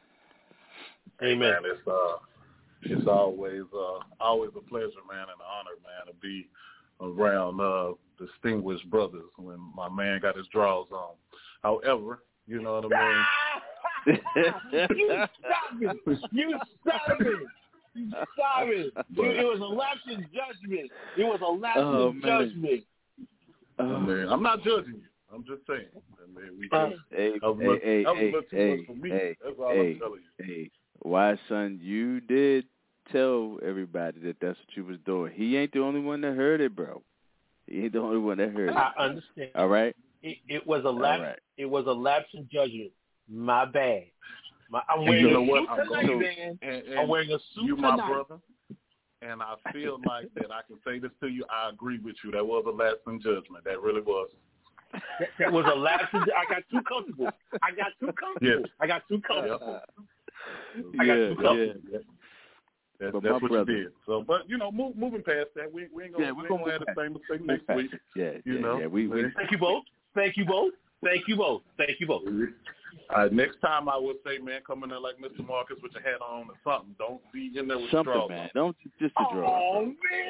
Hey man, it's uh, it's always uh, always a pleasure, man, and an honor, man, to be around uh, distinguished brothers when my man got his drawers on. However, you know what I mean. You stop it! You stop it! You stop it! You, it was a lapse in judgment. It was a lapse Oh, in man. judgment. I mean, I'm not judging you. I'm just saying. I mean, we just, Hey, that was hey, much, hey, that was hey, much too hey, much for me. hey, That's all hey, I'm telling you. hey. Why, son, you did tell everybody that that's what you was doing. He ain't the only one that heard it, bro. He ain't the only one that heard it. I understand. All right? It, it was a lapse. right. It was a lapse in judgment. My bad. My, I'm And wearing you know a what? suit I'm tonight, gonna- man. And, and I'm wearing a suit you my tonight. brother, and I feel like that I can say this to you. I agree with you. That was a lapse in judgment. That really was. That, that was a lapse in I got too comfortable. I got too comfortable. Yes. I got too comfortable. I got Yeah, too comfortable. yeah. That's, But that's my what brother- you did. So, but you know, move, moving past that, we, we ain't gonna, Yeah, we we're ain't gonna gonna have move the same mistake Move next past week. it. Yeah, You yeah, know, yeah. We, we, Thank you both. Thank you both. Thank you both. Thank you both. Uh, next time I would say, man, come in there like Mister Marcus with your hat on or something. Don't be in there with something, straws man. on. Don't just the draw. Oh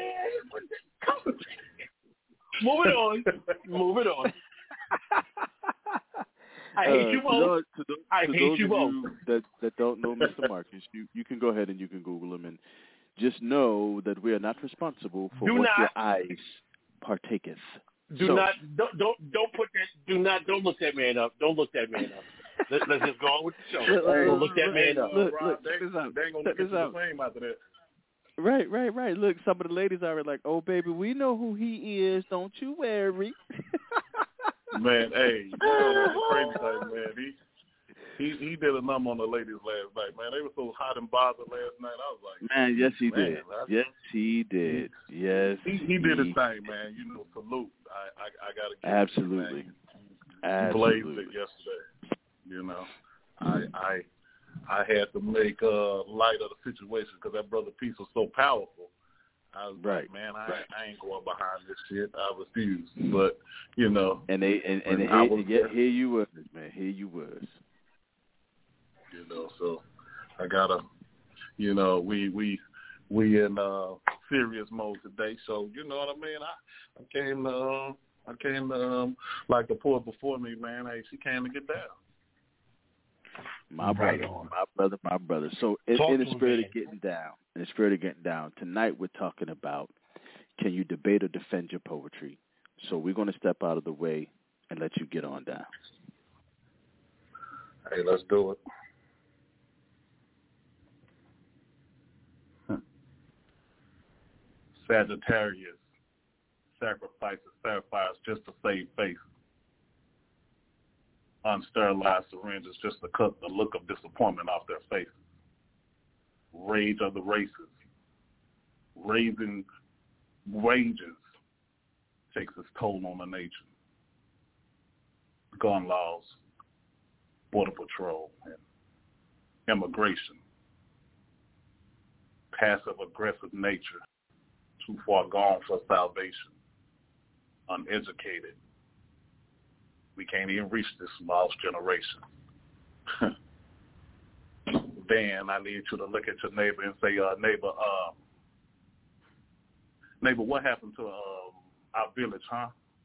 man. Moving on. Moving on. I hate Uh, you to both. those- to those- I to hate those you of both. you that, that don't know Mister Marcus, you, you can go ahead and you can Google him and just know that we are not responsible for Do what not- your eyes partaketh. Do So- not don't don't don't put that. Do not don't look that man up. Don't look that man up. Let, let's just go on with the show. Look, look, Don't look that look, man up. look, Rob, look, they, check this out. they ain't gonna Check look this at you out. the same after that. Right, right, right. Look, some of the ladies are like, "Oh, baby, we know who he is. Don't you worry." Man, hey, you know that's the crazy thing, man. He he he did a number on the ladies last night, man. They were so hot and bothered last night. I was like, Man, yes, he man, did. that's- Yes, he did. Yes, He he did his thing, man. You know, salute. I I, I gotta give Absolutely. Him, man. He blazed Absolutely. it yesterday. You know, I I I had to make uh light of the situation because that brother Peace was so powerful. I was Right. like, man, I I ain't going behind this shit. I refuse. But you know, And they and, and when here, I was yeah, there, here you was, man. Here you was. you know, so I gotta, you know, we we we in uh serious mode today. So you know what I mean. I I came to uh, I came to um, like the poor before me, man. Hey, she came to get down. My Right brother, on. my brother, my brother. So in, Talk in to the him, spirit man. of getting down, in the spirit of getting down, tonight we're talking about can you debate or defend your poetry? So we're going to step out of the way and let you get on down. Hey, let's do it. Sagittarius, sacrifices, sacrifice just to save face. Unsterilized syringes just to cut the look of disappointment off their face. Rage of the races. Raising wages takes its toll on the nation. Gun laws, border patrol, and immigration. Passive-aggressive nature, too far gone for salvation. Uneducated. We can't even reach this lost generation. Then I need you to look at your neighbor and say, uh, neighbor, uh, neighbor, what happened to uh, our village, huh?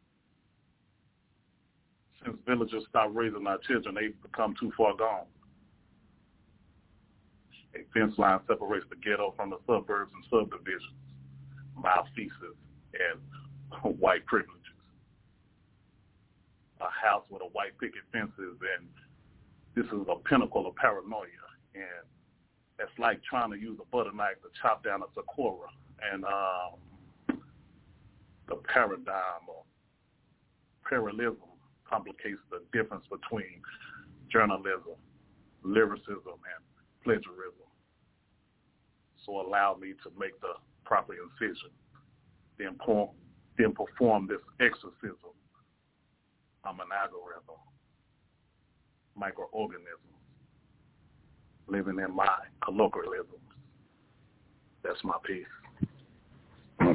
Since villagers stop raising our children, they've become too far gone. A fence line separates the ghetto from the suburbs and subdivisions, malfeasance, and white privileges. A house with a white picket fences, and this is a pinnacle of paranoia. And it's like trying to use a butter knife to chop down a sakura. And um, the paradigm of parallelism complicates the difference between journalism, lyricism, and plagiarism. So allow me to make the proper incision, then, pour, then perform this exorcism. I'm an algorithm, microorganism, living in my colloquialisms. That's my piece.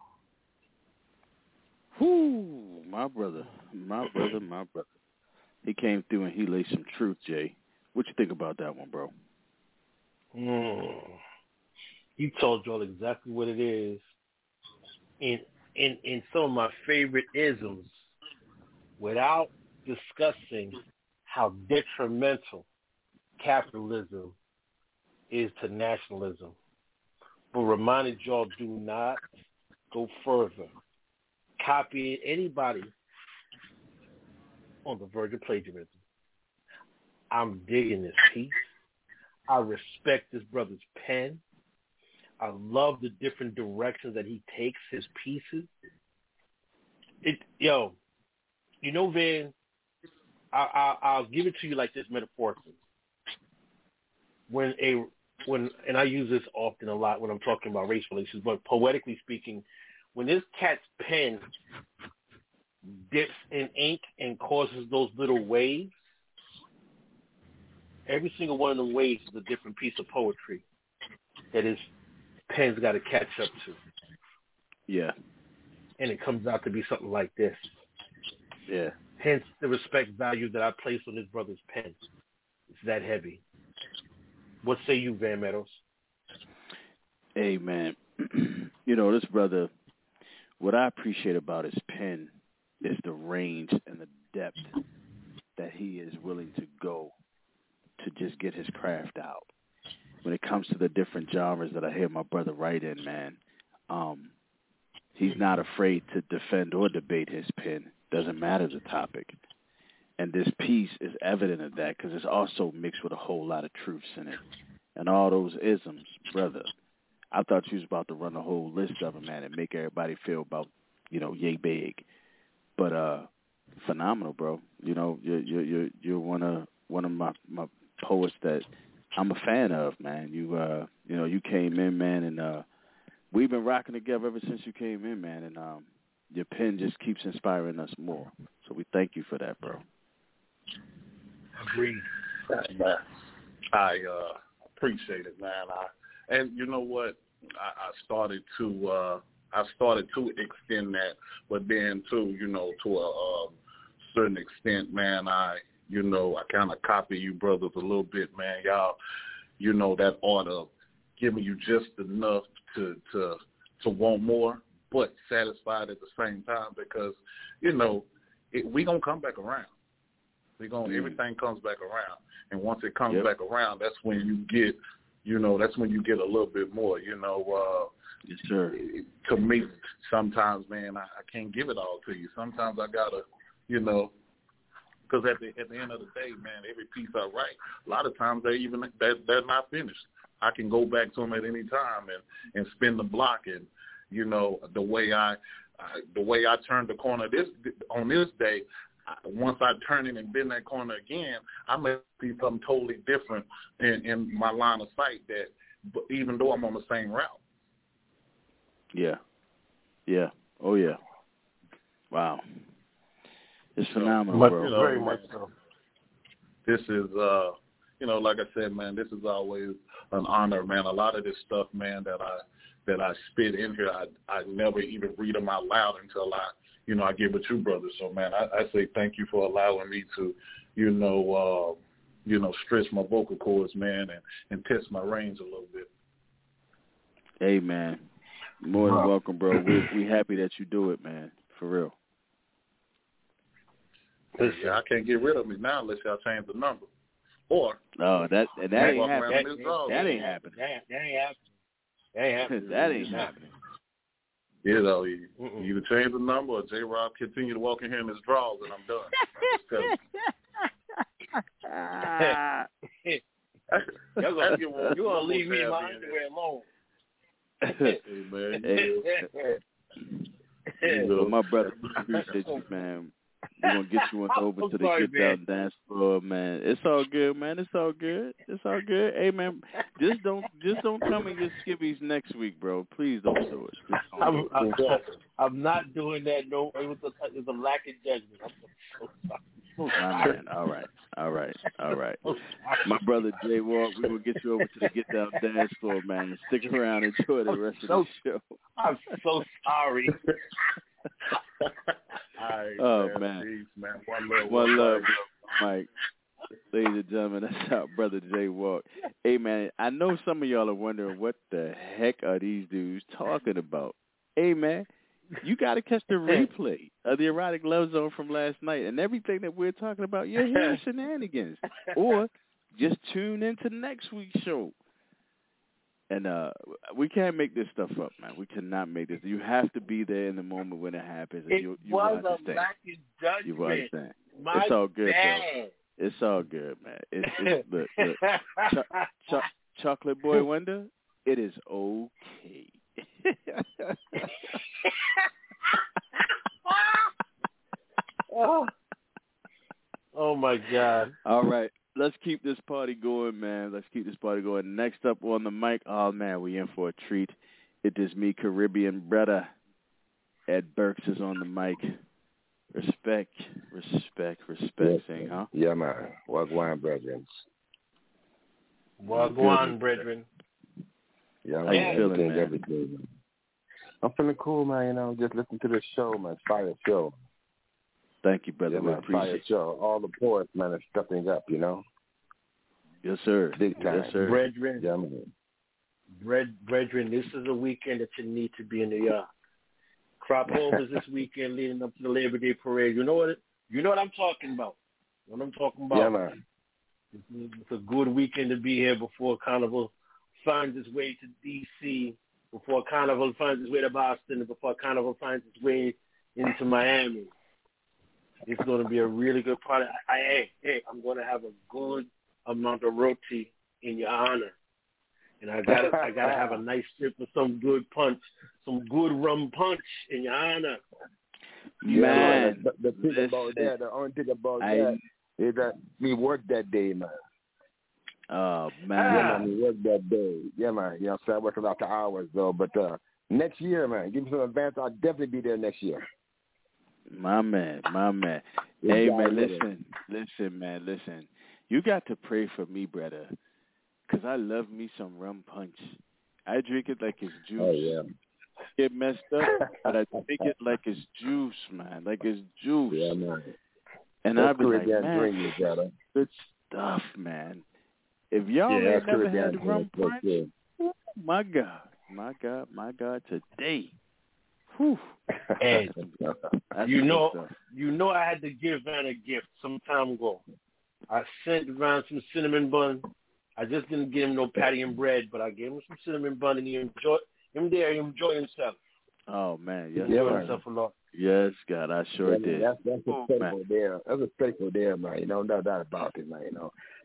Whoo, my brother, my brother, my brother. He came through and he laid some truth, Jay. What you think about that one, bro? Mm. You told y'all exactly what it is. In in in some of my favorite isms, without discussing how detrimental capitalism is to nationalism, but reminded y'all do not go further. Copy anybody on the verge of plagiarism. I'm digging this piece. I respect this brother's pen. I love the different directions that he takes his pieces. It, yo, you know, Van, I, I, I'll give it to you like this metaphorically. When a when and I use this often a lot when I'm talking about race relations, but poetically speaking, when this cat's pen dips in ink and causes those little waves, every single one of them waves is a different piece of poetry that his pen's got to catch up to. Yeah. And it comes out to be something like this. Yeah. Hence the respect value that I place on this brother's pen. It's that heavy. What say you, Van Meadows? Hey, man. You know, this brother, what I appreciate about his pen is the range and the depth that he is willing to go to just get his craft out. When it comes to the different genres that I hear my brother write in, man, um, he's not afraid to defend or debate his pen. Doesn't matter the topic. And this piece is evident of that because it's also mixed with a whole lot of truths in it. And all those isms, brother, I thought you was about to run a whole list of them, man, and make everybody feel about, you know, yay big. But uh, phenomenal, bro. You know, you're you're you're, you're one of one of my, my poets that I'm a fan of, man. You uh, you know, you came in, man, and uh, we've been rocking together ever since you came in, man. And um, your pen just keeps inspiring us more. So we thank you for that, bro. Agreed. I uh, appreciate it, man. I, and you know what? I, I started to uh, I started to extend that, but then too, you know, to a um, certain extent, man. I you know I kind of copy you brothers a little bit, man. Y'all, you know that art of giving you just enough to to to want more, but satisfied at the same time, because you know it, we gonna come back around. We gonna mm. everything comes back around, and once it comes yep. back around, that's when you get, you know, that's when you get a little bit more. You know, uh, yes, sir. To me, sometimes, man, I, I can't give it all to you. Sometimes I gotta, you know, because at the at the end of the day, man, every piece I write, a lot of times they even they're, they're not finished. I can go back to them at any time and and spin the block, and you know the way I I, the way I turned the corner this on this day, I, once I turn it and bend that corner again, I may see something totally different in, in my line of sight. That even though I'm on the same route. Yeah, yeah, oh yeah, wow, it's phenomenal, but, bro. You know, very much so. This is, uh, you know, like I said, man, this is always an honor, man. A lot of this stuff, man, that I that I spit in here, I I never even read them out loud until I, you know, I get with you, brother. So, man, I, I say thank you for allowing me to, you know, uh, you know, stretch my vocal cords, man, and, and test my range a little bit. Hey, man, more than welcome, bro. We we happy that you do it, man, for real. Yeah, I can't get rid of me now unless y'all change the number. Or no, that that, that ain't happening. That, that, that ain't happening. That, that ain't happening. That ain't happening. that ain't happening. You know, you, you either change the number or J. Rob continue to walk in here in his drawers and I'm done. You're gonna, you gonna leave me my underwear alone. Hey, man. Hey, well, my brother, appreciate you, man. We're going to get you on over to the sorry, Get Down Dance Floor, man. It's all good, man. It's all good. It's all good. Hey, man, just don't just don't come and get skivvies next week, bro. Please don't do it. Just don't I'm, do I'm, it. I'm not doing that. No, it was a, it was a lack of judgment. I'm so sorry. My man, all right, all right, all right. My brother Jay Walk, we will get you over to the Get Down Dance Floor, man. Stick around and enjoy the rest so, of the show. I'm so sorry. Right, oh, man. man. Peace, man. One love, One love, bro. Mike. Ladies and gentlemen, that's our brother Jay Walk. Hey, man, I know some of y'all are wondering what the heck are these dudes talking about. Hey, man. You got to catch the replay of the Erotic Love Zone from last night, and everything that we're talking about, you're hearing shenanigans. Or just tune into next week's show. And uh, we can't make this stuff up, man. We cannot make this. You have to be there in the moment when it happens. And it you, you was understand. a lack of judgment. You understand. My it's all good, bad. bro. It's all good, man. It's, it's look, look. Ch- ch- Chocolate Boy Wonder, it is okay. oh. oh my God. All right. Let's keep this party going, man. Let's keep this party going. Next up on the mic, oh, man, we in for a treat. It is me, Caribbean brother. Ed Burks is on the mic. Respect, respect, respect, yes, saying, huh? Yeah, man. Wagwan, brethren. Wagwan, brethren. Yeah, man. How you everything, feeling, man? Everything. I'm feeling cool, man. You know, just listen to the show, man. Fire show. Thank you, brother. Yeah, we man. appreciate Fire it. show. All the poets, man, are stepping up, you know? Yes, sir. Big time. Yes, sir. Brethren. Yeah, man. Bred, brethren, this is a weekend that you need to be in New York. Crop overs this weekend leading up to the Labor Day parade. You know what? It, you know what I'm talking about. What I'm talking about. Yeah, man. It's, it's a good weekend to be here before Carnival finds its way to D C, before Carnival finds its way to Boston, and before Carnival finds its way into Miami. It's going to be a really good party. I, I, hey, hey, I'm going to have a good amount of roti in your honor. And I got I got to have a nice sip of some good punch, some good rum punch in your honor. Man, yeah, the, the thing about that, the only thing about I, that is that we work that day, man. Oh, man. Yeah, man, we work that day. Yeah, man. You know, so I work a lot of hours, though. But uh, next year, man, give me some advance. I'll definitely be there next year. My man, my man. Hey, man, listen, listen, man, listen. You got to pray for me, brother, because I love me some rum punch. I drink it like it's juice. Oh, yeah. Get messed up, but I drink it like it's juice, man, like it's juice. Yeah, man. And I'll be like, man, drink, brother. Good stuff, man. If y'all yeah, ain't never had the rum drink. punch, oh, my God, my God, my God, today. Whew. And That's you know, stuff. you know, I had to give Van a gift some time ago. I sent Van some cinnamon bun. I just didn't give him no patty and bread, but I gave him some cinnamon bun, and he enjoyed him there. He enjoyed himself. Oh man, yes, he enjoyed yeah, himself a lot. Yes, God, I sure yeah, did. That's, that's a oh, staple there. That's a staple there, man. You know, no doubt about it, man. You know,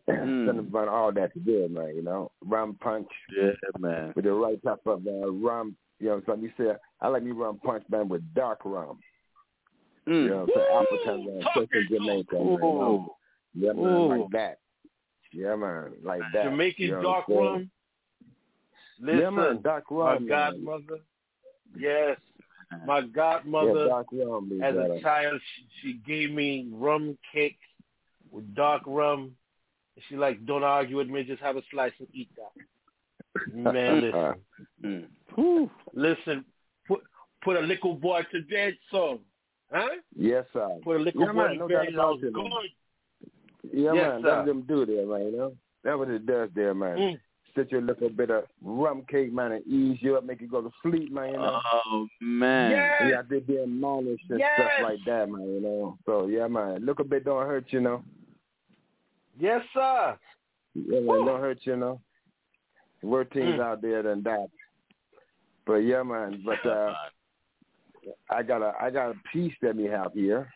Mm. Something about all that to do, man, you know. Rum punch. Yeah, man. With the right type of uh, rum, you know, something you said, I like me rum punch, man, with dark rum. Mm. You know, so African rum, especially Jamaica. You know? Yeah, man, Ooh. like that. Yeah, man, like that. Jamaican you know dark rum. Listen, yeah, man, dark rum. My godmother. Yes. My godmother, yeah, dark rum, as better. a child, she, she gave me rum cake with dark rum. And she like, don't argue with me, just have a slice and eat that. Man, listen. mm. Listen, put put a little boy to bed, son. Huh? Yes, sir. Put a little yeah, boy man, to no bed, doubt and about good. Yeah, yes, man, sir. that's what them do there, man, you know. That's what it does there, man. Mm. Sit you a little bit of rum cake, man, and ease you up, make you go to sleep, man, you know. Oh, man. Yes. Yeah, they be admonished and yes. stuff like that, man, you know. So, yeah, man, look a bit don't hurt, you know. Yes, sir. Yeah, man, don't hurt, you know. Worse things mm. out there than that. But, yeah, man, but uh, I got a I got a piece that we have here.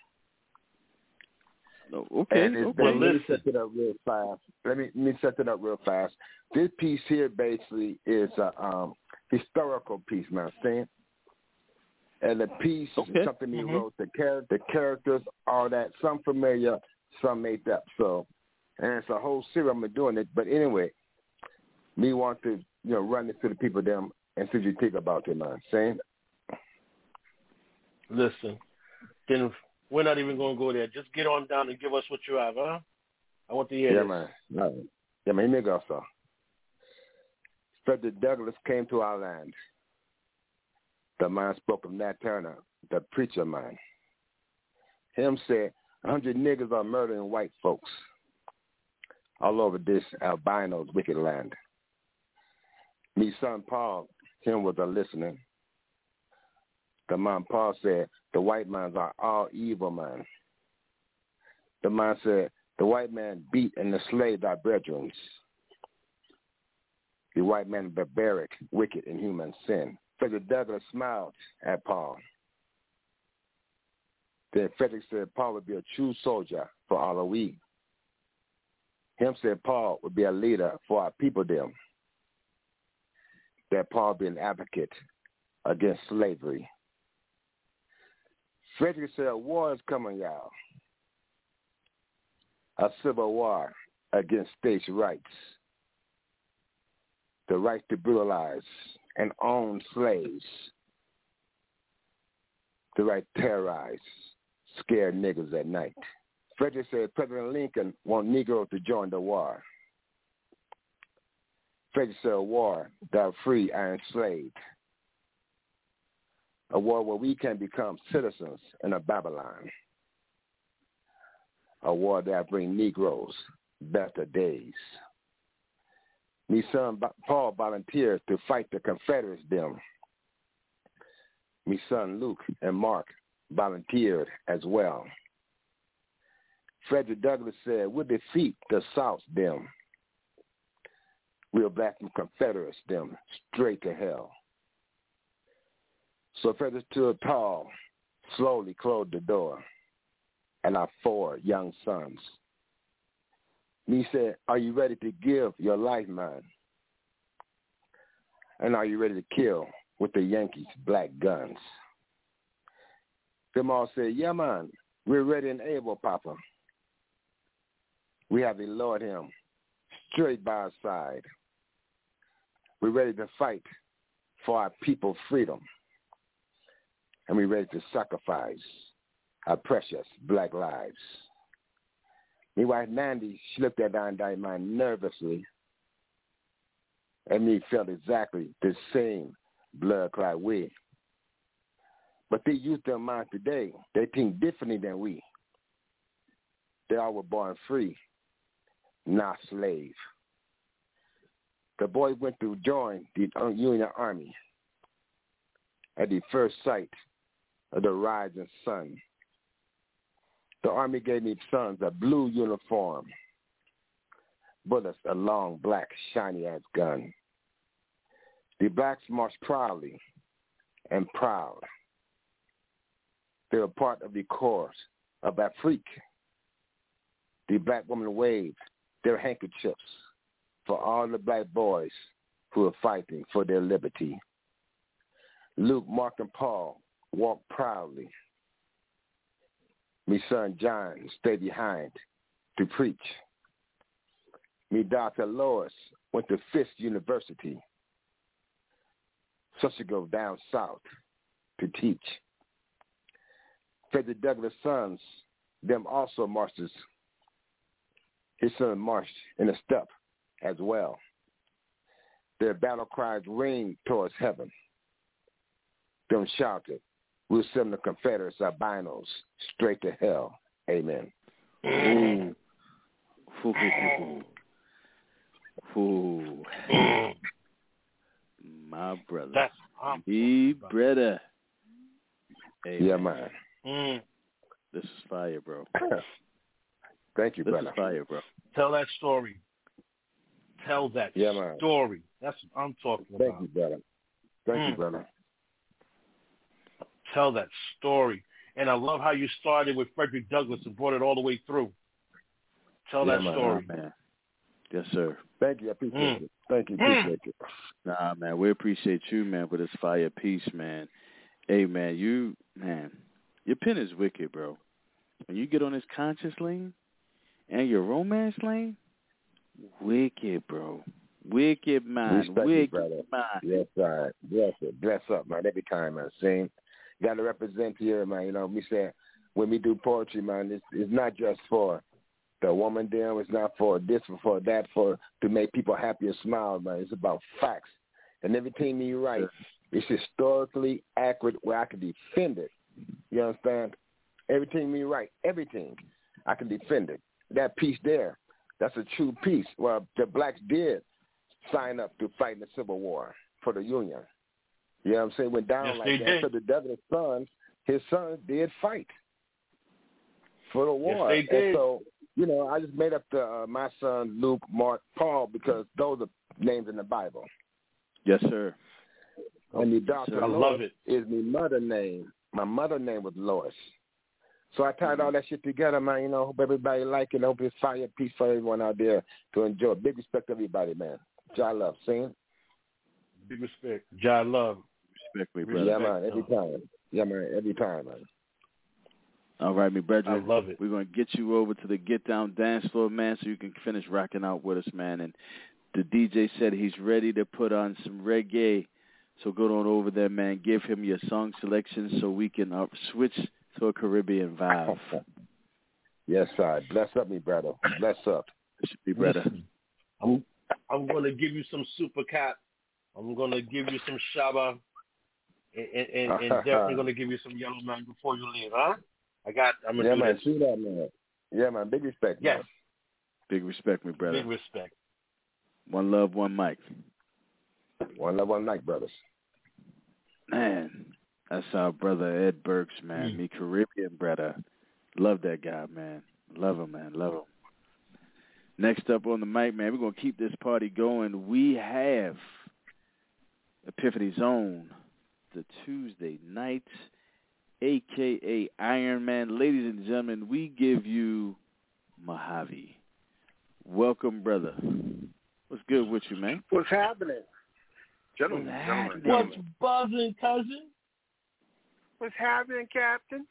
Okay, and it's, okay. Let me set it up real fast. Let me, let me set it up real fast. This piece here basically is a um, historical piece, man. Understand? And the piece okay. is something he mm-hmm. wrote. The, char- the characters, all that. Some familiar, some made up. So, and it's a whole series I'm doing it. But anyway, me want to you know run it to the people them and see what you think about it, man. Saying. Listen, then. We're not even going to go there. Just get on down and give us what you have, huh? I want to hear yeah, this. Man. No. Yeah, man. Here we go, sir. Frederick Douglass came to our land. The man spoke of Nat Turner, the preacher man. Him said, a hundred niggas are murdering white folks all over this albino's wicked land. Me son Paul, him was a listener. The man Paul said, the white mans are all evil, man. The man said, the white man beat and enslaved our brethren. The white man barbaric, wicked, and human sin. Frederick Douglass smiled at Paul. Then Frederick said Paul would be a true soldier for all of we. Him said Paul would be a leader for our people them. That Paul be an advocate against slavery. Frederick said, a war is coming, y'all. A civil war against states' rights. The right to brutalize and own slaves. The right to terrorize, scare niggas at night. Frederick said President Lincoln want Negroes to join the war. Frederick said a war that free our enslaved. A war where we can become citizens in a Babylon. A war that bring Negroes better days. Me son Paul volunteered to fight the Confederates them. Me son Luke and Mark volunteered as well. Frederick Douglass said, we'll defeat the South them. We'll back the Confederates them straight to hell. So Frederick stood tall, slowly closed the door, and our four young sons. He said, are you ready to give your life, man? And are you ready to kill with the Yankees' black guns? Them all said, yeah, man, we're ready and able, Papa. We have the Lord him straight by our side. We're ready to fight for our people's freedom. And we're ready to sacrifice our precious black lives. Me wife Mandy, she looked at that man nervously, and me felt exactly the same blood clot way. But they use their mind today. They think differently than we. They all were born free, not slave. The boy went to join the Union Army at the first sight of the rising sun. The Army gave me sons a blue uniform, bullets a long, black, shiny-ass gun. The blacks marched proudly and proud. They were part of the chorus of Afrique. The black woman waved their handkerchiefs for all the black boys who are fighting for their liberty. Luke, Mark, and Paul walked proudly. Me son John stayed behind to preach. Me Doctor Lois went to Fisk University. So she go down south to teach. Frederick Douglass' sons, them also marches. His son marched in a step as well. Their battle cries ring towards heaven. Them shouted, we'll send the Confederates albinos straight to hell. Amen. Ooh. Ooh. Ooh. Ooh. My brother. That's me brother. Amen. Yeah, man. Mm. This is fire, bro. Thank you, this brother. This is fire, bro. Tell that story. Tell that yeah, man. story. That's what I'm talking Thank about. you, brother. Thank mm. you, brother. Tell that story. And I love how you started with Frederick Douglass and brought it all the way through. Tell yeah, that man. story. Nah, man. Yes, sir. Thank you. I appreciate mm. it. Thank you. Appreciate mm. it. Nah, man. We appreciate you, man, for this fire piece, man. Hey, man, you, man, your pen is wicked, bro. When you get on this conscious lane and your romance lane, wicked, bro. Wicked mind. Respect wicked you, brother. mind. Yes, sir. Bless it. Bless up, man. Every time, man. Sing. Got to represent here, man. You know, me say when we do poetry, man, it's, it's not just for the woman them. It's not for this or for that, for to make people happy and smile, man. It's about facts. And everything you write, it's historically accurate where I can defend it. You understand? Everything we write, everything, I can defend it. That piece there, that's a true piece. Well, the blacks did sign up to fight in the Civil War for the Union. You know what I'm saying? Went down yes, like they that. Did. So the Douglas sons, his sons did fight for the war. Yes, they did. And so, you know, I just made up the uh, my son, Luke, Mark, Paul, because those are names in the Bible. Yes, sir. And the doctor I love it. is my mother name. My mother name was Lois. So I tied all that shit together, man. You know, hope everybody like it. Hope it's fire, peace for everyone out there to enjoy. Big respect to everybody, man. Jah love. Sing. Big respect. Jah love. Respect me, brother. Yeah, man. Every time. Yeah, man. Every time, man. All right, me brethren. I love it. We're going to get you over to the Get Down dance floor, man, so you can finish rocking out with us, man. And the D J said he's ready to put on some reggae. So go on over there, man. Give him your song selection so we can uh, switch to a Caribbean vibe. Yes, sir. Bless up, me brother. Bless up. Me brother. I'm, I'm going to give you some Super Cat. I'm going to give you some Shaba. And, and, and definitely going to give you some Yellow Man before you leave, huh? I got, I'm going to yeah, do man. this. See that, man. Yeah, man. Big respect, yes. man. Big respect, me brother. Big respect. One love, one mic. One love, one mic, brothers. Man, that's our brother Ed Burks, man. Mm. Me Caribbean brother. Love that guy, man. Love him, man. Love him. Next up on the mic, man, we're going to keep this party going. We have Epiphany Zone, the Tuesday night, a k a. Iron Man. Ladies and gentlemen, we give you Mojave. Welcome, brother. What's good with you, man? What's happening? Gentlemen, What's gentlemen, happening? gentlemen. What's buzzing, cousin? What's happening, Captain?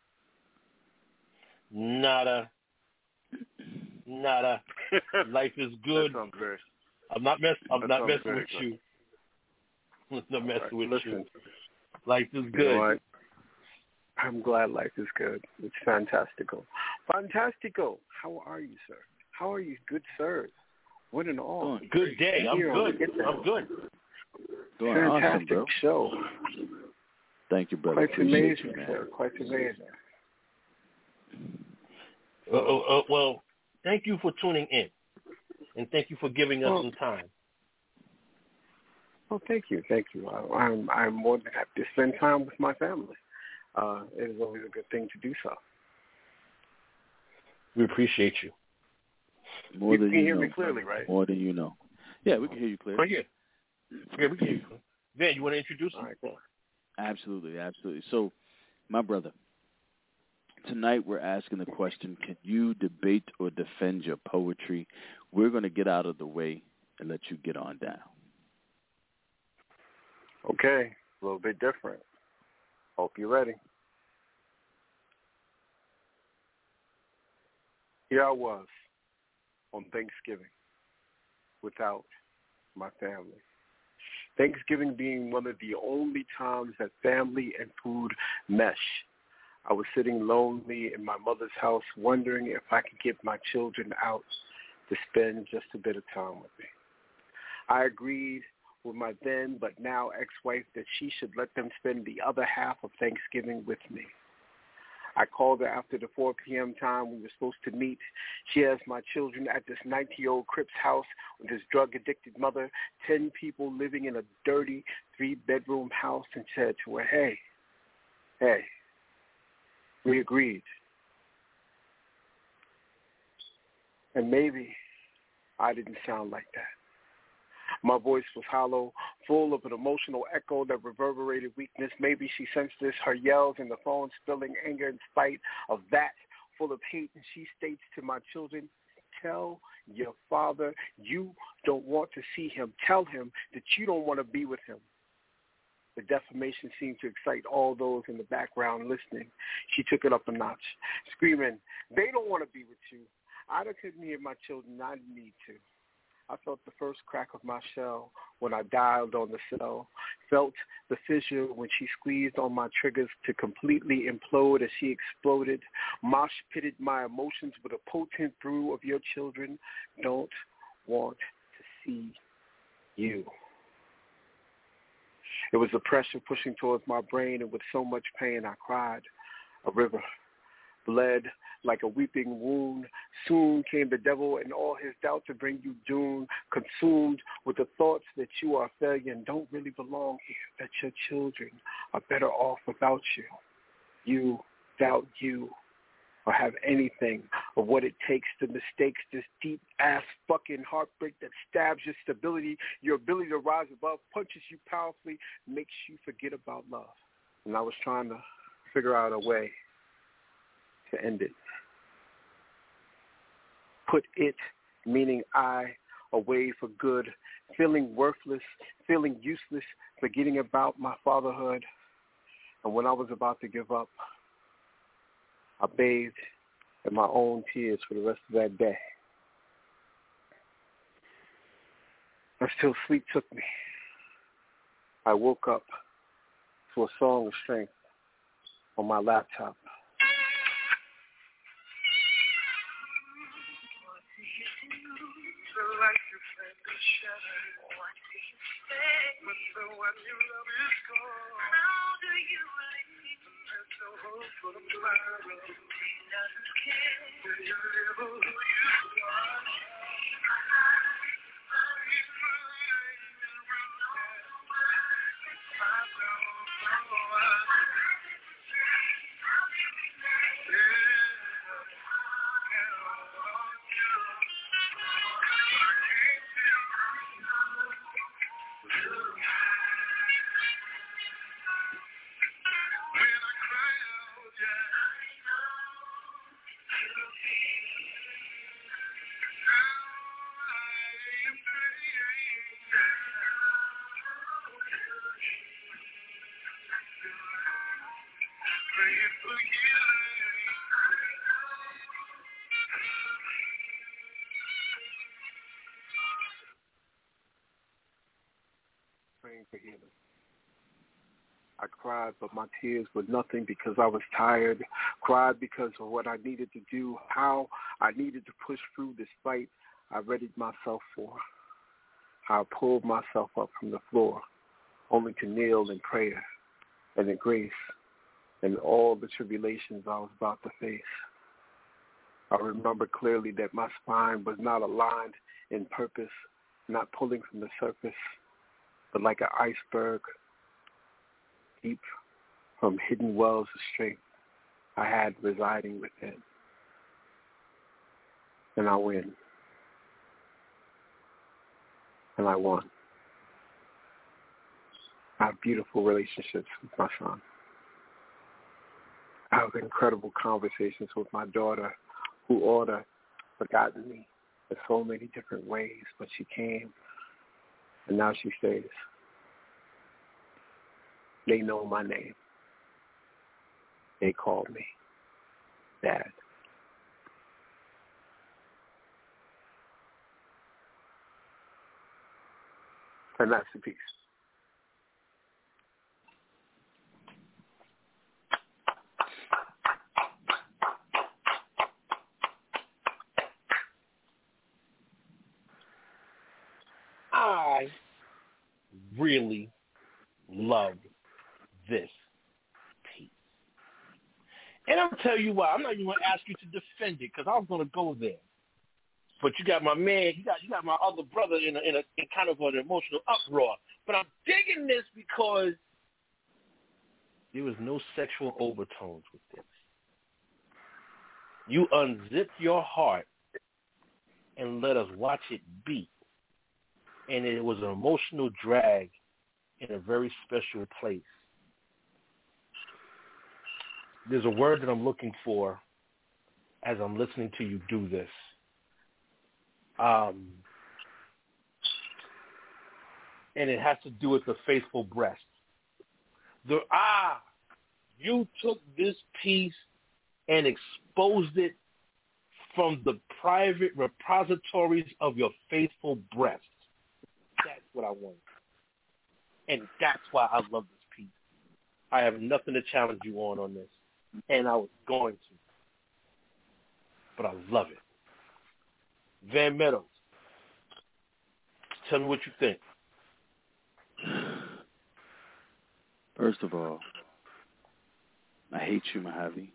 Nada. Nada. Life is good. That sounds very, I'm not mess. I'm that not sounds messing very with good. you. I'm not messing right, with listen, you. Life is You good. know what? I'm glad life is good. It's fantastical. Fantastico. How are you, sir? How are you, good sirs? What an all. Doing good day. I'm Here, good. get I'm good. Doing Fantastic awesome, bro. show. Thank you, brother. Quite Appreciate amazing, you, man. sir. Quite amazing. Uh, uh, uh, well, thank you for tuning in, and thank you for giving us Well, some time. Well, thank you, thank you. I, I'm I'm more than happy to spend time with my family. Uh, it is always a good thing to do so. We appreciate you. More You than can you hear know. me clearly, right? More than you know. Yeah, we can hear you clearly. Right here. Yeah, we can hear you. Van, you want to introduce All him? right, cool. Absolutely, absolutely. So, my brother, Tonight we're asking the question, can you debate or defend your poetry? We're going to get out of the way and let you get on down. Okay, a little bit different. Hope you're ready. Here I was on Thanksgiving without my family. Thanksgiving being one of the only times that family and food mesh. I was sitting lonely in my mother's house wondering if I could get my children out to spend just a bit of time with me. I agreed with my then but now ex-wife that she should let them spend the other half of Thanksgiving with me. I called her after the four p.m. time we were supposed to meet. She has my children at this ninety-year-old Crip's house with his drug-addicted mother, ten people living in a dirty three-bedroom house, and said to her, hey, hey, we agreed. And maybe I didn't sound like that. My voice was hollow, full of an emotional echo that reverberated weakness. Maybe she sensed this, her yells in the phone spilling anger in spite of that, full of hate. And she states to my children, tell your father you don't want to see him. Tell him that you don't want to be with him. The defamation seemed to excite all those in the background listening. She took it up a notch, screaming, they don't want to be with you. I couldn't hear my children. I didn't need to. I felt the first crack of my shell when I dialed on the cell, felt the fissure when she squeezed on my triggers to completely implode as she exploded, mosh pitted my emotions with a potent brew of your children don't want to see you. It was the pressure pushing towards my brain, and with so much pain I cried. A river bled like a weeping wound. Soon came the devil and all his doubt to bring you doom, consumed with the thoughts that you are a failure and don't really belong here, that your children are better off without you. You doubt you or have anything of what it takes to mistakes this deep-ass fucking heartbreak that stabs your stability, your ability to rise above, punches you powerfully, makes you forget about love. And I was trying to figure out a way to end it. Put it, meaning I, away for good, feeling worthless, feeling useless, forgetting about my fatherhood. And when I was about to give up, I bathed in my own tears for the rest of that day. Until sleep took me. I woke up to a song of strength on my laptop. Praying for healing. I cried, but my tears were nothing because I was tired. Cried because of what I needed to do, how I needed to push through this fight I readied myself for. How I pulled myself up from the floor, only to kneel in prayer and in grace and all the tribulations I was about to face. I remember clearly that my spine was not aligned in purpose, not pulling from the surface, but like an iceberg, deep from hidden wells of strength I had residing within. And I win. And I won. I have beautiful relationships with my son. I have incredible conversations with my daughter, who ought to forgotten me in so many different ways, but she came, and now she says, they know my name. They call me Dad. And that's the piece. I really love this piece. And I'll tell you why. I'm not even going to ask you to defend it because I was going to go there. But you got my man, you got you got my other brother in a, in a in kind of an emotional uproar. But I'm digging this because there was no sexual overtones with this. You unzipped your heart and let us watch it beat. And it was an emotional drag in a very special place. There's a word that I'm looking for as I'm listening to you do this. Um, and it has to do with the faithful breast. The ah, you took this piece and exposed it from the private repositories of your faithful breast. That's what I want. And that's why I love this piece. I have nothing to challenge you on on this. And I was going to. But I love it. Van Meadows, tell me what you think. First of all, I hate you, Mojave.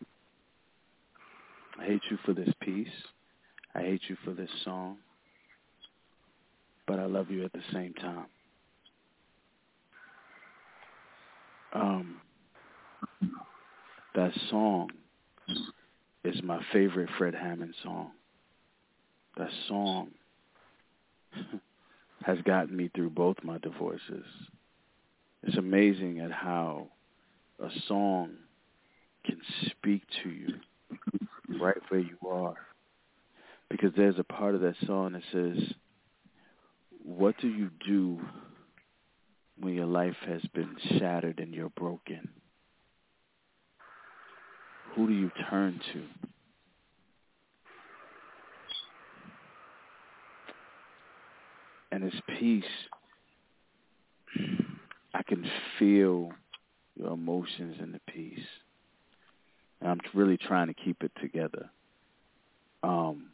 I hate you for this piece. I hate you for this song. But I love you at the same time. Um, that song is my favorite Fred Hammond song. That song has gotten me through both my divorces. It's amazing at how a song can speak to you right where you are. Because there's a part of that song that says, what do you do when your life has been shattered and you're broken? Who do you turn to? And this piece, I can feel your emotions in the piece. And I'm really trying to keep it together. Um,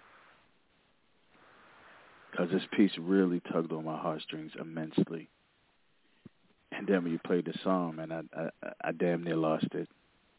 because this piece really tugged on my heartstrings immensely. And then when you played the song, man, I, I, I damn near lost it.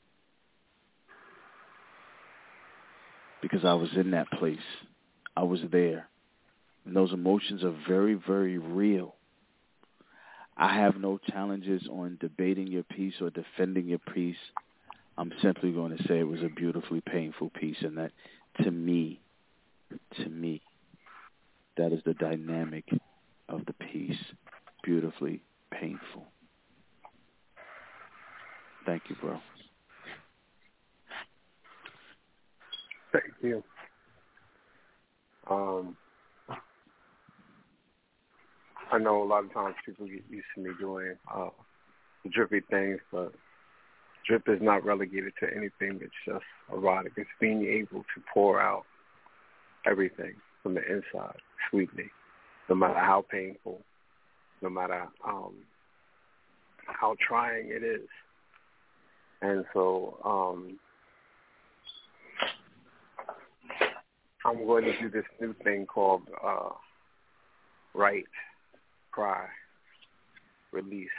Because I was in that place. I was there. And those emotions are very, very real. I have no challenges on debating your piece or defending your piece. I'm simply going to say it was a beautifully painful piece, and that, to me, to me, that is the dynamic of the piece. Beautifully painful. Thank you, bro. Thank you. Um, I know a lot of times people get used to me doing uh, drippy things, but drip is not relegated to anything. It's just erotic. It's being able to pour out everything from the inside sweetly, no matter how painful, no matter um, how trying it is. And so um, I'm going to do this new thing called uh, Write, Cry, Release.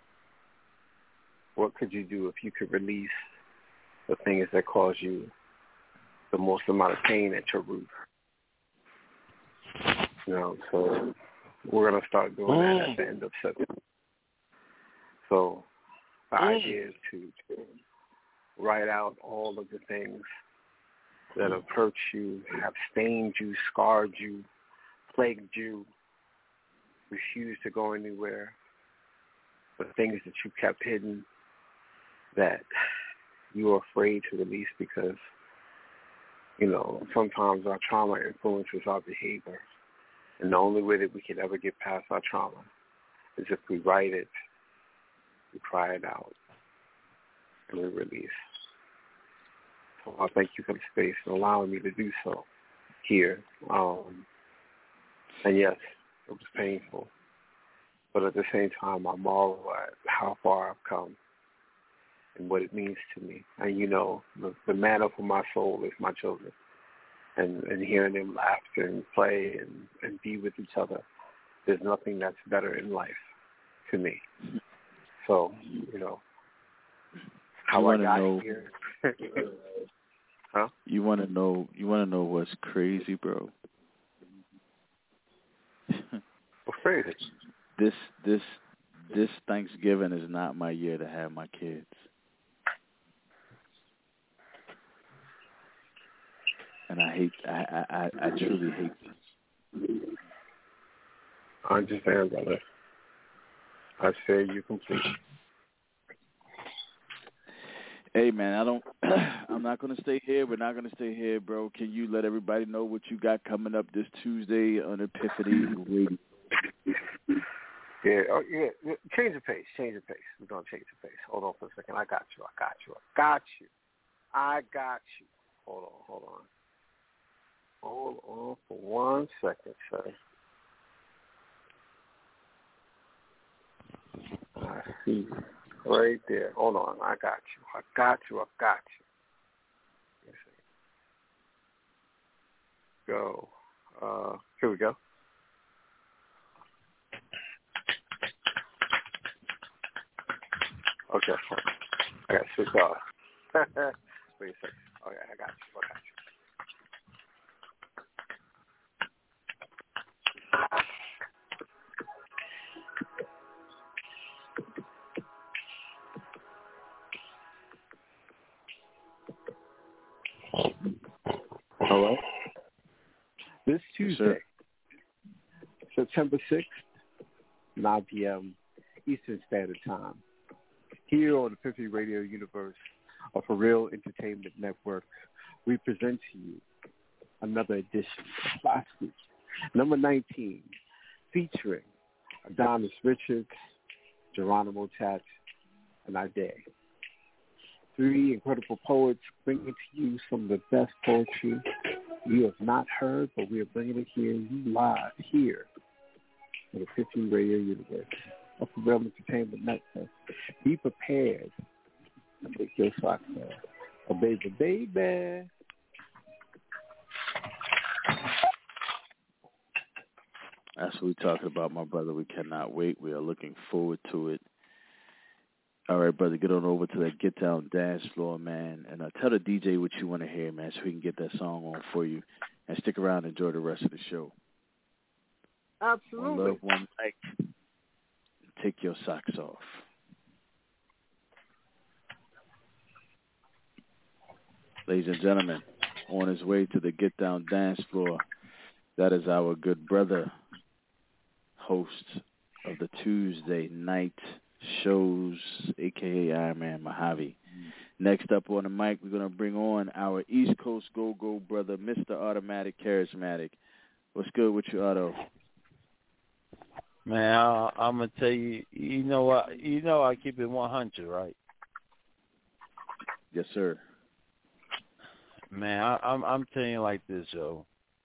What could you do if you could release the things that cause you the most amount of pain at your root? You know, so we're going to start doing mm. that at the end of September. So the mm. idea is to, to write out all of the things that have hurt you, have stained you, scarred you, plagued you, refused to go anywhere, the things that you kept hidden that you are afraid to release because, you know, sometimes our trauma influences our behavior. And the only way that we can ever get past our trauma is if we write it, we cry it out, and we release. So I thank you for the space and allowing me to do so here. Um, and yes, it was painful. But at the same time, I marvel at how far I've come and what it means to me. And, you know, the, the manna for my soul is my children. And, and hearing them laugh and play and, and be with each other, there's nothing that's better in life to me. So, you know, how I got know, here. Huh? You want to know? You want to know what's crazy, bro? What's crazy? This this this Thanksgiving is not my year to have my kids. And I hate. I I, I truly hate this. I understand, brother. I share you completely. Hey, man, I don't. I'm not gonna stay here. We're not gonna stay here, bro. Can you let everybody know what you got coming up this Tuesday on Epiphany Radio? Yeah, oh, yeah. Change the pace. Change the pace. We're gonna change the pace. Hold on for a second. I got you. I got you. I got you. I got you. Hold on. Hold on. Hold on for one second, sir. I see you right there. Hold on. I got you. I got you. I got you. Let's see. Go. Uh, here we go. Okay. I got to switch off. Wait a second. Okay, I got you. I got you. Hello? This Tuesday, September sixth, nine p.m. Eastern Standard Time, here on the Epiphany Radio Universe of For Real Entertainment Network, we present to you another edition of Plastic, number nineteen, featuring Adonis Richards, Geronimo Tat, and Ade. Three incredible poets bringing to you some of the best poetry you have not heard, but we are bringing it here you live here on the Epiphany Radio Universe of the Real Entertainment Network. Be prepared to take your socks off. Oh, baby, baby. That's what we're talking about, my brother. We cannot wait. We are looking forward to it. All right, brother, get on over to that Get Down dance floor, man, and uh, tell the D J what you want to hear, man, so we can get that song on for you. And stick around and enjoy the rest of the show. Absolutely. One love, one life. Take your socks off. Ladies and gentlemen, on his way to the Get Down dance floor, that is our good brother, host of the Tuesday night shows, a k a. Iron Man Mojave. Next up on the mic, we're going to bring on our East Coast go-go brother, Mister Automatic Charismatic. What's good with you, Otto? Man, I, I'm going to tell you, you know what, you know I keep it one hundred, right? Yes, sir. Man, I, I'm I'm telling you like this, yo.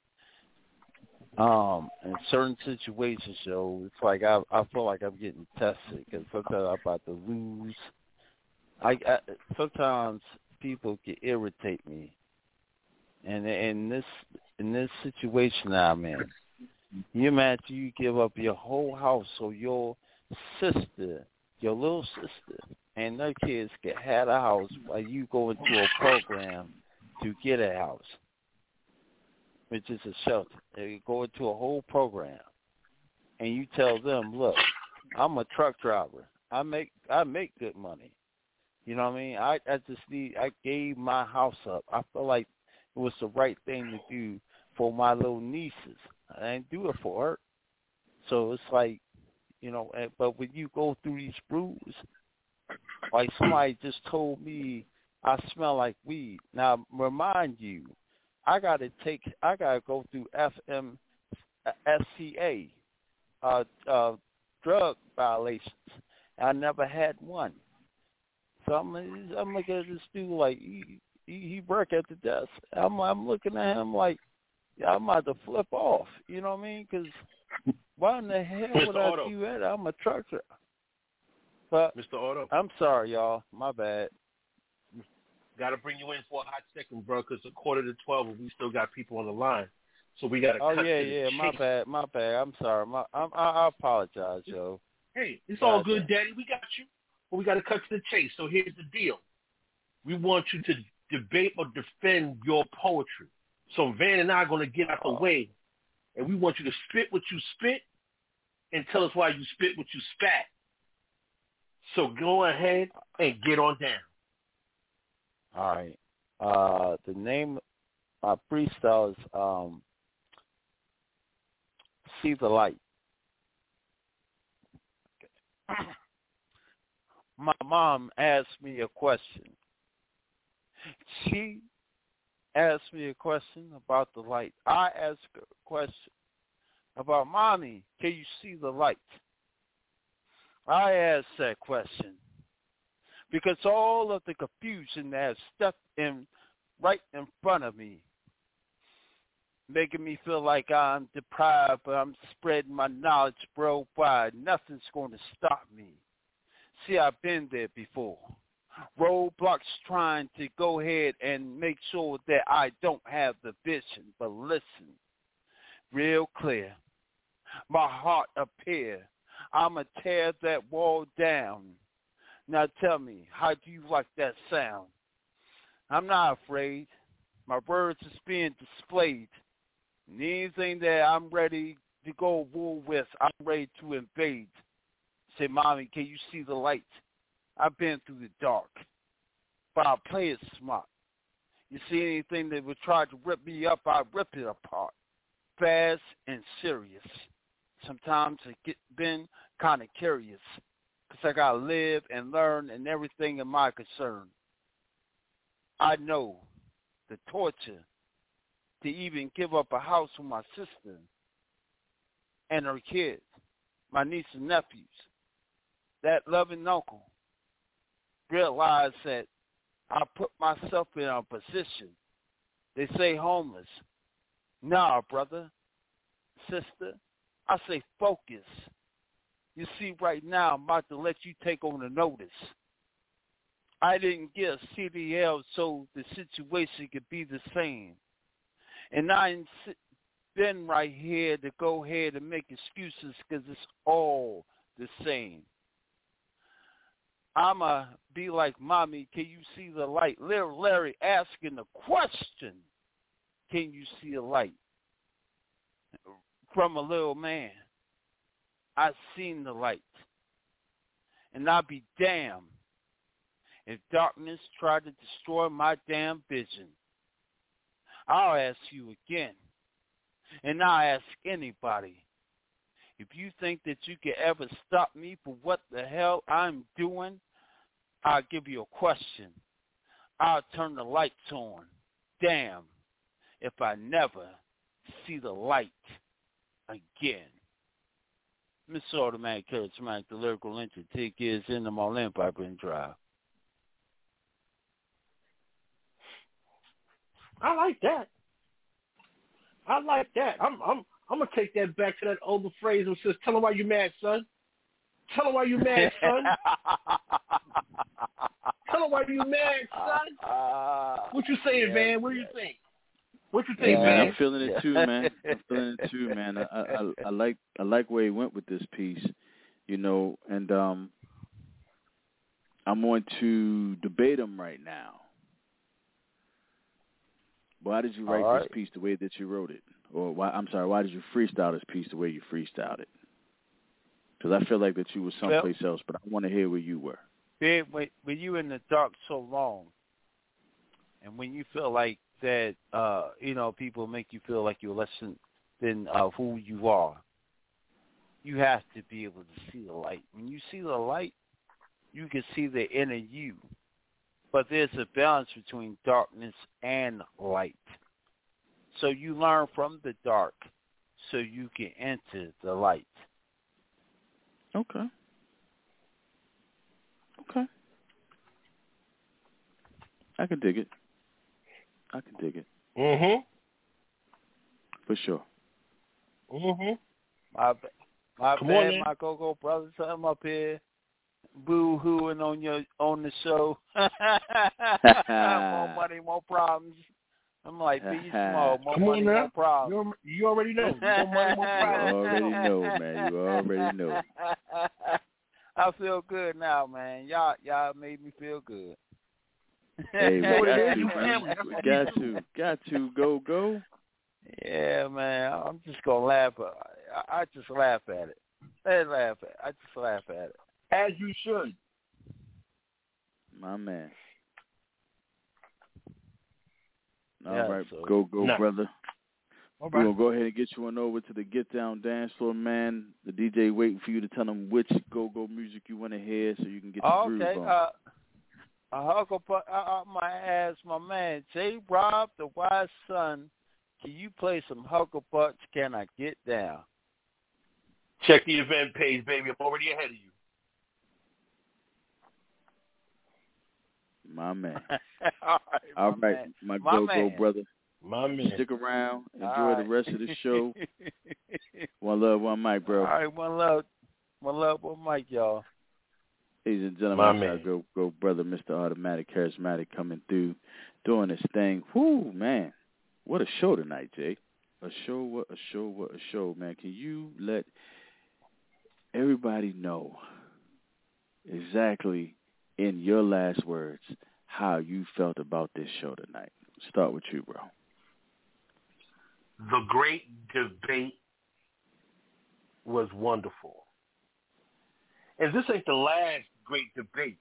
Um, in certain situations, yo, it's like I I feel like I'm getting tested because sometimes I'm about to lose. I, I sometimes people can irritate me, and in this in this situation that I'm in, you imagine you give up your whole house so your sister, your little sister, and their kids can have a house while you go into a program to get a house, which is a shelter. They go into a whole program, and you tell them, "Look, I'm a truck driver. I make I make good money. You know what I mean? I, I just need. I gave my house up. I feel like it was the right thing to do for my little nieces. I didn't do it for her. So it's like, you know. But when you go through these brews, like somebody just told me I smell like weed. Now, remind you, I got to take, I got to go through F M C A, uh, uh, drug violations. I never had one. So I'm, I'm looking at this dude like, he, he, he work at the desk. I'm, I'm looking at him like, yeah, I'm about to flip off. You know what I mean? Because why in the hell would I Otto. do that? I'm a truck driver. But Mister Otto. I'm sorry, y'all. My bad. Got to bring you in for a hot second, bro, because it's a quarter to twelve, and we still got people on the line. So we got to Oh cut yeah, to the yeah. My chase. bad. My bad. I'm sorry. My, I'm, I, I apologize, yo. Hey, it's God all good, damn. Daddy. We got you. But we got to cut to the chase. So here's the deal. We want you to debate or defend your poetry. So Van and I are going to get out the way, and we want you to spit what you spit and tell us why you spit what you spat. So go ahead and get on down. All right. Uh, the name of my freestyle is um, See the Light. My mom asked me a question. She asked me a question about the light. I asked her a question about, Mommy, can you see the light? I asked that question because all of the confusion that has stepped in right in front of me, making me feel like I'm deprived, but I'm spreading my knowledge worldwide. Nothing's going to stop me. See, I've been there before. Roadblocks trying to go ahead and make sure that I don't have the vision, but listen, real clear. My heart up here. I'ma tear that wall down. Now tell me, how do you like that sound? I'm not afraid. My words is being displayed. And anything that I'm ready to go war with, I'm ready to invade. Say, Mommy, can you see the light? I've been through the dark, but I play it smart. You see anything that would try to rip me up, I rip it apart, fast and serious. Sometimes I get been kind of curious, because I got to live and learn and everything in my concern. I know the torture to even give up a house for my sister and her kids, my niece and nephews, that loving uncle. Realize that I put myself in a position. They say homeless. Nah, brother, sister, I say focus. You see, right now, I'm about to let you take on the notice. I didn't get a C D L so the situation could be the same. And I ain't been right here to go ahead and make excuses because it's all the same. I'ma be like, Mommy, can you see the light? Little Larry asking the question, can you see the light? From a little man, I seen the light. And I'll be damned if darkness tried to destroy my damn vision. I'll ask you again, and I'll ask anybody, if you think that you can ever stop me for what the hell I'm doing, I'll give you a question. I'll turn the lights on. Damn, if I never see the light again. Mister Automatic Charismatic, the lyrical lyncher, take is in the Marlin Piper and Drive. I like that. I like that. I'm I'm I'm gonna take that back to that older phrase that says, "Tell him why you mad, son. Tell him why you mad, son. Tell him why you mad, son." What you saying, yeah, Van? What do yeah. you think? What you think, Yeah, man? I'm feeling it too, man. I'm feeling it too, man. I, I I like I like where he went with this piece, you know, and um, I'm going to debate him right now. Why did you write All this right. piece the way that you wrote it? Or why? I'm sorry. Why did you freestyle this piece the way you freestyled it? Because I feel like that you were someplace well, else, but I want to hear where you were. When, when you in the dark so long, and when you feel like that, uh, you know, people make you feel like you're less than, than uh, who you are, you have to be able to see the light. When you see the light, you can see the inner you. but there's a balance between darkness and light. So you learn from the dark so you can enter the light. Okay. Okay. I can dig it. I can dig it. Mm-hmm. For sure. Mm-hmm. My, my Come bad, on, man. my go-go brothers, I'm up here boo-hooing on your on the show. More money, more problems. I'm like, be small, more Come money, on now. more problems. You, you already know. More money, more problems. You already know, man. You already know. I feel good now, man. Y'all, y'all made me feel good. Hey, we got to, You man. family. That's We what got we do. to, got to go, go. Yeah, man. I'm just gonna laugh. I, I just laugh at it. I laugh at it. I just laugh at it. As you should. My man. All Yeah, right, so- go, go, Nice. brother. All We're right. going to go ahead and get you on over to the Get Down Dance Floor, man. The D J waiting for you to tell him which go-go music you want to hear so you can get the Oh, groove okay. on. Uh, I hug up, I, I might ask my man, J. Rob, the wise son, can you play some Hugger Butts? Can I get down? Check the event page, baby. I'm already ahead of you. My man. All right, All my right, man. my My go-go man. brother. My man. Stick around. Enjoy All the right. rest of the show. One love, one mic, bro. All right, one love. One love, one mic, y'all. Ladies and gentlemen, My it's our man. go, go brother, Mister Automatic Charismatic, coming through, doing his thing. Whoo, man. What a show tonight, Jay. A show, what a show, what a show, man. Can you let everybody know exactly, in your last words, how you felt about this show tonight? Start with you, bro. The great debate was wonderful. And this ain't the last great debate.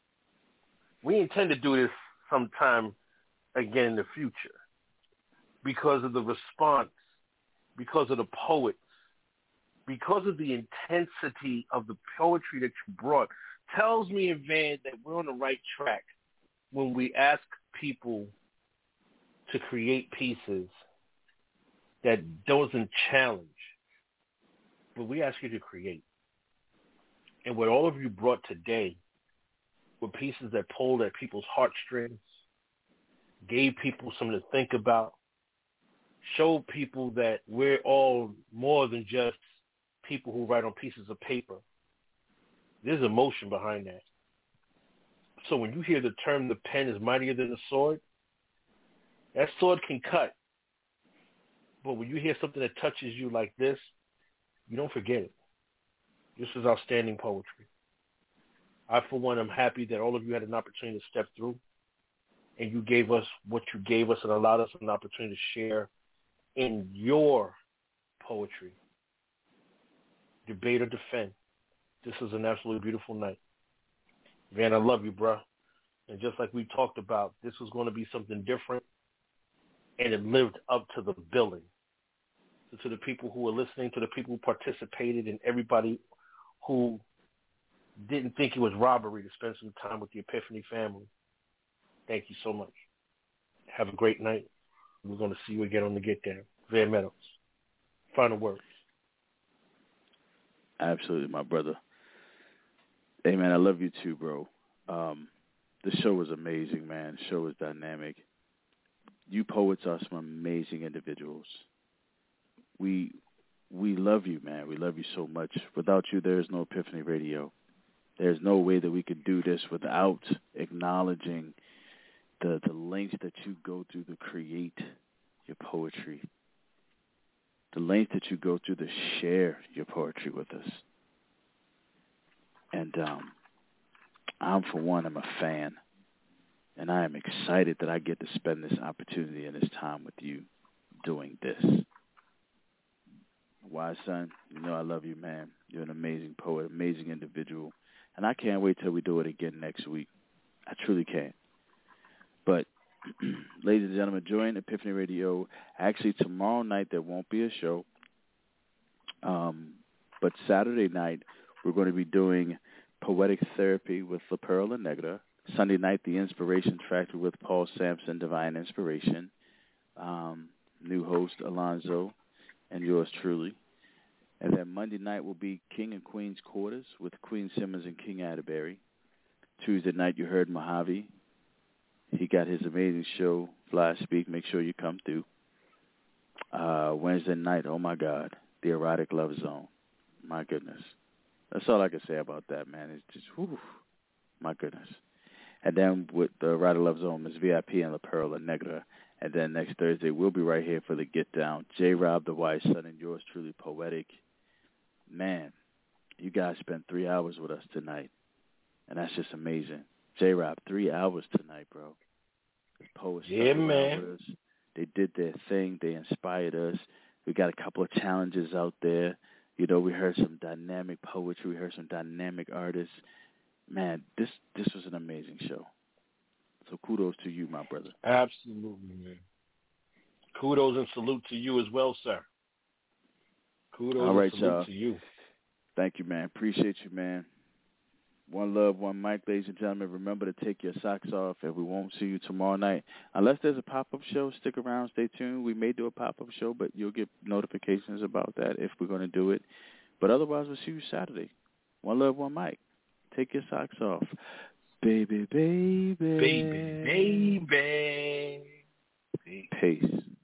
We intend to do this sometime again in the future because of the response, because of the poets, because of the intensity of the poetry that you brought. Tells me, Van, that we're on the right track when we ask people to create pieces that doesn't challenge, but we ask you to create. And what all of you brought today were pieces that pulled at people's heartstrings, gave people something to think about, showed people that we're all more than just people who write on pieces of paper. There's emotion behind that. So when you hear the term, the pen is mightier than the sword, that sword can cut. But when you hear something that touches you like this, you don't forget it. This is outstanding poetry. I, for one, am happy that all of you had an opportunity to step through, and you gave us what you gave us and allowed us an opportunity to share in your poetry. Debate or defend. This is an absolutely beautiful night. Van, I love you, bro. And just like we talked about, this was going to be something different, and it lived up to the billing. So to the people who were listening, to the people who participated, and everybody who didn't think it was robbery to spend some time with the Epiphany family, thank you so much. Have a great night. We're going to see you again on the Get Down. Van Meadows. Final words. Absolutely, my brother. Hey, man, I love you too, bro. Um, the show was amazing, man. The show was dynamic. You poets are some amazing individuals. We we love you, man. We love you so much. Without you, there is no Epiphany Radio. There's no way that we could do this without acknowledging the, the lengths that you go through to create your poetry, the lengths that you go through to share your poetry with us. And um, I'm, for one, I'm a fan, and I am excited that I get to spend this opportunity and this time with you doing this. Wise son, you know I love you, man. You're an amazing poet, amazing individual, and I can't wait till we do it again next week. I truly can't. But, ladies and gentlemen, join Epiphany Radio. Actually, tomorrow night there won't be a show, um, but Saturday night we're going to be doing Poetic Therapy with La Perla Negra. Sunday night, The Inspiration Factory with Paul Sampson, Divine Inspiration. Um, new host, Alonzo, and yours truly. And then Monday night will be King and Queen's Quarters with Queen Simmons and King Atterbury. Tuesday night, you heard Mojave. He got his amazing show, Fly Speak. Make sure you come through. Uh, Wednesday night, oh, my God, The Erotic Love Zone. My goodness. That's all I can say about that, man. It's just, whew, my goodness. And then with the Erotic Love Zone, Miss V I P and La Perla Negra. And then next Thursday, we'll be right here for the Get Down. J-Rob, the Wise Son, and yours truly, Poetic. Man, you guys spent three hours with us tonight. And that's just amazing. J-Rob, three hours tonight, bro. The poets, yeah, man. Hours. They did their thing. They inspired us. We got a couple of challenges out there. You know, we heard some dynamic poetry. We heard some dynamic artists. Man, this this was an amazing show. So kudos to you, my brother. Absolutely, man. Kudos and salute to you as well, sir. Kudos All right, and salute y'all. to you. Thank you, man. Appreciate you, man. One love, one mic, ladies and gentlemen. Remember to take your socks off, and we won't see you tomorrow night. Unless there's a pop-up show, stick around, stay tuned. We may do a pop-up show, but you'll get notifications about that if we're going to do it. But otherwise, we'll see you Saturday. One love, one mic. Take your socks off. Baby, baby. Baby, baby. Peace.